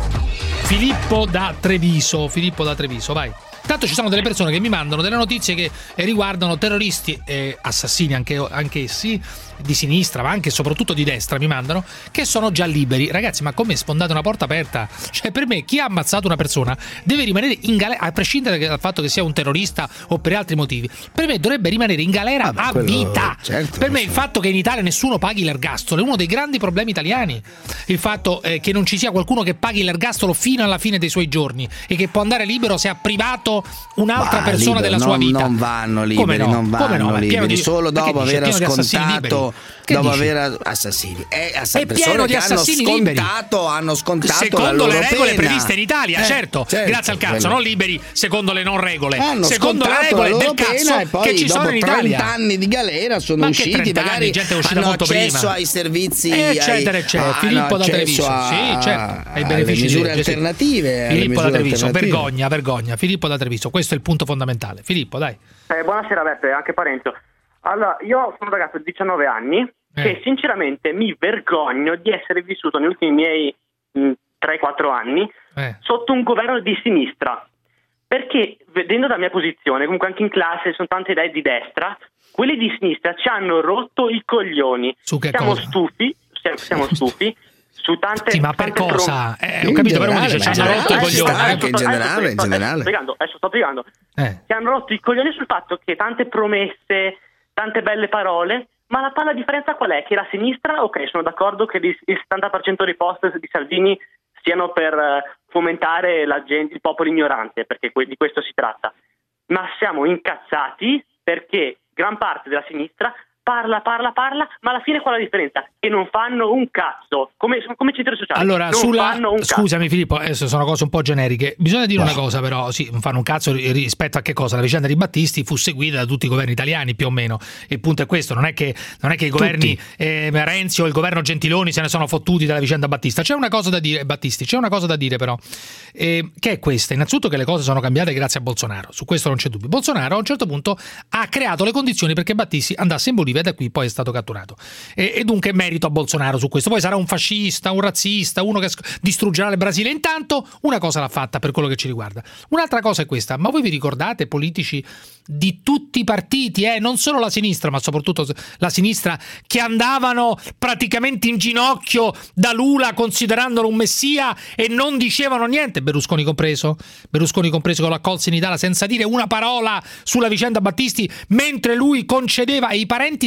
Speaker 12: Filippo da Treviso, Filippo da Treviso, vai. Tanto ci sono delle persone che mi mandano delle notizie che riguardano terroristi e assassini anche, anche essi, di sinistra ma anche e soprattutto di destra, mi mandano, che sono già liberi. Ragazzi, ma come sfondate una porta aperta? Cioè, per me chi ha ammazzato una persona deve rimanere in galera, a prescindere dal fatto che sia un terrorista o per altri motivi. Per me dovrebbe rimanere in galera
Speaker 13: ah,
Speaker 12: a
Speaker 13: quello,
Speaker 12: vita.
Speaker 13: Certo,
Speaker 12: per me
Speaker 13: sì.
Speaker 12: Il fatto che in Italia nessuno paghi l'ergastolo è uno dei grandi problemi italiani. Il fatto eh, che non ci sia qualcuno che paghi l'ergastolo fino alla fine dei suoi giorni e che può andare libero se ha privato un'altra
Speaker 13: Ma
Speaker 12: persona
Speaker 13: libero,
Speaker 12: della
Speaker 13: non,
Speaker 12: sua vita.
Speaker 13: Non vanno liberi,
Speaker 12: no?
Speaker 13: non vanno
Speaker 12: no?
Speaker 13: liberi,
Speaker 12: Di,
Speaker 13: solo dopo aver scontato, dopo
Speaker 12: dici?
Speaker 13: aver assassini. È, ass-
Speaker 12: è pieno di assassini
Speaker 13: hanno
Speaker 12: liberi.
Speaker 13: Scontato, hanno scontato
Speaker 12: secondo
Speaker 13: la loro
Speaker 12: le regole
Speaker 13: pena.
Speaker 12: previste in Italia,
Speaker 13: eh,
Speaker 12: certo,
Speaker 13: certo,
Speaker 12: grazie al cazzo,
Speaker 13: quello.
Speaker 12: non liberi secondo le non regole,
Speaker 13: Hanno
Speaker 12: secondo le
Speaker 13: scontato
Speaker 12: regole
Speaker 13: la loro
Speaker 12: del cazzo
Speaker 13: pena e poi
Speaker 12: che ci sono in Italia.
Speaker 13: trenta anni di galera sono
Speaker 12: Ma
Speaker 13: usciti, magari
Speaker 12: anni, gente è uscita
Speaker 13: hanno
Speaker 12: molto
Speaker 13: accesso
Speaker 12: prima.
Speaker 13: ai servizi,
Speaker 12: eccetera,
Speaker 13: ai,
Speaker 12: eccetera. Filippo da Treviso,
Speaker 13: a,
Speaker 12: sì, certo, ai benefici
Speaker 13: misure
Speaker 12: di legge,
Speaker 13: alternative.
Speaker 12: sì. Filippo da Treviso,
Speaker 13: alternative.
Speaker 12: vergogna, vergogna. Filippo da Treviso, questo è il punto fondamentale. Filippo, dai.
Speaker 2: Eh, buonasera Beppe, anche Parenzo. Allora, io sono un ragazzo di diciannove anni eh. che sinceramente mi vergogno di essere vissuto negli ultimi miei mh, tre quattro anni eh. sotto un governo di sinistra. Perché, vedendo la mia posizione, comunque anche in classe sono tante idee di destra, quelli di sinistra ci hanno rotto i coglioni.
Speaker 12: Su che
Speaker 2: siamo
Speaker 12: cosa?
Speaker 2: stufi, siamo, siamo stufi su tante
Speaker 12: sì, ma per
Speaker 2: tante
Speaker 12: cosa?
Speaker 2: prom-
Speaker 12: Eh, ho capito, però uno dice ci hanno rotto i coglioni.
Speaker 13: Anche in generale, in generale.
Speaker 2: Spiegando, adesso sto spiegando.
Speaker 12: Eh.
Speaker 2: Ci hanno rotto i coglioni sul fatto che tante promesse, tante belle parole, ma la palla differenza qual è? Che la sinistra, ok, sono d'accordo che il settanta per cento dei post di Salvini siano per fomentare la gente, il popolo ignorante, perché di questo si tratta. Ma siamo incazzati perché gran parte della sinistra parla, parla, parla, ma alla fine qual è la differenza? Che non fanno un cazzo, come, come centri sociali.
Speaker 12: Allora,
Speaker 2: non
Speaker 12: sulla...
Speaker 2: fanno un
Speaker 12: scusami
Speaker 2: cazzo.
Speaker 12: Filippo, adesso sono cose un po' generiche. Bisogna dire una cosa però, sì, non fanno un cazzo rispetto a che cosa? La vicenda di Battisti fu seguita da tutti i governi italiani più o meno. Il punto è questo, non è che, non è che i governi eh, Renzi o il governo Gentiloni se ne sono fottuti dalla vicenda Battista. C'è una cosa da dire, Battisti, c'è una cosa da dire però, eh, che è questa. Innanzitutto che le cose sono cambiate grazie a Bolsonaro, su questo non c'è dubbio. Bolsonaro a un certo punto ha creato le condizioni perché Battisti andasse in Bolivia e da qui poi è stato catturato. E, e dunque merito a Bolsonaro su questo. Poi sarà un fascista, un razzista, uno che distruggerà il Brasile. Intanto una cosa l'ha fatta per quello che ci riguarda. Un'altra cosa è questa, ma voi vi ricordate politici di tutti i partiti, eh? Non solo la sinistra, ma soprattutto la sinistra, che andavano praticamente in ginocchio da Lula considerandolo un messia e non dicevano niente, Berlusconi compreso, Berlusconi compreso che lo accolse in Italia senza dire una parola sulla vicenda Battisti, mentre lui concedeva, e i parenti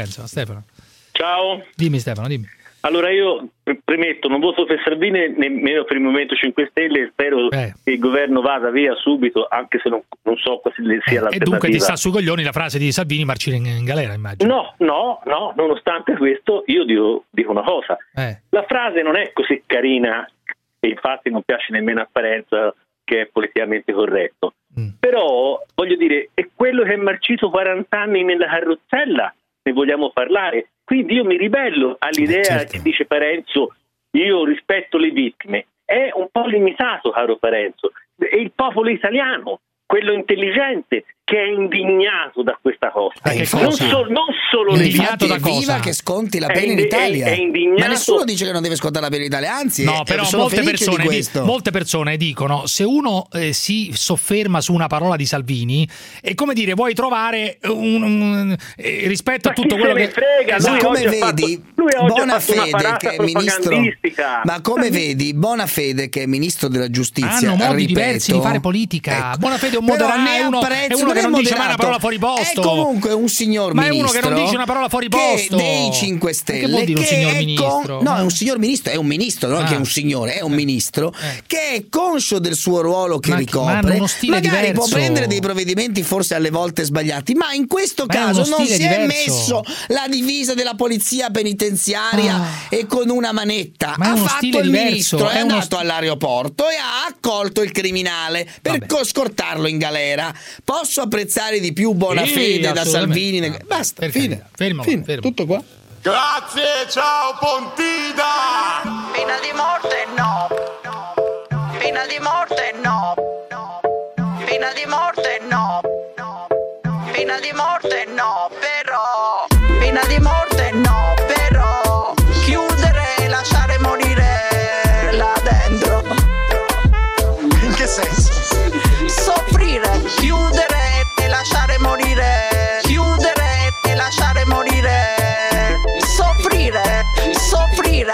Speaker 5: Firenze. Ma Stefano.
Speaker 9: Ciao.
Speaker 5: Dimmi Stefano, dimmi.
Speaker 9: Allora io premetto, non voto per Salvini nemmeno per il Movimento cinque Stelle, spero eh. che il governo vada via subito, anche se non, non so quasi sia eh, l'alternativa.
Speaker 5: E dunque ti sta sui coglioni la frase di Salvini, marcire in, in galera, immagino.
Speaker 9: No, no, no, nonostante questo io dico, dico una cosa. Eh. La frase non è così carina, e infatti non piace nemmeno a Parenzo, che è politicamente corretto. Mm. Però, voglio dire, è quello che è marcito quaranta anni nella carrozzella, ne vogliamo parlare. Quindi io mi ribello all'idea eh, certo. che dice Parenzo, io rispetto le vittime. È un po' limitato, caro Parenzo. È il popolo italiano, quello intelligente, che è indignato da questa cosa.
Speaker 13: Eh,
Speaker 9: non, so, non solo le
Speaker 13: infatti è viva che sconti la pena in Italia.
Speaker 9: È, è indignato.
Speaker 13: Ma nessuno dice che non deve scontare la pena in Italia, anzi,
Speaker 5: no,
Speaker 13: è,
Speaker 5: però
Speaker 13: sono
Speaker 5: molte persone,
Speaker 13: di
Speaker 5: di, molte persone dicono se uno eh, si sofferma su una parola di Salvini, è come dire, vuoi trovare un, un eh, rispetto
Speaker 9: ma
Speaker 5: a tutto quello che
Speaker 9: frega,
Speaker 13: ma come vedi,
Speaker 9: fatto,
Speaker 13: Bonafede che è ministro, ma come vedi, Bonafede che è ministro della giustizia,
Speaker 5: hanno modi
Speaker 13: ripeto,
Speaker 5: diversi di fare politica.
Speaker 13: Ecco,
Speaker 5: Bonafede è un moderato, è uno, è uno che non dice mai una parola fuori posto.
Speaker 13: È comunque un signor
Speaker 5: ma
Speaker 13: ministro.
Speaker 5: Ma è uno che non dice una parola fuori posto.
Speaker 13: Che dei cinque Stelle.
Speaker 5: Che vuol dire un signor ministro?
Speaker 13: Con... No, è un signor ministro, è un ministro, non ah. che è un signore, è un ministro eh. che è conscio del suo ruolo che
Speaker 5: ma,
Speaker 13: ricopre.
Speaker 5: Ma stile
Speaker 13: magari
Speaker 5: diverso.
Speaker 13: può prendere dei provvedimenti forse alle volte sbagliati, ma in questo ma caso non si diverso. è messo la divisa della polizia penitenziaria ah. e con una manetta. Ha fatto il diverso. ministro, è, è andato st... all'aeroporto e ha accolto il criminale per Vabbè. scortarlo in galera. Posso apprezzare di più Bonafede sì, da Salvini? No. Basta, fine.
Speaker 5: Fermo,
Speaker 13: fine.
Speaker 5: fermo.
Speaker 13: Tutto qua.
Speaker 11: Grazie, ciao Pontida!
Speaker 14: Pena di morte no. Pena di morte no. Pena di morte no. Pena di morte no, però. Pena di morte no, però. Chiudere e lasciare morire là dentro.
Speaker 11: In che senso?
Speaker 14: Soffrire, chiudere e lasciare morire. Chiudere e lasciare morire. Soffrire, soffrire,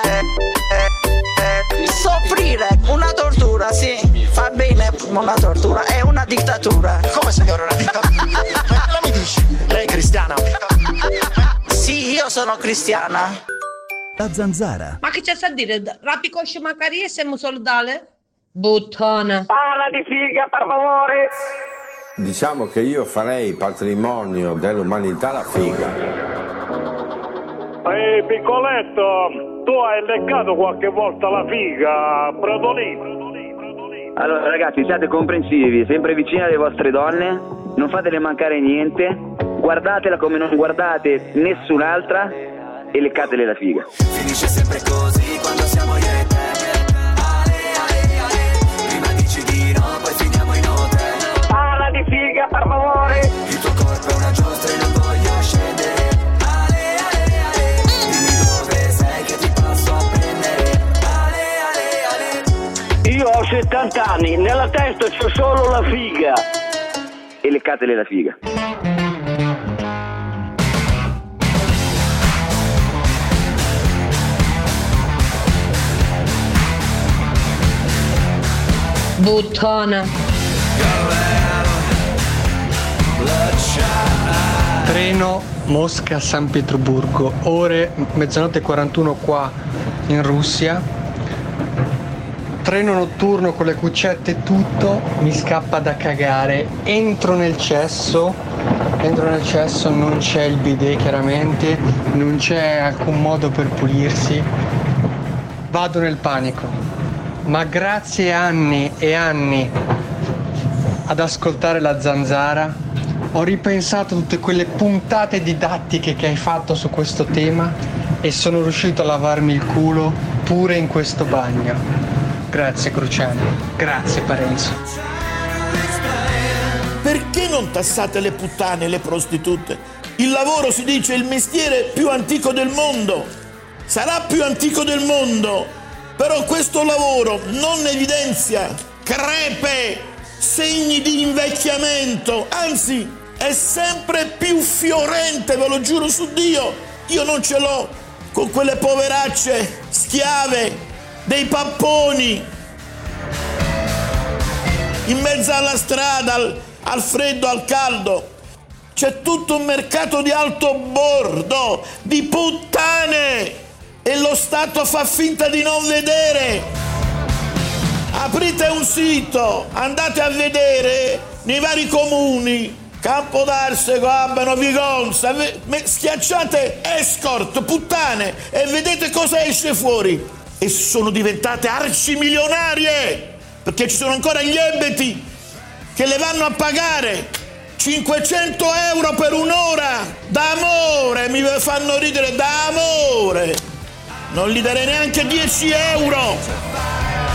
Speaker 14: soffrire, una tortura, sì, fa bene una tortura, è una dittatura.
Speaker 11: Come signore una dittatura? Ma mi dici? Lei è cristiana?
Speaker 14: Sì, io sono cristiana.
Speaker 3: La zanzara.
Speaker 15: Ma che c'è a dire? Rapicosce Macari e siamo soldale? Buttona.
Speaker 16: Parla di figa, per favore.
Speaker 23: Diciamo che io farei patrimonio dell'umanità la figa.
Speaker 10: Ehi piccoletto, tu hai leccato qualche volta la figa, Brodolino?
Speaker 8: Allora ragazzi, siate comprensivi, sempre vicini alle vostre donne, non fatele mancare niente, guardatela come non guardate nessun'altra e leccatele la figa.
Speaker 18: Finisce sempre così quando siamo io e te. Ale, ale, ale, prima dici di no, poi finiamo in hotel.
Speaker 16: Parla di figa, per favore.
Speaker 18: Il tuo corpo è una giostra e non voglio scendere.
Speaker 16: Io ho settanta anni, nella testa c'ho solo la figa.
Speaker 8: E leccatele la figa.
Speaker 15: Buttona.
Speaker 26: Treno Mosca-San Pietroburgo, ore mezzanotte e quarantuno qua in Russia. Treno notturno con le cuccette e tutto, mi scappa da cagare, entro nel cesso, entro nel cesso, non c'è il bidet chiaramente, non c'è alcun modo per pulirsi, vado nel panico, ma grazie anni e anni ad ascoltare la zanzara ho ripensato a tutte quelle puntate didattiche che hai fatto su questo tema e sono riuscito a lavarmi il culo pure in questo bagno. Grazie Cruciani, grazie Parenzo.
Speaker 27: Perché non tassate le puttane e le prostitute? Il lavoro, si dice, è il mestiere più antico del mondo. Sarà più antico del mondo, però questo lavoro non evidenzia crepe, segni di invecchiamento, anzi è sempre più fiorente, ve lo giuro su Dio. Io non ce l'ho con quelle poveracce schiave dei papponi in mezzo alla strada, al, al freddo, al caldo. C'è tutto un mercato di alto bordo, di puttane, e lo Stato fa finta di non vedere. Aprite un sito, andate a vedere nei vari comuni, Campodarsego, Abano, Vigonza, schiacciate escort, puttane e vedete cosa esce fuori. E sono diventate arcimilionarie, perché ci sono ancora gli ebeti che le vanno a pagare cinquecento euro per un'ora d'amore, mi fanno ridere, d'amore. Non gli darei neanche dieci euro.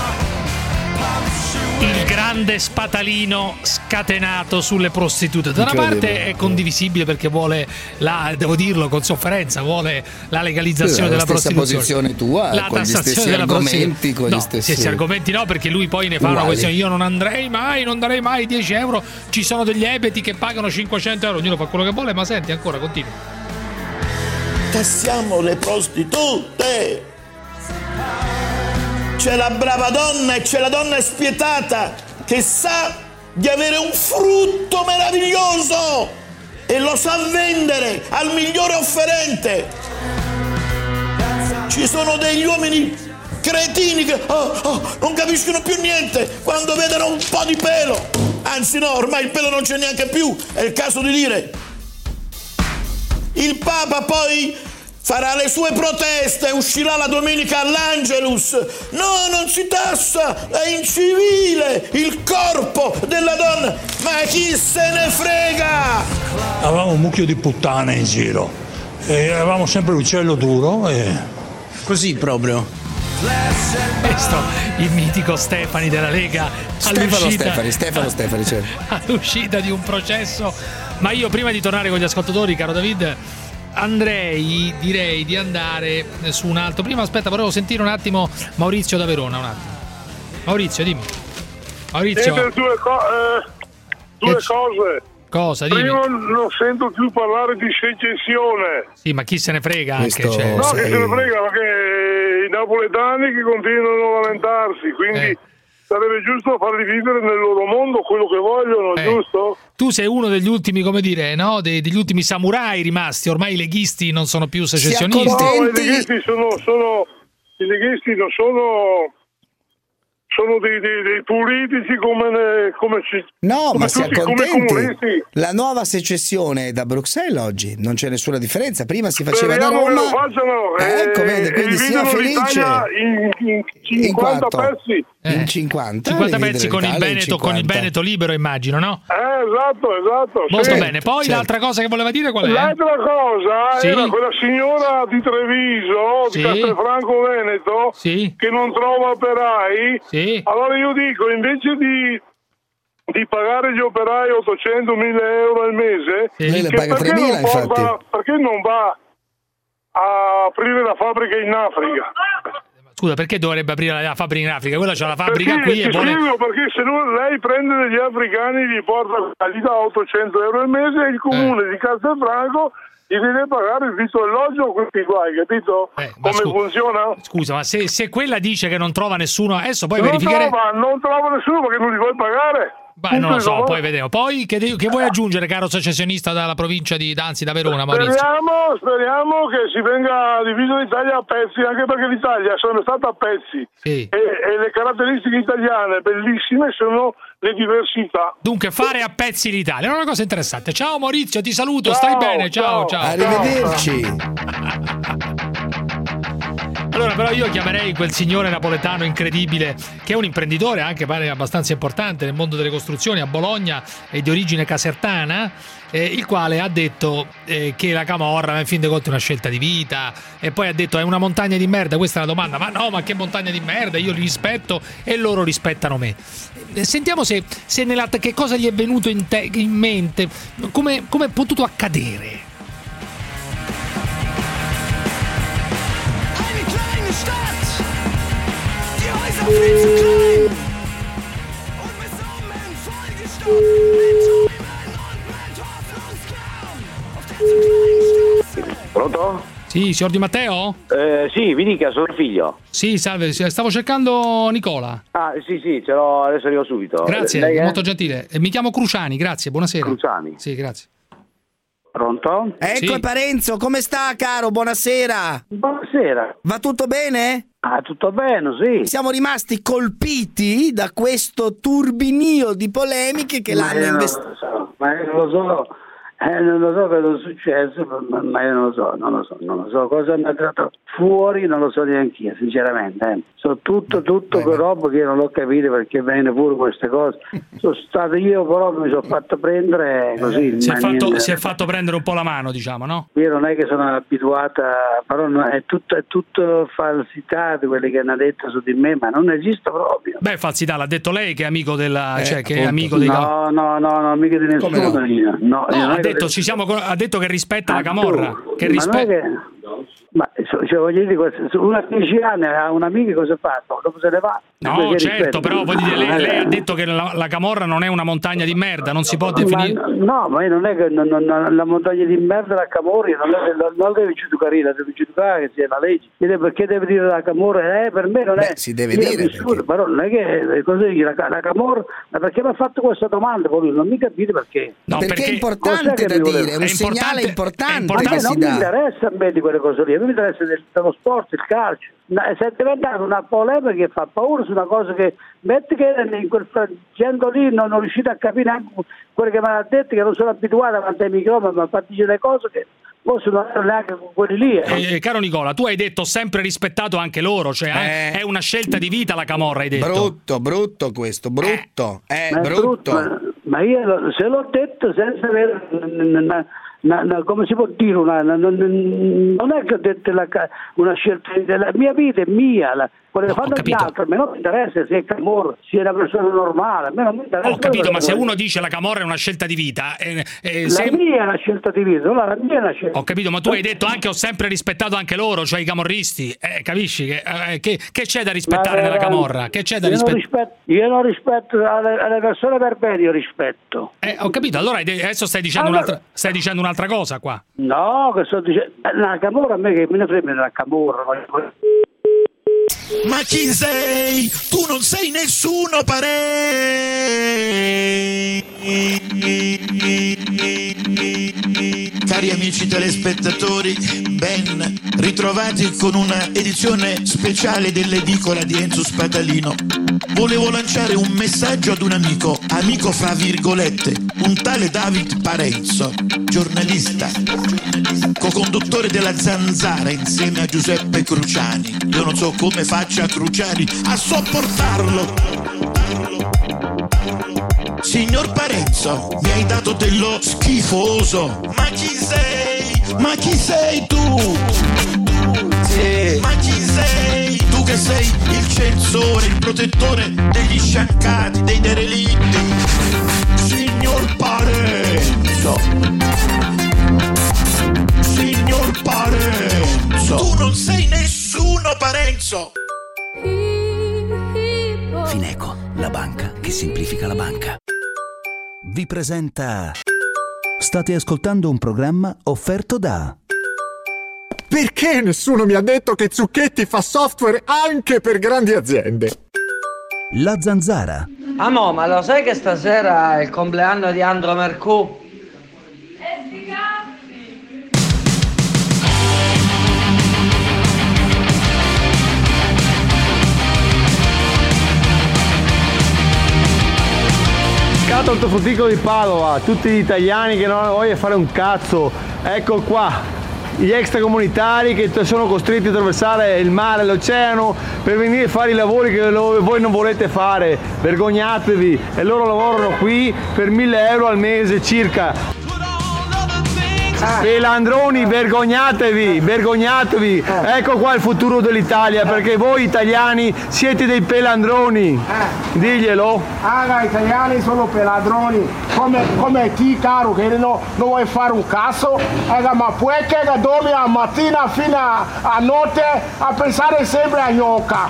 Speaker 5: Il grande spatalino scatenato sulle prostitute. Da una parte è condivisibile perché vuole la, devo dirlo con sofferenza, vuole la legalizzazione della prostituzione.
Speaker 13: La stessa posizione tua,
Speaker 5: la
Speaker 13: con gli stessi
Speaker 5: della
Speaker 13: argomenti, con
Speaker 5: no,
Speaker 13: gli stessi...
Speaker 5: stessi argomenti no, perché lui poi ne fa
Speaker 13: uguali.
Speaker 5: Una questione. Io non andrei mai, non darei mai dieci euro. Ci sono degli ebeti che pagano cinquecento euro, ognuno fa quello che vuole, ma senti ancora, continua.
Speaker 27: Tassiamo le prostitute. C'è la brava donna e c'è la donna spietata che sa di avere un frutto meraviglioso e lo sa vendere al migliore offerente. Ci sono degli uomini cretini che oh, oh, non capiscono più niente quando vedono un po' di pelo. Anzi no, ormai il pelo non c'è neanche più, è il caso di dire. Il Papa poi farà le sue proteste, uscirà la domenica all'Angelus. No, non si tassa, è incivile il corpo della donna. Ma chi se ne frega?
Speaker 4: Avevamo un mucchio di puttane in giro e avevamo sempre l'uccello duro e...
Speaker 13: Così proprio.
Speaker 5: Questo, il mitico Stefani della Lega.
Speaker 13: Stefano Stefani, Stefano Stefani, certo.
Speaker 5: All'uscita di un processo. Ma io prima di tornare con gli ascoltatori, caro David, andrei, direi di andare su un altro. Prima aspetta, volevo sentire un attimo Maurizio da Verona, un attimo. Maurizio, dimmi. Maurizio.
Speaker 10: Due, co- eh, due cose.
Speaker 5: Cosa? Dimmi.
Speaker 10: Prima non sento più parlare di secessione.
Speaker 5: Sì, ma chi se ne frega anche. Cioè.
Speaker 10: No, che se ne frega, perché i napoletani che continuano a lamentarsi, quindi eh. sarebbe giusto farli vivere nel loro mondo quello che vogliono, eh. giusto?
Speaker 5: Tu sei uno degli ultimi, come dire, no? De- degli ultimi samurai rimasti. Ormai i leghisti non sono più secessionisti.
Speaker 10: No, i leghisti sono, sono i leghisti non sono sono dei, dei, dei politici come, ne, come ci,
Speaker 13: no,
Speaker 10: come
Speaker 13: ma si
Speaker 10: tutti,
Speaker 13: accontenti. La nuova secessione è da Bruxelles oggi, non c'è nessuna differenza. Prima si faceva da Roma.
Speaker 10: Che lo facciano,
Speaker 13: eh, ecco, vede, quindi sia felice
Speaker 10: in, in cinquanta
Speaker 13: in
Speaker 10: pezzi.
Speaker 13: Eh. In cinquanta,
Speaker 5: cinquanta pezzi con il, Veneto, con il Veneto libero, immagino, no?
Speaker 10: Eh, esatto, esatto.
Speaker 5: Molto
Speaker 10: sì.
Speaker 5: bene. Poi certo. L'altra cosa che voleva dire qual è?
Speaker 10: L'altra cosa
Speaker 5: sì.
Speaker 10: era quella signora di Treviso,
Speaker 5: sì.
Speaker 10: di Castelfranco Veneto,
Speaker 5: sì.
Speaker 10: che non trova operai.
Speaker 5: Sì.
Speaker 10: Allora io dico, invece di di pagare gli operai ottocentomila euro al mese,
Speaker 13: sì. Lei le
Speaker 10: che
Speaker 13: paga
Speaker 10: perché,
Speaker 13: tremila,
Speaker 10: non porta,
Speaker 13: infatti.
Speaker 10: perché non va a aprire la fabbrica in Africa?
Speaker 5: Scusa, perché dovrebbe aprire la fabbrica in Africa? Quella c'ha la fabbrica
Speaker 10: perché,
Speaker 5: qui e vuole...
Speaker 10: perché se lui, lei prende degli africani, li porta, gli dà ottocento euro al mese e il comune eh. di Castelfranco gli deve pagare il vitto e alloggio a questi guai, capito?
Speaker 5: Eh,
Speaker 10: come
Speaker 5: scu-
Speaker 10: funziona?
Speaker 5: Scusa, ma se, se quella dice che non trova nessuno, adesso poi
Speaker 10: non
Speaker 5: verificare...
Speaker 10: Trova, non trova nessuno perché non li vuoi pagare.
Speaker 5: Beh, non lo so, poi vediamo. Poi che, de- che vuoi aggiungere, caro secessionista dalla provincia di Danzi, da Verona, Maurizio?
Speaker 10: Speriamo, speriamo che si venga diviso l'Italia a pezzi, anche perché l'Italia sono stata a pezzi.
Speaker 5: Sì.
Speaker 10: E, e le caratteristiche italiane bellissime sono le diversità.
Speaker 5: Dunque, fare a pezzi l'Italia è una cosa interessante. Ciao Maurizio, ti saluto,
Speaker 10: ciao,
Speaker 5: stai bene, ciao, ciao.
Speaker 13: ciao. Arrivederci.
Speaker 5: Allora, però io chiamerei quel signore napoletano incredibile, che è un imprenditore anche pare abbastanza importante nel mondo delle costruzioni a Bologna e di origine casertana, eh, il quale ha detto eh, che la camorra in fin dei conti è una scelta di vita, e poi ha detto è una montagna di merda. Questa è la domanda: ma no, ma che montagna di merda, io li rispetto e loro rispettano me. Sentiamo se, se nella, che cosa gli è venuto in, te, in mente, come è potuto accadere.
Speaker 6: Pronto?
Speaker 5: Sì, signor Di Matteo?
Speaker 6: Eh, sì, mi dica, sono figlio.
Speaker 5: Sì, salve, stavo cercando Nicola.
Speaker 6: Ah, sì, sì, ce l'ho, adesso arrivo subito.
Speaker 5: Grazie,
Speaker 6: Lei è
Speaker 5: molto gentile. Mi chiamo Cruciani, grazie, buonasera.
Speaker 6: Cruciani?
Speaker 5: Sì, grazie.
Speaker 6: Pronto?
Speaker 13: Ecco,
Speaker 6: Sì.
Speaker 13: Parenzo, come sta, caro? Buonasera.
Speaker 6: Buonasera.
Speaker 13: Va tutto bene?
Speaker 6: Ah, tutto bene, sì.
Speaker 13: Siamo rimasti colpiti da questo turbinio di polemiche che
Speaker 6: Ma
Speaker 13: l'hanno
Speaker 6: io non
Speaker 13: investito.
Speaker 6: lo so, ma io non lo so. Eh, non lo so cosa è successo, ma, ma io non lo so, non lo so, non lo so cosa mi ha tirato fuori, non lo so neanche io, sinceramente. Eh. So tutto, tutto quel roba che io non l'ho capito perché vengono pure queste cose. Sono stato io, però mi sono fatto prendere così. in
Speaker 12: Si è,
Speaker 6: maniera-
Speaker 12: fatto, si è fatto prendere un po' la mano, diciamo, no?
Speaker 6: Io non è che sono abituata, però no, è tutto, è tutto falsità di quelli che hanno detto su di me, ma non esiste proprio.
Speaker 12: Beh, falsità, l'ha detto lei che è amico della.
Speaker 6: Eh,
Speaker 12: cioè, che è
Speaker 6: appunto.
Speaker 12: amico dei.
Speaker 6: No, no, no, no, mica di
Speaker 12: Come
Speaker 6: nessuno
Speaker 12: no?
Speaker 6: io. No,
Speaker 12: No,
Speaker 6: io non
Speaker 12: ha
Speaker 6: è che-
Speaker 12: detto, ci siamo, ha detto che rispetta la Camorra. Che
Speaker 6: Ma non è
Speaker 12: rispe-
Speaker 6: che... Ma cioè, voglio dire, questo- uno a dieci anni ha un amico, cosa fa? Dopo se ne va.
Speaker 12: No,
Speaker 6: Perché
Speaker 12: certo,
Speaker 6: rispetto?
Speaker 12: però voglio dire, lei,
Speaker 6: Non è
Speaker 12: lei
Speaker 6: che-
Speaker 12: ha detto che la, la Camorra non è una montagna di merda, non si può definire.
Speaker 6: Ma, no, ma io non è che non, non- non- la montagna di merda la Camorra non, è, non, non deve giudicare, la deve giudicare che sia la legge. Io perché deve dire la Camorra? Eh, per me non è.
Speaker 13: Beh, si deve
Speaker 6: io
Speaker 13: dire,
Speaker 6: ho vissuto, però non è che è così, la, la Camorra, ma perché mi ha fatto questa domanda? Poi non mi capite perché.
Speaker 12: No,
Speaker 13: perché,
Speaker 12: perché-
Speaker 13: è importante
Speaker 6: Cos'è che
Speaker 13: da
Speaker 6: mi
Speaker 13: dire,
Speaker 6: voleva?
Speaker 13: è un
Speaker 12: È
Speaker 13: segnale
Speaker 12: importante-
Speaker 13: importante,
Speaker 6: Ma a me
Speaker 13: che si
Speaker 6: non mi
Speaker 13: dà.
Speaker 6: interessa a me di quelle cose lì, a me mi interessa del- dello sport, il calcio. No, è diventata una polemica che fa paura su una cosa che metti che in quel frangente lì non ho riuscito a capire neanche quello che mi ha detto, che non sono abituato davanti ai microfoni, ma fatti dire cose che forse non erano neanche con quelli lì. eh.
Speaker 12: Eh, caro Nicola, tu hai detto sempre rispettato anche loro, cioè eh, è una scelta di vita la Camorra, hai detto.
Speaker 13: Brutto, brutto questo, brutto, è
Speaker 6: Ma è
Speaker 13: brutto.
Speaker 6: ma, ma io lo- se l'ho detto senza avere n- n- n- n- come si può dire una, n- n- non è che ho detto la ca- una scelta, la mia vita è mia, la, quello che fanno gli altri, a me non mi interessa se è Camorra, se è una persona normale, a me non mi interessa.
Speaker 12: Ho capito, ma se
Speaker 6: quello-
Speaker 12: uno dice la Camorra è una scelta di vita, eh, eh,
Speaker 6: la
Speaker 12: se-
Speaker 6: mia è una scelta di vita, no, la mia è una scelta.
Speaker 12: ho capito, ma tu hai detto anche ho sempre rispettato anche loro, cioè i camorristi, eh, capisci che, eh, che, che c'è da rispettare
Speaker 6: Ma,
Speaker 12: nella
Speaker 6: eh,
Speaker 12: Camorra? Che c'è da
Speaker 6: io, non
Speaker 12: rispettare?
Speaker 6: rispetto, io non rispetto alle, alle persone per bene, io rispetto.
Speaker 12: Eh, ho capito, allora hai de- adesso stai dicendo,
Speaker 6: Allora-
Speaker 12: un'altra, stai dicendo un'altra cosa qua.
Speaker 6: No, che sto dicendo, la Camorra a me che me ne frega della Camorra.
Speaker 27: Ma chi sei? Tu non sei nessuno, pare. Cari amici telespettatori, ben ritrovati con una edizione speciale dell'edicola di Enzo Spadalino. Volevo lanciare un messaggio ad un amico, amico fra virgolette, un tale David Parenzo, giornalista, co-conduttore della Zanzara insieme a Giuseppe Cruciani. Io non so come faccia Cruciani a sopportarlo. Signor Parenzo, mi hai dato dello schifoso. Ma chi sei? Ma chi sei tu? Sì. Ma chi sei? Tu che sei il censore, il protettore degli sciaccati, dei derelitti. Signor Parenzo. Signor Parenzo. Tu non sei nessuno, Parenzo.
Speaker 3: Fineco, la banca che semplifica la banca. Vi presenta. State ascoltando un programma offerto da.
Speaker 7: Perché nessuno mi ha detto che Zucchetti fa software anche per grandi aziende?
Speaker 3: La Zanzara.
Speaker 17: Ah no, ma lo sai che stasera è il compleanno di Andro Mercù?
Speaker 19: Mercato ortofrutticolo di Padova, tutti gli italiani che non hanno voglia di fare un cazzo, ecco qua, gli extracomunitari che sono costretti a attraversare il mare, l'oceano per venire a fare i lavori che voi non volete fare, vergognatevi, e loro lavorano qui per mille euro al mese circa. Pelandroni, vergognatevi, vergognatevi, ecco qua il futuro dell'Italia, perché voi italiani siete dei pelandroni, diglielo.
Speaker 10: Ah, gli italiani sono peladroni, come, come ti caro che non, non vuoi fare un cazzo, eh, ma puoi che dormi a mattina fino a, a notte a pensare sempre a gnocca.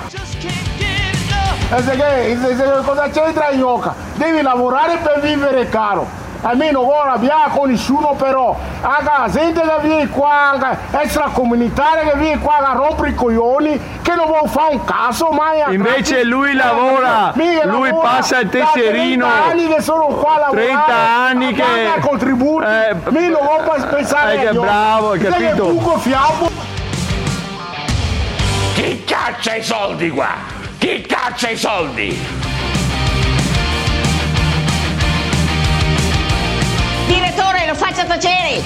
Speaker 10: E se che, se, se, cosa c'entra gnocca? Devi lavorare per vivere, caro. a me non vuole abbiare con nessuno, però la gente che viene qua, extracomunitaria che viene qua a rompere i coglioni, che non vuole fare un caso mai.
Speaker 19: Invece lui lavora,
Speaker 10: Mica
Speaker 19: lui
Speaker 10: lavora
Speaker 19: passa il
Speaker 10: da
Speaker 19: tesserino,
Speaker 10: trenta anni che sono qua a lavorare,
Speaker 19: trenta anni che
Speaker 10: paga contributi,
Speaker 19: eh,
Speaker 10: mi non vuole pensare
Speaker 19: eh, che bravo, hai capito?
Speaker 10: Che buco fiammo.
Speaker 1: Chi caccia i soldi qua? Chi caccia i soldi?
Speaker 15: Direttore, lo faccia tacere!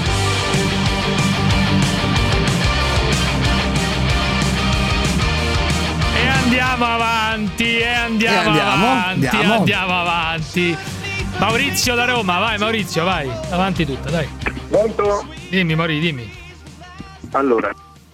Speaker 12: E andiamo avanti, e andiamo,
Speaker 13: E andiamo,
Speaker 12: avanti,
Speaker 13: andiamo.
Speaker 12: andiamo avanti. Maurizio da Roma, vai Maurizio, vai. Avanti tutta, dai.
Speaker 2: Pronto?
Speaker 12: Dimmi Maurizio, dimmi.
Speaker 2: Allora,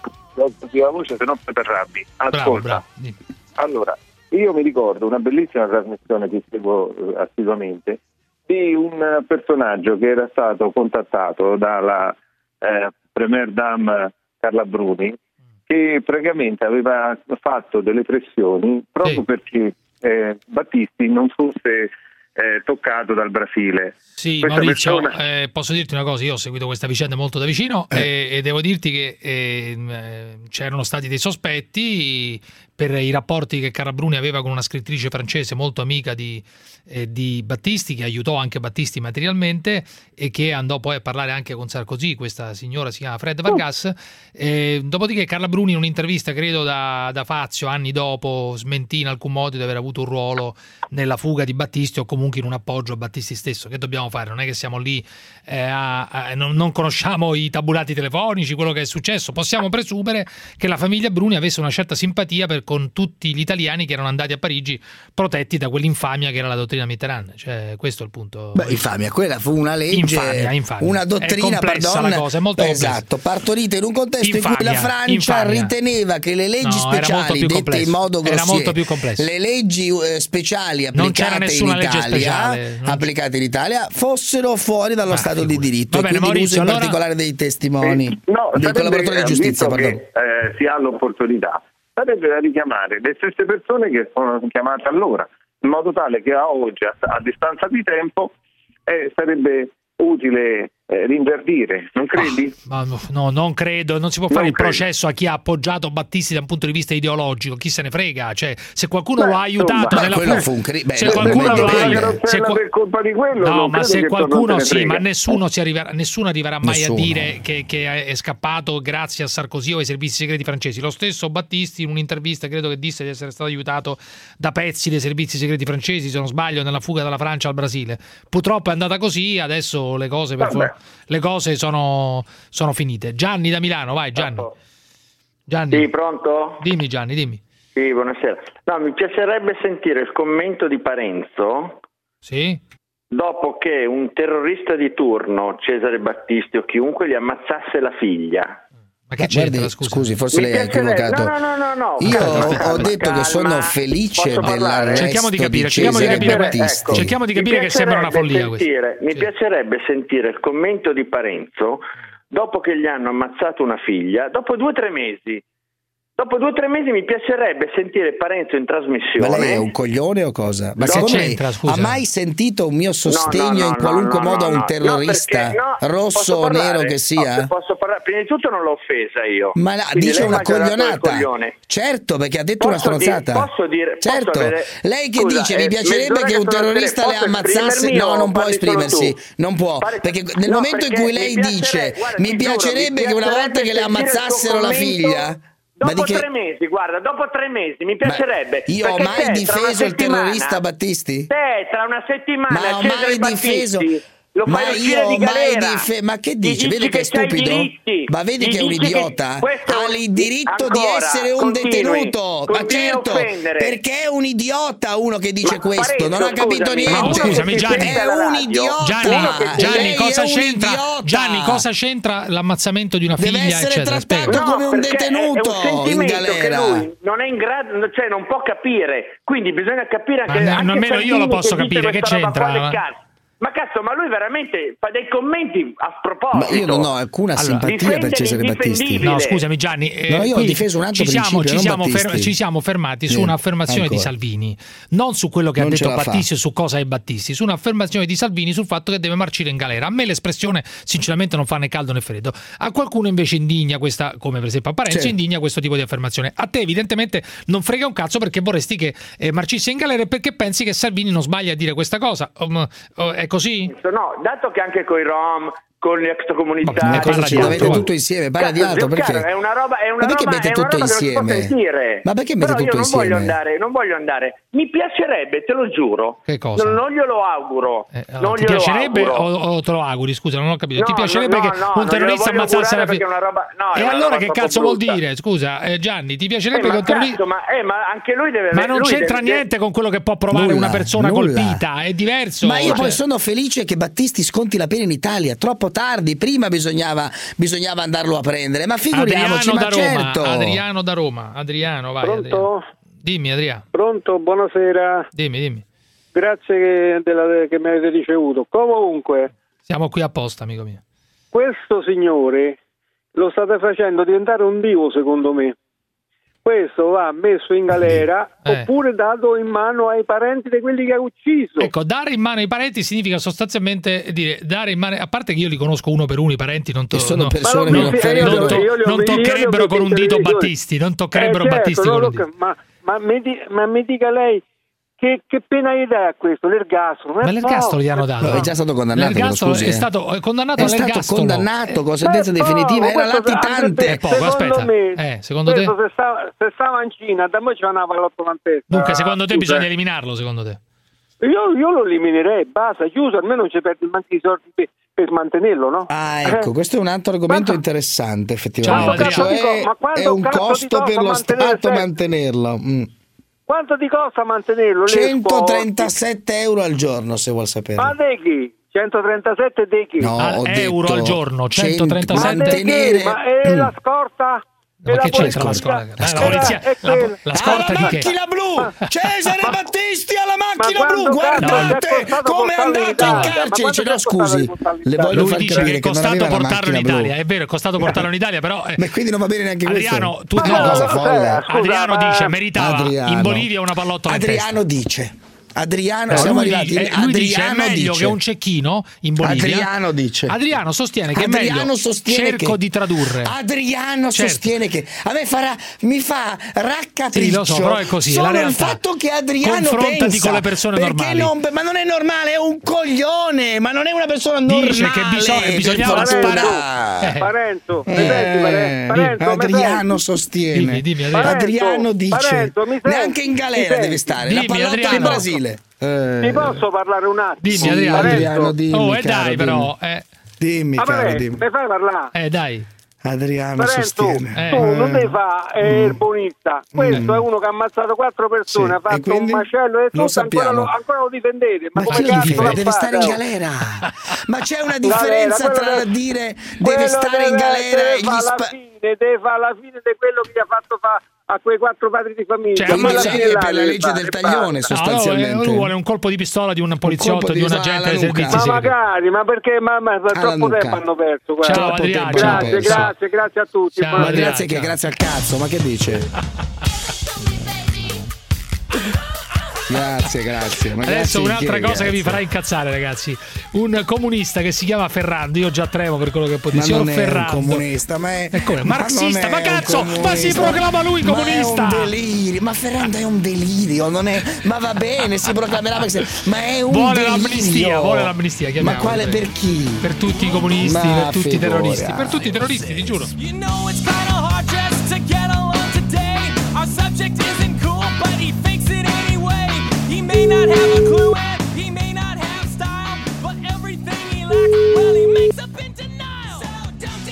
Speaker 2: alzi la voce se no poi ti arrabbi. Ascolta.
Speaker 12: Bravo, bravo. Dimmi.
Speaker 2: Allora, io mi ricordo una bellissima trasmissione che seguo eh, assiduamente di un personaggio che era stato contattato dalla eh, Premier Dame Carla Bruni, che praticamente aveva fatto delle pressioni proprio
Speaker 12: Sì.
Speaker 2: perché eh, Battisti non fosse eh, toccato dal Brasile.
Speaker 12: Sì,
Speaker 2: Questa
Speaker 12: Maurizio,
Speaker 2: persona-
Speaker 12: eh, posso dirti una cosa, io ho seguito questa vicenda molto da vicino e, e devo dirti che eh, eh, c'erano stati dei sospetti per i rapporti che Carla Bruni aveva con una scrittrice francese molto amica di, eh, di Battisti, che aiutò anche Battisti materialmente e che andò poi a parlare anche con Sarkozy. Questa signora si chiama Fred Vargas. Eh, dopodiché Carla Bruni in un'intervista, credo da, da Fazio, anni dopo, smentì in alcun modo di aver avuto un ruolo nella fuga di Battisti o comunque in un appoggio a Battisti stesso. Che dobbiamo fare? Non è che siamo lì eh, a, a, non, non conosciamo i tabulati telefonici, quello che è successo. Possiamo presumere che la famiglia Bruni avesse una certa simpatia per, con tutti gli italiani che erano andati a Parigi protetti da quell'infamia che era la dottrina Mitterrand. Cioè, questo è il punto.
Speaker 13: Beh, infamia, quella fu una legge,
Speaker 12: Infamia, infamia.
Speaker 13: una dottrina,
Speaker 12: È complessa
Speaker 13: pardon,
Speaker 12: la cosa, è molto
Speaker 13: esatto, partorita in un contesto in cui
Speaker 12: Infamia,
Speaker 13: la Francia
Speaker 12: infamia.
Speaker 13: riteneva che le leggi
Speaker 12: No, era molto
Speaker 13: speciali
Speaker 12: più
Speaker 13: dette
Speaker 12: complesso.
Speaker 13: in modo
Speaker 12: Era
Speaker 13: grossier,
Speaker 12: molto più complesso.
Speaker 13: le leggi eh, speciali
Speaker 12: Non c'era
Speaker 13: applicate in
Speaker 12: nessuna legge
Speaker 13: Italia,
Speaker 12: speciale, non
Speaker 13: applicate in Italia, fossero fuori dallo
Speaker 12: Ma
Speaker 13: Stato di diritto.
Speaker 12: Va
Speaker 13: E
Speaker 12: bene,
Speaker 13: quindi
Speaker 12: Maurizio,
Speaker 13: l'uso in
Speaker 12: allora-
Speaker 13: particolare dei testimoni,
Speaker 2: No,
Speaker 13: dei
Speaker 2: sarebbe,
Speaker 13: collaboratori di
Speaker 2: eh,
Speaker 13: giustizia.
Speaker 2: visto
Speaker 13: Pardon.
Speaker 2: che eh, si ha l'opportunità, sarebbe da richiamare le stesse persone che sono chiamate allora, in modo tale che a oggi, a, a distanza di tempo, eh, sarebbe utile eh, rinverdire, non credi?
Speaker 12: Ma no, non credo, non si può fare
Speaker 2: Non
Speaker 12: il
Speaker 2: credo.
Speaker 12: processo a chi ha appoggiato Battisti da un punto di vista ideologico, chi se ne frega, cioè se qualcuno
Speaker 2: Beh,
Speaker 12: lo ha aiutato
Speaker 2: insomma,
Speaker 12: nella
Speaker 13: quello
Speaker 12: fuga,
Speaker 13: fu un cri- beh,
Speaker 12: se
Speaker 13: no,
Speaker 12: qualcuno
Speaker 13: beh,
Speaker 12: lo ha
Speaker 13: beh,
Speaker 12: aiutato, se qua-
Speaker 2: per colpa di quello,
Speaker 12: no,
Speaker 2: non
Speaker 12: ma
Speaker 2: credo
Speaker 12: se
Speaker 2: che
Speaker 12: qualcuno
Speaker 2: non se ne
Speaker 12: sì,
Speaker 2: frega.
Speaker 12: ma nessuno si arriverà, nessuno arriverà mai
Speaker 13: Nessuno.
Speaker 12: a dire che, che è scappato grazie a Sarkozy o ai servizi segreti francesi. Lo stesso Battisti in un'intervista credo che disse di essere stato aiutato da pezzi dei servizi segreti francesi, se non sbaglio, nella fuga dalla Francia al Brasile. Purtroppo è andata così, adesso le cose per
Speaker 2: Vabbè.
Speaker 12: for- le cose sono, sono finite. Gianni da Milano, vai Gianni. Gianni.
Speaker 20: Sì, pronto?
Speaker 12: Dimmi Gianni, dimmi.
Speaker 20: Sì, buonasera. No, mi piacerebbe sentire il commento di Parenzo.
Speaker 12: Sì?
Speaker 20: Dopo che un terrorista di turno, Cesare Battisti o chiunque, gli ammazzasse la figlia.
Speaker 12: Ma che
Speaker 13: Guardi,
Speaker 12: c'entra, scusa?
Speaker 13: scusi, forse
Speaker 20: Mi
Speaker 13: lei ha
Speaker 20: piacerebbe-
Speaker 13: equivocato.
Speaker 20: No, no, no, no,
Speaker 13: Io
Speaker 20: calma,
Speaker 13: ho
Speaker 20: calma,
Speaker 13: detto
Speaker 20: calma.
Speaker 13: che sono felice
Speaker 20: Posso parlare?
Speaker 13: dell'arresto
Speaker 12: Cerchiamo di capire,
Speaker 13: di
Speaker 12: cerchiamo di
Speaker 13: Cesare
Speaker 12: capire,
Speaker 13: Battisti.
Speaker 20: Ecco,
Speaker 12: cerchiamo di
Speaker 20: mi
Speaker 12: capire che sembra una
Speaker 20: piacerebbe
Speaker 12: follia questo.
Speaker 20: sentire- Mi
Speaker 12: Sì.
Speaker 20: piacerebbe sentire il commento di Parenzo dopo che gli hanno ammazzato una figlia, dopo due o tre mesi. Dopo due o tre mesi mi piacerebbe sentire Parenzo in trasmissione.
Speaker 13: Ma lei è un coglione o cosa? Ma
Speaker 20: No,
Speaker 13: secondo
Speaker 20: che
Speaker 13: lei
Speaker 20: c'entra, scusa?
Speaker 13: ha mai sentito un mio sostegno
Speaker 20: No, no, no,
Speaker 13: in qualunque
Speaker 20: no, no,
Speaker 13: modo a
Speaker 20: no,
Speaker 13: un
Speaker 20: no.
Speaker 13: terrorista,
Speaker 20: No, perché- no,
Speaker 13: rosso
Speaker 20: posso
Speaker 13: o
Speaker 20: parlare?
Speaker 13: nero che sia?
Speaker 20: No, posso parlare? Prima di tutto non l'ho offesa io.
Speaker 13: Ma la-
Speaker 20: Quindi
Speaker 13: dice
Speaker 20: lei
Speaker 13: una
Speaker 20: mi ha tirato il
Speaker 13: coglionata.
Speaker 20: coglione.
Speaker 13: Certo, perché ha detto
Speaker 20: Posso
Speaker 13: una stronzata.
Speaker 20: dire- posso dire- posso
Speaker 13: certo.
Speaker 20: avere-
Speaker 13: Lei che
Speaker 20: Scusa,
Speaker 13: dice
Speaker 20: eh,
Speaker 13: mi piacerebbe
Speaker 20: mezz'ora
Speaker 13: che
Speaker 20: che
Speaker 13: un
Speaker 20: sono al
Speaker 13: terrorista le
Speaker 20: telefono, posso
Speaker 13: ammazzasse.
Speaker 20: esprimermi
Speaker 13: No,
Speaker 20: o
Speaker 13: non può
Speaker 20: parli solo
Speaker 13: esprimersi.
Speaker 20: tu?
Speaker 13: Non può.
Speaker 20: Pare-
Speaker 13: Perché nel
Speaker 20: no,
Speaker 13: momento in
Speaker 20: perché
Speaker 13: cui
Speaker 20: mi
Speaker 13: lei
Speaker 20: piacerebbe-
Speaker 13: dice
Speaker 20: guarda,
Speaker 13: mi
Speaker 20: ti giuro,
Speaker 13: piacerebbe
Speaker 20: mi
Speaker 13: che una volta che le
Speaker 20: piacerebbe sentire il
Speaker 13: ammazzassero
Speaker 20: tuo
Speaker 13: la
Speaker 20: commento-
Speaker 13: figlia. Ma
Speaker 20: Dopo
Speaker 13: di che-
Speaker 20: tre mesi, guarda, dopo tre mesi mi piacerebbe.
Speaker 13: Io ho
Speaker 20: perché
Speaker 13: mai
Speaker 20: te, tra una
Speaker 13: difeso il
Speaker 20: settimana-
Speaker 13: terrorista Battisti?
Speaker 20: Te, tra una settimana,
Speaker 13: Ma ho
Speaker 20: Cesare
Speaker 13: mai
Speaker 20: Battisti,
Speaker 13: difeso.
Speaker 20: lo
Speaker 13: Ma
Speaker 20: fai uscire
Speaker 13: io
Speaker 20: di
Speaker 13: ho mai
Speaker 20: galera.
Speaker 13: difeso. Ma che
Speaker 20: Gli
Speaker 13: dice? Vede
Speaker 20: dici
Speaker 13: che è
Speaker 20: c'hai i
Speaker 13: stupido?
Speaker 20: diritti.
Speaker 13: Ma vedi
Speaker 20: Gli
Speaker 13: che è un
Speaker 20: dici che
Speaker 13: idiota?
Speaker 20: questo è
Speaker 13: Ha
Speaker 20: un-
Speaker 13: il diritto di
Speaker 20: Ancora,
Speaker 13: essere un
Speaker 20: continui,
Speaker 13: detenuto. Ma
Speaker 20: continui a
Speaker 13: certo,
Speaker 20: offendere.
Speaker 13: perché è un idiota uno che dice
Speaker 20: Ma
Speaker 13: questo. Non ha
Speaker 20: Parenzo,
Speaker 13: capito
Speaker 20: scusami,
Speaker 13: niente.
Speaker 20: ma uno
Speaker 12: Scusami,
Speaker 20: che si
Speaker 12: Gianni.
Speaker 20: sente
Speaker 13: È
Speaker 20: alla
Speaker 13: un
Speaker 20: radio,
Speaker 13: idiota.
Speaker 12: Gianni,
Speaker 20: uno che-
Speaker 12: Gianni,
Speaker 13: Lei
Speaker 12: cosa
Speaker 13: è un
Speaker 12: c'entra?
Speaker 13: idiota.
Speaker 12: Gianni, cosa c'entra l'ammazzamento di una
Speaker 13: Deve
Speaker 12: figlia,
Speaker 13: essere
Speaker 12: eccetera?
Speaker 13: trattato
Speaker 12: Spiega.
Speaker 13: come un
Speaker 20: perché
Speaker 13: detenuto
Speaker 20: è un
Speaker 13: in
Speaker 20: sentimento
Speaker 13: galera.
Speaker 20: che lui non è in grado, cioè non può capire, quindi bisogna capire
Speaker 12: Ma
Speaker 20: anche,
Speaker 12: ne-
Speaker 20: anche
Speaker 12: nemmeno io lo
Speaker 20: Salvini
Speaker 12: posso
Speaker 20: che dice
Speaker 12: capire, che
Speaker 20: questa roba
Speaker 12: c'entra?
Speaker 20: qua del cazzo. Ma cazzo, ma lui veramente fa dei commenti a proposito.
Speaker 13: Ma io non ho alcuna
Speaker 20: Allora,
Speaker 13: simpatia per Cesare Battisti.
Speaker 20: l'indifendibile.
Speaker 5: No, scusami Gianni, eh,
Speaker 13: No, io ho
Speaker 5: qui
Speaker 13: difeso un altro
Speaker 5: ci siamo,
Speaker 13: principio,
Speaker 5: ci
Speaker 13: non
Speaker 5: siamo,
Speaker 13: Battisti.
Speaker 5: fer- ci siamo fermati su
Speaker 13: Sì,
Speaker 5: un'affermazione di
Speaker 13: ancora.
Speaker 5: Salvini, non su quello che
Speaker 13: Non
Speaker 5: ha
Speaker 13: ce
Speaker 5: detto
Speaker 13: la fa.
Speaker 5: Battisti e su cosa è Battisti, su un'affermazione di Salvini sul fatto che deve marcire in galera. A me l'espressione sinceramente non fa né caldo né freddo. A qualcuno invece indigna questa, come per esempio a Parenzo,
Speaker 13: Sì.
Speaker 5: indigna questo tipo di affermazione. A te evidentemente non frega un cazzo perché vorresti che eh, marcisse in galera e perché pensi che Salvini non sbaglia a dire questa cosa. Um, oh, è così?
Speaker 20: No, dato che anche coi Rom, con gli extracomunitari.
Speaker 5: Ma
Speaker 13: cosa ci avete
Speaker 5: altro.
Speaker 13: tutto insieme? Parla di
Speaker 20: Cazzo,
Speaker 13: altro,
Speaker 20: Giancarlo,
Speaker 13: perché?
Speaker 20: È una roba, è una
Speaker 13: Ma perché
Speaker 20: roba,
Speaker 13: mette
Speaker 20: è una
Speaker 13: tutto
Speaker 20: roba che non si può
Speaker 13: insieme?
Speaker 20: sentire.
Speaker 13: Ma perché mette
Speaker 20: Però
Speaker 13: tutto
Speaker 20: io non
Speaker 13: insieme?
Speaker 20: voglio andare, non voglio andare. Mi piacerebbe, te lo giuro.
Speaker 5: Che cosa?
Speaker 20: Non, non glielo auguro.
Speaker 5: Eh, allora,
Speaker 20: non
Speaker 5: ti
Speaker 20: glielo
Speaker 5: piacerebbe o,
Speaker 20: auguro.
Speaker 5: o te lo auguri? Scusa, non ho capito.
Speaker 20: No,
Speaker 5: ti piacerebbe
Speaker 20: no,
Speaker 5: che
Speaker 20: no, no,
Speaker 5: un
Speaker 20: non
Speaker 5: terrorista
Speaker 20: glielo voglio
Speaker 5: ammazzasse la
Speaker 20: augurare perché è una roba- no, è
Speaker 5: E
Speaker 20: una
Speaker 5: allora
Speaker 20: roba
Speaker 5: che
Speaker 20: troppo
Speaker 5: cazzo vuol
Speaker 20: brutta.
Speaker 5: dire? Scusa, eh, Gianni, ti
Speaker 20: Eh,
Speaker 5: piacerebbe che
Speaker 20: ma
Speaker 5: un terrorista...
Speaker 20: cazzo, ma, eh, ma anche lui deve
Speaker 5: Ma non
Speaker 20: lui
Speaker 5: c'entra
Speaker 20: deve-
Speaker 5: niente con quello che può provare
Speaker 13: Nulla,
Speaker 5: una persona
Speaker 13: nulla.
Speaker 5: colpita, è diverso.
Speaker 13: Ma io
Speaker 5: Cioè,
Speaker 13: poi sono felice che Battisti sconti la pena in Italia. Troppo tardi, prima bisognava, bisognava andarlo a prendere. Ma figuriamoci,
Speaker 5: Adriano
Speaker 13: ma
Speaker 5: da Roma,
Speaker 13: certo.
Speaker 5: Adriano da Roma, Adriano, vai.
Speaker 6: Pronto?
Speaker 5: Adriano. Dimmi, Adriano.
Speaker 6: Pronto, buonasera.
Speaker 5: Dimmi, dimmi.
Speaker 6: Grazie che, della- che mi avete ricevuto. Comunque,
Speaker 5: Siamo qui apposta, amico mio.
Speaker 6: questo signore lo state facendo diventare un divo, secondo me. Questo va messo in galera
Speaker 5: Eh.
Speaker 6: oppure dato in mano ai parenti di quelli che ha ucciso.
Speaker 5: Ecco, dare in mano ai parenti significa sostanzialmente dire dare in mano, a parte che io li conosco uno per uno i parenti, non, to-
Speaker 13: E sono
Speaker 5: no,
Speaker 13: persone
Speaker 5: non,
Speaker 13: che
Speaker 5: non,
Speaker 13: non-
Speaker 5: non to-
Speaker 6: io li ho-
Speaker 5: non
Speaker 6: io li ho
Speaker 5: toccherebbero con un
Speaker 6: visti in
Speaker 5: dito
Speaker 6: televisione.
Speaker 5: Battisti, non toccherebbero
Speaker 6: Eh, certo,
Speaker 5: Battisti
Speaker 6: no,
Speaker 5: con un
Speaker 6: lo-
Speaker 5: dito.
Speaker 6: ma, ma, mi di- ma mi dica lei che, che pena gli dà a questo? L'ergastolo?
Speaker 5: Ma l'ergastolo gli hanno dato.
Speaker 13: No, è già stato condannato,
Speaker 5: L'ergastolo
Speaker 13: scusi,
Speaker 5: è
Speaker 13: eh.
Speaker 5: stato condannato
Speaker 13: È stato
Speaker 5: all'ergastolo.
Speaker 13: condannato con sentenza
Speaker 6: Eh,
Speaker 13: definitiva,
Speaker 6: no,
Speaker 13: era
Speaker 6: questo
Speaker 13: latitante.
Speaker 5: È poco,
Speaker 6: secondo
Speaker 5: aspetta.
Speaker 6: me,
Speaker 5: Eh, secondo te?
Speaker 6: questo se stava, se stava in Cina, da me c'è una pallotta in testa.
Speaker 5: Dunque, secondo te
Speaker 6: Scusa.
Speaker 5: bisogna eliminarlo, secondo te?
Speaker 6: Io, io lo eliminerei, basta, chiuso, almeno non ci perdi i soldi per, per mantenerlo, no?
Speaker 13: Ah, ecco,
Speaker 6: Eh.
Speaker 13: questo è un altro argomento
Speaker 6: Quanto-
Speaker 13: interessante,
Speaker 5: Ciao,
Speaker 13: effettivamente.
Speaker 5: Adriano.
Speaker 13: Cioè,
Speaker 6: Ma quanto
Speaker 13: è un
Speaker 6: cazzo ti
Speaker 13: costo
Speaker 6: costa
Speaker 13: per lo
Speaker 6: mantenere
Speaker 13: Stato
Speaker 6: sempre?
Speaker 13: mantenerlo. Mm.
Speaker 6: Quanto ti costa mantenerlo? le
Speaker 13: centotrentasette euro al giorno, se vuol sapere.
Speaker 6: Ma di chi? centotrentasette di chi?
Speaker 13: No,
Speaker 5: Ah,
Speaker 13: ho
Speaker 5: euro
Speaker 13: detto
Speaker 5: al giorno,
Speaker 13: cento-
Speaker 5: centotrentasette.
Speaker 6: Ma di chi?
Speaker 13: mantenere-
Speaker 6: Ma è
Speaker 13: Mm.
Speaker 6: la scorta?
Speaker 5: Ma
Speaker 6: E
Speaker 5: che
Speaker 6: la
Speaker 5: c'entra la
Speaker 6: polizia?
Speaker 5: scorta?
Speaker 13: La
Speaker 5: La,
Speaker 13: scorta
Speaker 5: polizia,
Speaker 6: è
Speaker 5: la,
Speaker 6: quella.
Speaker 5: la scorta
Speaker 13: alla
Speaker 5: di che?
Speaker 13: macchina blu! Cesare Battisti alla macchina
Speaker 6: Ma
Speaker 13: blu!
Speaker 6: quando cazzo
Speaker 13: Guardate
Speaker 6: è costato
Speaker 13: come è
Speaker 6: portarlo in
Speaker 13: andato in
Speaker 6: Italia? Ma
Speaker 13: carcere!
Speaker 6: quanto
Speaker 13: Cioè,
Speaker 6: è
Speaker 13: no,
Speaker 6: costato
Speaker 13: scusi,
Speaker 6: portarlo in
Speaker 13: le
Speaker 6: Italia?
Speaker 13: voglio
Speaker 5: Lui
Speaker 13: far
Speaker 5: dice
Speaker 13: capire
Speaker 5: che è
Speaker 13: che non
Speaker 5: costato
Speaker 13: aveva la
Speaker 5: portarlo in
Speaker 13: macchina blu.
Speaker 5: Italia, è vero, è costato portarlo in Italia, però eh,
Speaker 13: Ma quindi non va bene neanche questo.
Speaker 5: Adriano, tu
Speaker 13: Ma
Speaker 5: no,
Speaker 13: una cosa folle.
Speaker 5: Adriano
Speaker 6: Scusa,
Speaker 5: dice
Speaker 6: ma-
Speaker 5: meritava
Speaker 13: Adriano.
Speaker 5: in Bolivia una pallottola in testa.
Speaker 13: Adriano dice. Adriano,
Speaker 5: No,
Speaker 13: siamo
Speaker 5: lui,
Speaker 13: arrivati.
Speaker 5: dice, eh, lui dice è
Speaker 13: Adriano
Speaker 5: meglio
Speaker 13: dice.
Speaker 5: che un cecchino in Bolivia.
Speaker 13: Adriano dice.
Speaker 5: Adriano sostiene che è
Speaker 13: Adriano
Speaker 5: meglio.
Speaker 13: sostiene
Speaker 5: Cerco
Speaker 13: che-
Speaker 5: di tradurre.
Speaker 13: Adriano
Speaker 5: Certo.
Speaker 13: sostiene che a me farà mi fa raccapriccio.
Speaker 5: Sì, lo so, però è così, è
Speaker 13: solo
Speaker 5: la
Speaker 13: il
Speaker 5: realtà.
Speaker 13: fatto che Adriano
Speaker 5: Confrontati
Speaker 13: pensa,
Speaker 5: con le persone
Speaker 13: perché
Speaker 5: normali.
Speaker 13: non- ma non è normale, è un coglione, ma non è una persona normale.
Speaker 5: Dice che bisogna-
Speaker 13: per
Speaker 5: bisognava
Speaker 13: fortuna.
Speaker 5: sparare. Eh.
Speaker 6: Parenzo,
Speaker 13: Eh,
Speaker 6: ripeti, Pare- Parenzo, mi
Speaker 13: Adriano
Speaker 6: senti?
Speaker 13: sostiene.
Speaker 5: Dimmi, dimmi, Adriano.
Speaker 13: Adriano dice
Speaker 6: Parenzo, mi senti?
Speaker 13: neanche in
Speaker 6: Mi
Speaker 13: galera
Speaker 6: senti?
Speaker 13: deve stare.
Speaker 5: Dimmi,
Speaker 13: la pallotta
Speaker 5: Adriano.
Speaker 13: in Brasile. Eh.
Speaker 6: Ti posso parlare un attimo?
Speaker 5: Dimmi,
Speaker 13: Sì,
Speaker 5: Adriano.
Speaker 13: Adriano, dimmi,
Speaker 5: Oh, e
Speaker 13: caro,
Speaker 5: dai,
Speaker 13: dimmi.
Speaker 5: però. Eh,
Speaker 13: Dimmi,
Speaker 6: Ma
Speaker 13: caro,
Speaker 6: Parenzo,
Speaker 13: dimmi.
Speaker 6: mi fai parlare?
Speaker 5: eh, dai.
Speaker 13: Adriano
Speaker 6: Parenzo,
Speaker 13: sostiene.
Speaker 5: Eh.
Speaker 6: tu non devi fare eh, il bonista. Questo è uno che ha ammazzato quattro persone,
Speaker 13: Sì,
Speaker 6: ha
Speaker 13: e
Speaker 6: fatto
Speaker 13: quindi
Speaker 6: un macello e
Speaker 13: lo
Speaker 6: tutto, ancora
Speaker 13: sappiamo.
Speaker 6: lo, ancora lo difendete. Ma,
Speaker 13: Ma
Speaker 6: come
Speaker 13: chi
Speaker 6: cazzo
Speaker 13: difende?
Speaker 6: lo
Speaker 13: Deve
Speaker 6: fate?
Speaker 13: stare in galera. Ma c'è una
Speaker 6: Galera,
Speaker 13: differenza
Speaker 6: quello
Speaker 13: tra
Speaker 6: deve-
Speaker 13: dire
Speaker 6: quello
Speaker 13: deve stare in
Speaker 6: deve-
Speaker 13: galera
Speaker 6: deve
Speaker 13: e gli
Speaker 6: fare la
Speaker 13: spa-
Speaker 6: fine, deve fare la fine di quello che gli ha fatto fare a quei quattro padri di famiglia.
Speaker 5: Cioè,
Speaker 6: Quella
Speaker 5: ammazza-
Speaker 6: fine
Speaker 13: è
Speaker 6: là
Speaker 13: per la
Speaker 6: deve
Speaker 13: legge
Speaker 6: fare,
Speaker 13: del
Speaker 6: e
Speaker 13: taglione,
Speaker 6: basta.
Speaker 13: sostanzialmente.
Speaker 5: No, no, lui vuole un colpo di pistola di un poliziotto,
Speaker 13: colpo
Speaker 5: di
Speaker 13: di
Speaker 5: un
Speaker 13: pistola
Speaker 5: agente
Speaker 13: alla
Speaker 5: dei
Speaker 13: nuca.
Speaker 5: servizi
Speaker 6: Ma
Speaker 5: segreti.
Speaker 6: magari, ma perché ma, ma,
Speaker 13: Alla
Speaker 6: troppo
Speaker 13: nuca.
Speaker 6: tempo hanno perso. Guarda.
Speaker 5: Ciao,
Speaker 13: Troppo
Speaker 5: Adriano.
Speaker 13: tempo hanno
Speaker 6: Grazie,
Speaker 13: perso.
Speaker 6: grazie, grazie a tutti.
Speaker 5: Ciao,
Speaker 13: Ma
Speaker 6: Buonasera.
Speaker 13: grazie che grazie al cazzo, ma che dice? Grazie, grazie. Ma
Speaker 5: Adesso
Speaker 13: grazie
Speaker 5: un'altra
Speaker 13: chi,
Speaker 5: cosa che vi
Speaker 13: grazie?
Speaker 5: farà incazzare, ragazzi. Un comunista che si chiama Ferrando. Io già tremo per quello che può dire.
Speaker 13: Ma
Speaker 5: Signor
Speaker 13: non è un
Speaker 5: Ferrando.
Speaker 13: comunista, ma è
Speaker 5: E come?
Speaker 13: ma
Speaker 5: Marxista,
Speaker 13: non è
Speaker 5: ma
Speaker 13: un
Speaker 5: cazzo, ma si
Speaker 13: comunista.
Speaker 5: proclama lui comunista.
Speaker 13: Ma è un delirio, ma Ferrando è un delirio, non è. Ma va bene, si proclamerà perché ma è un
Speaker 5: Vuole
Speaker 13: delirio.
Speaker 5: l'amnistia, vuole l'amnistia,
Speaker 13: Ma
Speaker 5: chiamiamolo.
Speaker 13: quale per chi?
Speaker 5: Per tutti i comunisti,
Speaker 13: Ma
Speaker 5: per tutti i terroristi.
Speaker 13: figurati.
Speaker 5: Per tutti i terroristi, ti giuro.
Speaker 18: You know it's kinda hard just to get along today. Our subject isn't cool, but he fakes it anyway. He may not have a clue and he may not have style, but everything he lacks, well, he makes up in denial. So don't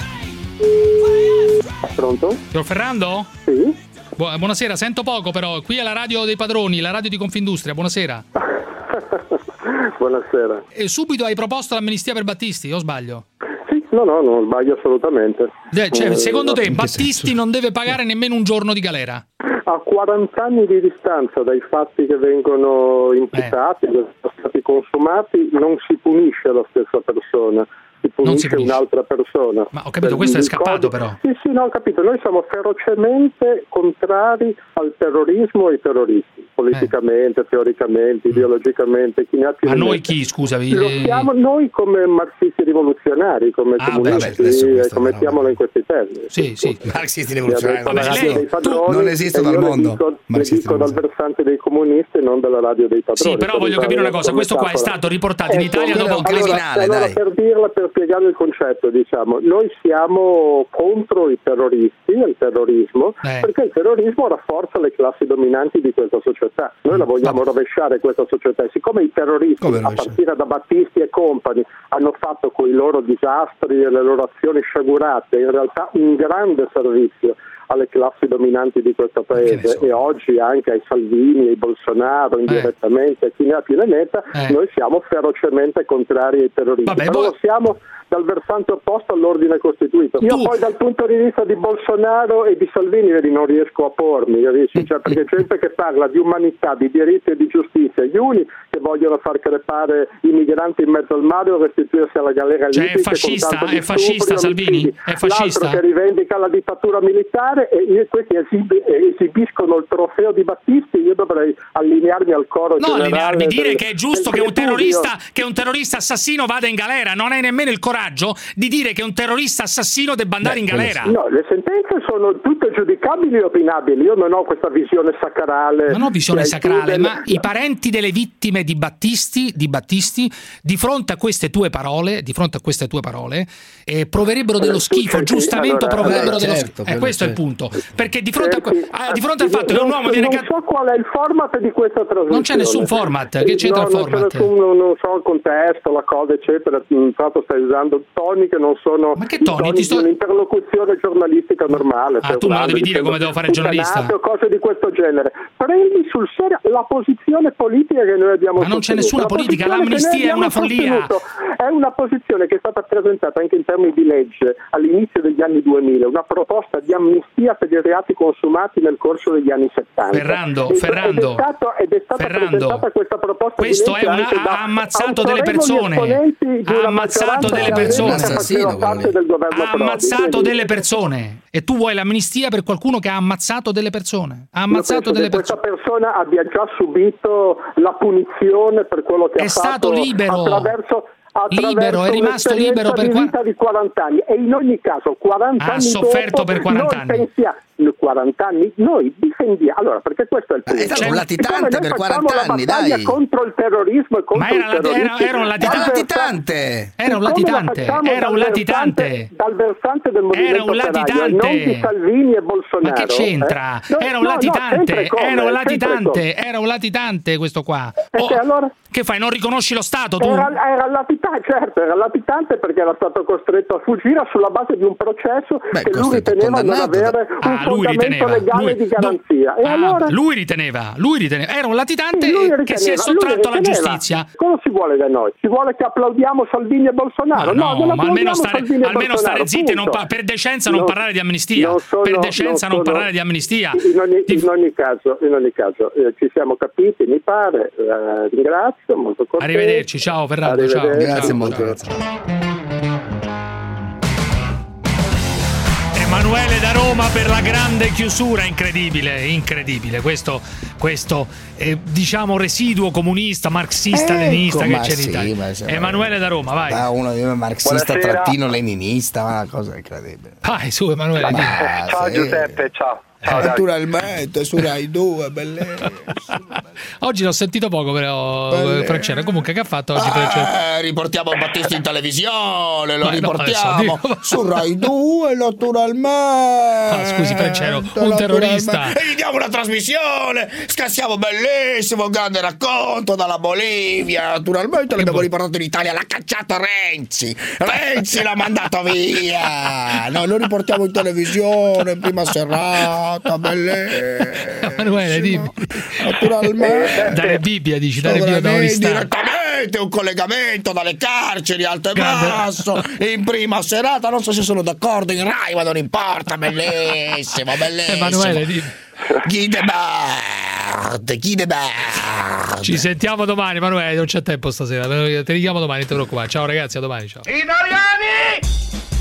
Speaker 18: debate.
Speaker 6: Pronto?
Speaker 5: Signor Ferrando?
Speaker 6: Sì.
Speaker 5: Bu- buonasera, sento poco però. Qui è la radio dei padroni, la radio di Confindustria. Buonasera.
Speaker 6: Buonasera.
Speaker 5: E subito hai proposto l'amnistia per Battisti, o sbaglio?
Speaker 6: Sì, no, no, non sbaglio assolutamente.
Speaker 5: Eh, Cioè,
Speaker 6: Eh,
Speaker 5: secondo te
Speaker 13: in che
Speaker 5: Battisti
Speaker 13: senso?
Speaker 5: non deve pagare nemmeno un giorno di galera?
Speaker 6: A quaranta anni di distanza dai fatti che vengono imputati, che sono stati
Speaker 9: consumati non si punisce la stessa persona, si punisce,
Speaker 5: punisce.
Speaker 9: un'altra persona.
Speaker 5: Ma ho capito,
Speaker 9: Per
Speaker 5: questo è
Speaker 9: il
Speaker 5: scappato
Speaker 9: codice-
Speaker 5: però.
Speaker 9: Sì, sì, no, ho capito. Noi siamo ferocemente contrari al terrorismo e ai terroristi, politicamente, teoricamente, ideologicamente. Chi ne ha più
Speaker 5: Ma
Speaker 9: ne
Speaker 5: noi
Speaker 9: metta.
Speaker 5: chi, scusami?
Speaker 9: Lo siamo noi come marxisti rivoluzionari, come
Speaker 5: Ah,
Speaker 9: comunisti,
Speaker 5: vabbè, adesso questa
Speaker 9: come mettiamolo in questi termini.
Speaker 5: Sì, sì.
Speaker 13: Marxisti rivoluzionari non
Speaker 9: La radio
Speaker 13: esistono.
Speaker 9: dei padroni,
Speaker 13: Non esistono
Speaker 9: e io
Speaker 13: al
Speaker 9: le
Speaker 13: mondo.
Speaker 9: dico, le
Speaker 13: Marxisti
Speaker 9: dico dal versante dei comunisti e non dalla radio dei padroni.
Speaker 5: Sì, però voglio capire una cosa, questo qua è stato riportato in Italia dopo
Speaker 9: allora, allora, per dirla, per spiegare il concetto, diciamo, noi siamo contro i terroristi, il terrorismo,
Speaker 5: Eh.
Speaker 9: perché il terrorismo rafforza le classi dominanti di questa società. Noi la vogliamo rovesciare questa società e siccome i terroristi, a partire da Battisti e compagni, hanno fatto con i loro disastri e le loro azioni sciagurate in realtà un grande servizio alle classi dominanti di questo paese e oggi anche ai Salvini, ai Bolsonaro indirettamente, chi ne ha più ne metta,
Speaker 5: Eh.
Speaker 9: noi siamo ferocemente contrari ai terroristi.
Speaker 5: Vabbè,
Speaker 9: però
Speaker 5: voi-
Speaker 9: lo siamo dal versante opposto all'ordine costituito. Io poi dal punto di vista di Bolsonaro e di Salvini vedi, non riesco a pormi, capisci? Cioè, perché gente che parla di umanità, di diritti e di giustizia, gli uni che vogliono far crepare i migranti in mezzo al mare o restituirsi alla galera
Speaker 5: Cioè, è
Speaker 9: libica con
Speaker 5: fascista?
Speaker 9: tanto di
Speaker 5: È fascista,
Speaker 9: stupri e omicidi.
Speaker 5: Salvini? È fascista?
Speaker 9: L'altro che rivendica la dittatura militare e io- questi esibi- esibiscono il trofeo di Battisti, io dovrei allinearmi al coro
Speaker 5: No,
Speaker 9: generale
Speaker 5: allinearmi, dire
Speaker 9: del-
Speaker 5: che è giusto
Speaker 9: del
Speaker 5: che un
Speaker 9: tripudio.
Speaker 5: terrorista che un terrorista assassino vada in galera, non hai nemmeno il coraggio di dire che un terrorista assassino debba andare in galera.
Speaker 9: No, le sentenze sono tutte giudicabili e opinabili, io non ho questa visione sacrale.
Speaker 5: Non ho visione
Speaker 9: che
Speaker 5: sacrale,
Speaker 9: chiude-
Speaker 5: ma i parenti delle vittime di Battisti, di Battisti, di fronte a queste tue parole, di fronte a queste tue parole, eh, proverebbero dello
Speaker 9: Allora, tu
Speaker 5: schifo,
Speaker 9: cerchi-
Speaker 5: giustamente
Speaker 9: allora,
Speaker 5: proverebbero
Speaker 9: allora,
Speaker 5: dello
Speaker 9: certo,
Speaker 5: schifo. E
Speaker 9: quello
Speaker 5: questo è il
Speaker 9: certo.
Speaker 5: punto. Perché di fronte, a, que-
Speaker 9: Cerchi-
Speaker 5: ah, di fronte al fatto che un
Speaker 9: non
Speaker 5: uomo
Speaker 9: so-
Speaker 5: viene
Speaker 9: non
Speaker 5: ca-
Speaker 9: so qual è il format di questa trasmissione.
Speaker 5: Non c'è nessun format, che c'entra
Speaker 9: no,
Speaker 5: il
Speaker 9: non c'è
Speaker 5: format?
Speaker 9: nessun- non, non so il contesto, la cosa eccetera. Intanto stai usando toni che non sono
Speaker 5: Ma che
Speaker 9: i
Speaker 5: toni? Ti sto-
Speaker 9: di un'interlocuzione giornalistica normale.
Speaker 5: Ah, tu me lo devi dire come devo fare il giornalista.
Speaker 9: O cose di questo genere. Prendi sul serio la posizione politica che noi abbiamo
Speaker 5: Ma non c'è
Speaker 9: sostenuto.
Speaker 5: nessuna
Speaker 9: La
Speaker 5: politica,
Speaker 9: posizione che
Speaker 5: l'amnistia
Speaker 9: noi
Speaker 5: è una
Speaker 9: abbiamo
Speaker 5: follia.
Speaker 9: sostenuto È una posizione che è stata presentata anche in termini di legge all'inizio degli anni duemila, una proposta di amnistia per i reati consumati nel corso degli anni settanta.
Speaker 5: Ferrando,
Speaker 9: Ed-
Speaker 5: Ferrando,
Speaker 9: ed è, stato, ed è stata
Speaker 5: Ferrando,
Speaker 9: presentata questa proposta
Speaker 5: questo
Speaker 9: di legge
Speaker 5: è una-
Speaker 9: anche da
Speaker 5: ha ammazzato delle
Speaker 9: autorevoli
Speaker 5: persone.
Speaker 9: esponenti di
Speaker 5: Ha
Speaker 9: una
Speaker 5: ammazzato
Speaker 9: maggioranza
Speaker 5: delle
Speaker 9: che
Speaker 5: persone.
Speaker 9: all'epoca faceva parte del governo
Speaker 5: Ha
Speaker 9: Prodi.
Speaker 5: ammazzato
Speaker 9: Quindi-
Speaker 5: delle persone. E tu vuoi l'amnistia per qualcuno che ha ammazzato delle persone. Ha ammazzato
Speaker 9: Io penso
Speaker 5: delle
Speaker 9: che
Speaker 5: persone.
Speaker 9: questa persona abbia già subito la punizione per quello che
Speaker 5: È
Speaker 9: ha fatto
Speaker 5: stato libero.
Speaker 9: attraverso attraverso
Speaker 5: Libero, è rimasto
Speaker 9: un'esperienza
Speaker 5: libero per
Speaker 9: di
Speaker 5: qua-
Speaker 9: vita di quaranta anni e in ogni caso quaranta
Speaker 5: Ha
Speaker 9: anni
Speaker 5: sofferto
Speaker 9: dopo
Speaker 5: per quaranta
Speaker 9: noi
Speaker 5: anni.
Speaker 9: pensiamo quaranta anni noi difendiamo allora perché questo è il punto.
Speaker 13: è stato un
Speaker 9: Siccome
Speaker 13: latitante
Speaker 9: noi
Speaker 13: per
Speaker 9: facciamo
Speaker 13: quaranta
Speaker 9: la
Speaker 13: anni,
Speaker 9: battaglia
Speaker 13: dai.
Speaker 9: contro il terrorismo e contro
Speaker 5: Ma era
Speaker 9: i
Speaker 5: lati- era-
Speaker 9: terroristi
Speaker 5: era un latitante.
Speaker 9: dal
Speaker 13: latitante.
Speaker 5: Era un
Speaker 9: siccome la
Speaker 5: latitante,
Speaker 9: facciamo
Speaker 5: era un
Speaker 9: dal
Speaker 5: latitante.
Speaker 9: versante- dal versante del movimento
Speaker 5: Era un
Speaker 9: operaio e
Speaker 5: latitante.
Speaker 9: non di Salvini e Bolsonaro.
Speaker 5: Ma che c'entra?
Speaker 9: eh? No,
Speaker 5: Era un
Speaker 9: no, no,
Speaker 5: latitante,
Speaker 9: sempre come,
Speaker 5: era un
Speaker 9: sempre
Speaker 5: latitante, era un latitante questo qua. Oh,
Speaker 9: che allora?
Speaker 5: Che fai? Non riconosci lo Stato tu?
Speaker 9: Era, era latitante, certo, era latitante perché era stato costretto a fuggire sulla base di un processo che lui riteneva non avere un
Speaker 5: Ah, lui
Speaker 9: fondamento
Speaker 5: riteneva,
Speaker 9: legale
Speaker 5: lui-
Speaker 9: di garanzia. E
Speaker 5: Ah,
Speaker 9: allora?
Speaker 5: lui riteneva, lui riteneva, era un latitante
Speaker 9: Sì, lui
Speaker 5: che si è
Speaker 9: riteneva,
Speaker 5: sottratto
Speaker 9: lui
Speaker 5: alla
Speaker 9: riteneva.
Speaker 5: giustizia.
Speaker 9: Cosa si vuole da noi? Si vuole che applaudiamo Salvini e Bolsonaro?
Speaker 5: Ma no,
Speaker 9: non
Speaker 5: ma almeno
Speaker 9: applaudiamo
Speaker 5: stare,
Speaker 9: Salvini e
Speaker 5: almeno stare
Speaker 9: Bolsonaro,
Speaker 5: zitti e non
Speaker 9: punto.
Speaker 5: pa- per decenza non,
Speaker 9: Non-
Speaker 5: parlare di amnistia.
Speaker 9: non sono-
Speaker 5: per decenza non,
Speaker 9: non sono-
Speaker 5: parlare di amnistia.
Speaker 9: In ogni, in ogni caso, in ogni caso eh, ci siamo capiti, mi pare. Eh, ringrazio, molto contento.
Speaker 5: Arrivederci, ciao Ferrando, ciao.
Speaker 9: Arrivederci.
Speaker 5: Ciao,
Speaker 9: Grazie molto,
Speaker 5: ciao.
Speaker 9: grazie.
Speaker 5: Emanuele da Roma per la grande chiusura, incredibile, incredibile. Questo, questo eh, diciamo residuo comunista, marxista,
Speaker 13: Ecco,
Speaker 5: leninista che
Speaker 13: ma
Speaker 5: c'è in
Speaker 13: sì,
Speaker 5: Italia.
Speaker 13: ma se-
Speaker 5: Emanuele da Roma, vai.
Speaker 13: Da uno io marxista
Speaker 5: Buonasera.
Speaker 13: trattino leninista, ma una cosa incredibile.
Speaker 5: Vai su Emanuele. dimmi.
Speaker 13: Ma
Speaker 11: Ciao
Speaker 13: sì.
Speaker 11: Giuseppe, ciao. Ciao, Davide.
Speaker 13: Naturalmente su Rai due, bellissimo.
Speaker 5: Oggi l'ho sentito poco però
Speaker 13: Belle.
Speaker 5: Francesco. Comunque che ha fatto oggi Francesco?
Speaker 13: Eh, riportiamo Battisti in televisione, lo
Speaker 5: Ma no,
Speaker 13: riportiamo
Speaker 5: adesso dico-
Speaker 13: su Rai due naturalmente.
Speaker 5: Ah, scusi Francesco, un terrorista.
Speaker 13: E gli diamo una trasmissione, scassiamo bellissimo, grande racconto dalla Bolivia, naturalmente l'abbiamo riportato in Italia, l'ha cacciato Renzi, Renzi l'ha mandato via, noi lo riportiamo in televisione in prima serata, bellissimo.
Speaker 5: Emanuele, dimmi.
Speaker 13: Naturalmente.
Speaker 5: Dare Bibbia, dici, dare Bibbia da
Speaker 13: Sovranamente,
Speaker 5: Oristano.
Speaker 13: direttamente un collegamento dalle carceri alto e basso in prima serata, non so se sono d'accordo in Rai, ma non importa, bellissimo, bellissimo.
Speaker 5: Emanuele, dimmi.
Speaker 13: Guy Debord, merde, chi de merde.
Speaker 5: Ci sentiamo domani, Emanuele, non c'è tempo stasera. Te richiamo domani, non ti preoccupare. Ciao ragazzi, a domani, ciao.
Speaker 11: Italiani!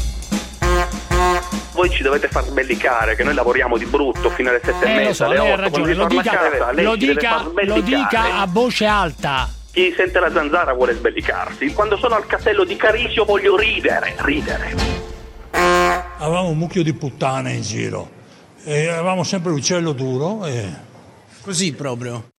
Speaker 11: Voi ci dovete far sbellicare che noi lavoriamo di brutto fino alle sette
Speaker 5: Eh,
Speaker 11: e
Speaker 5: lo
Speaker 11: mezza,
Speaker 5: so,
Speaker 11: alle
Speaker 5: lei ha
Speaker 11: otto,
Speaker 5: ragione,
Speaker 11: quando
Speaker 5: lo
Speaker 11: si torna
Speaker 5: dica,
Speaker 11: a casa, lei
Speaker 5: lo
Speaker 11: ci deve
Speaker 5: dica,
Speaker 11: far
Speaker 5: lo
Speaker 11: sbellicare.
Speaker 5: dica a voce alta.
Speaker 11: Chi sente la zanzara vuole sbellicarsi. Quando sono al castello di Carisio voglio ridere, ridere.
Speaker 4: Avevamo un mucchio di puttane in giro e avevamo sempre l'uccello duro e...
Speaker 14: Così proprio.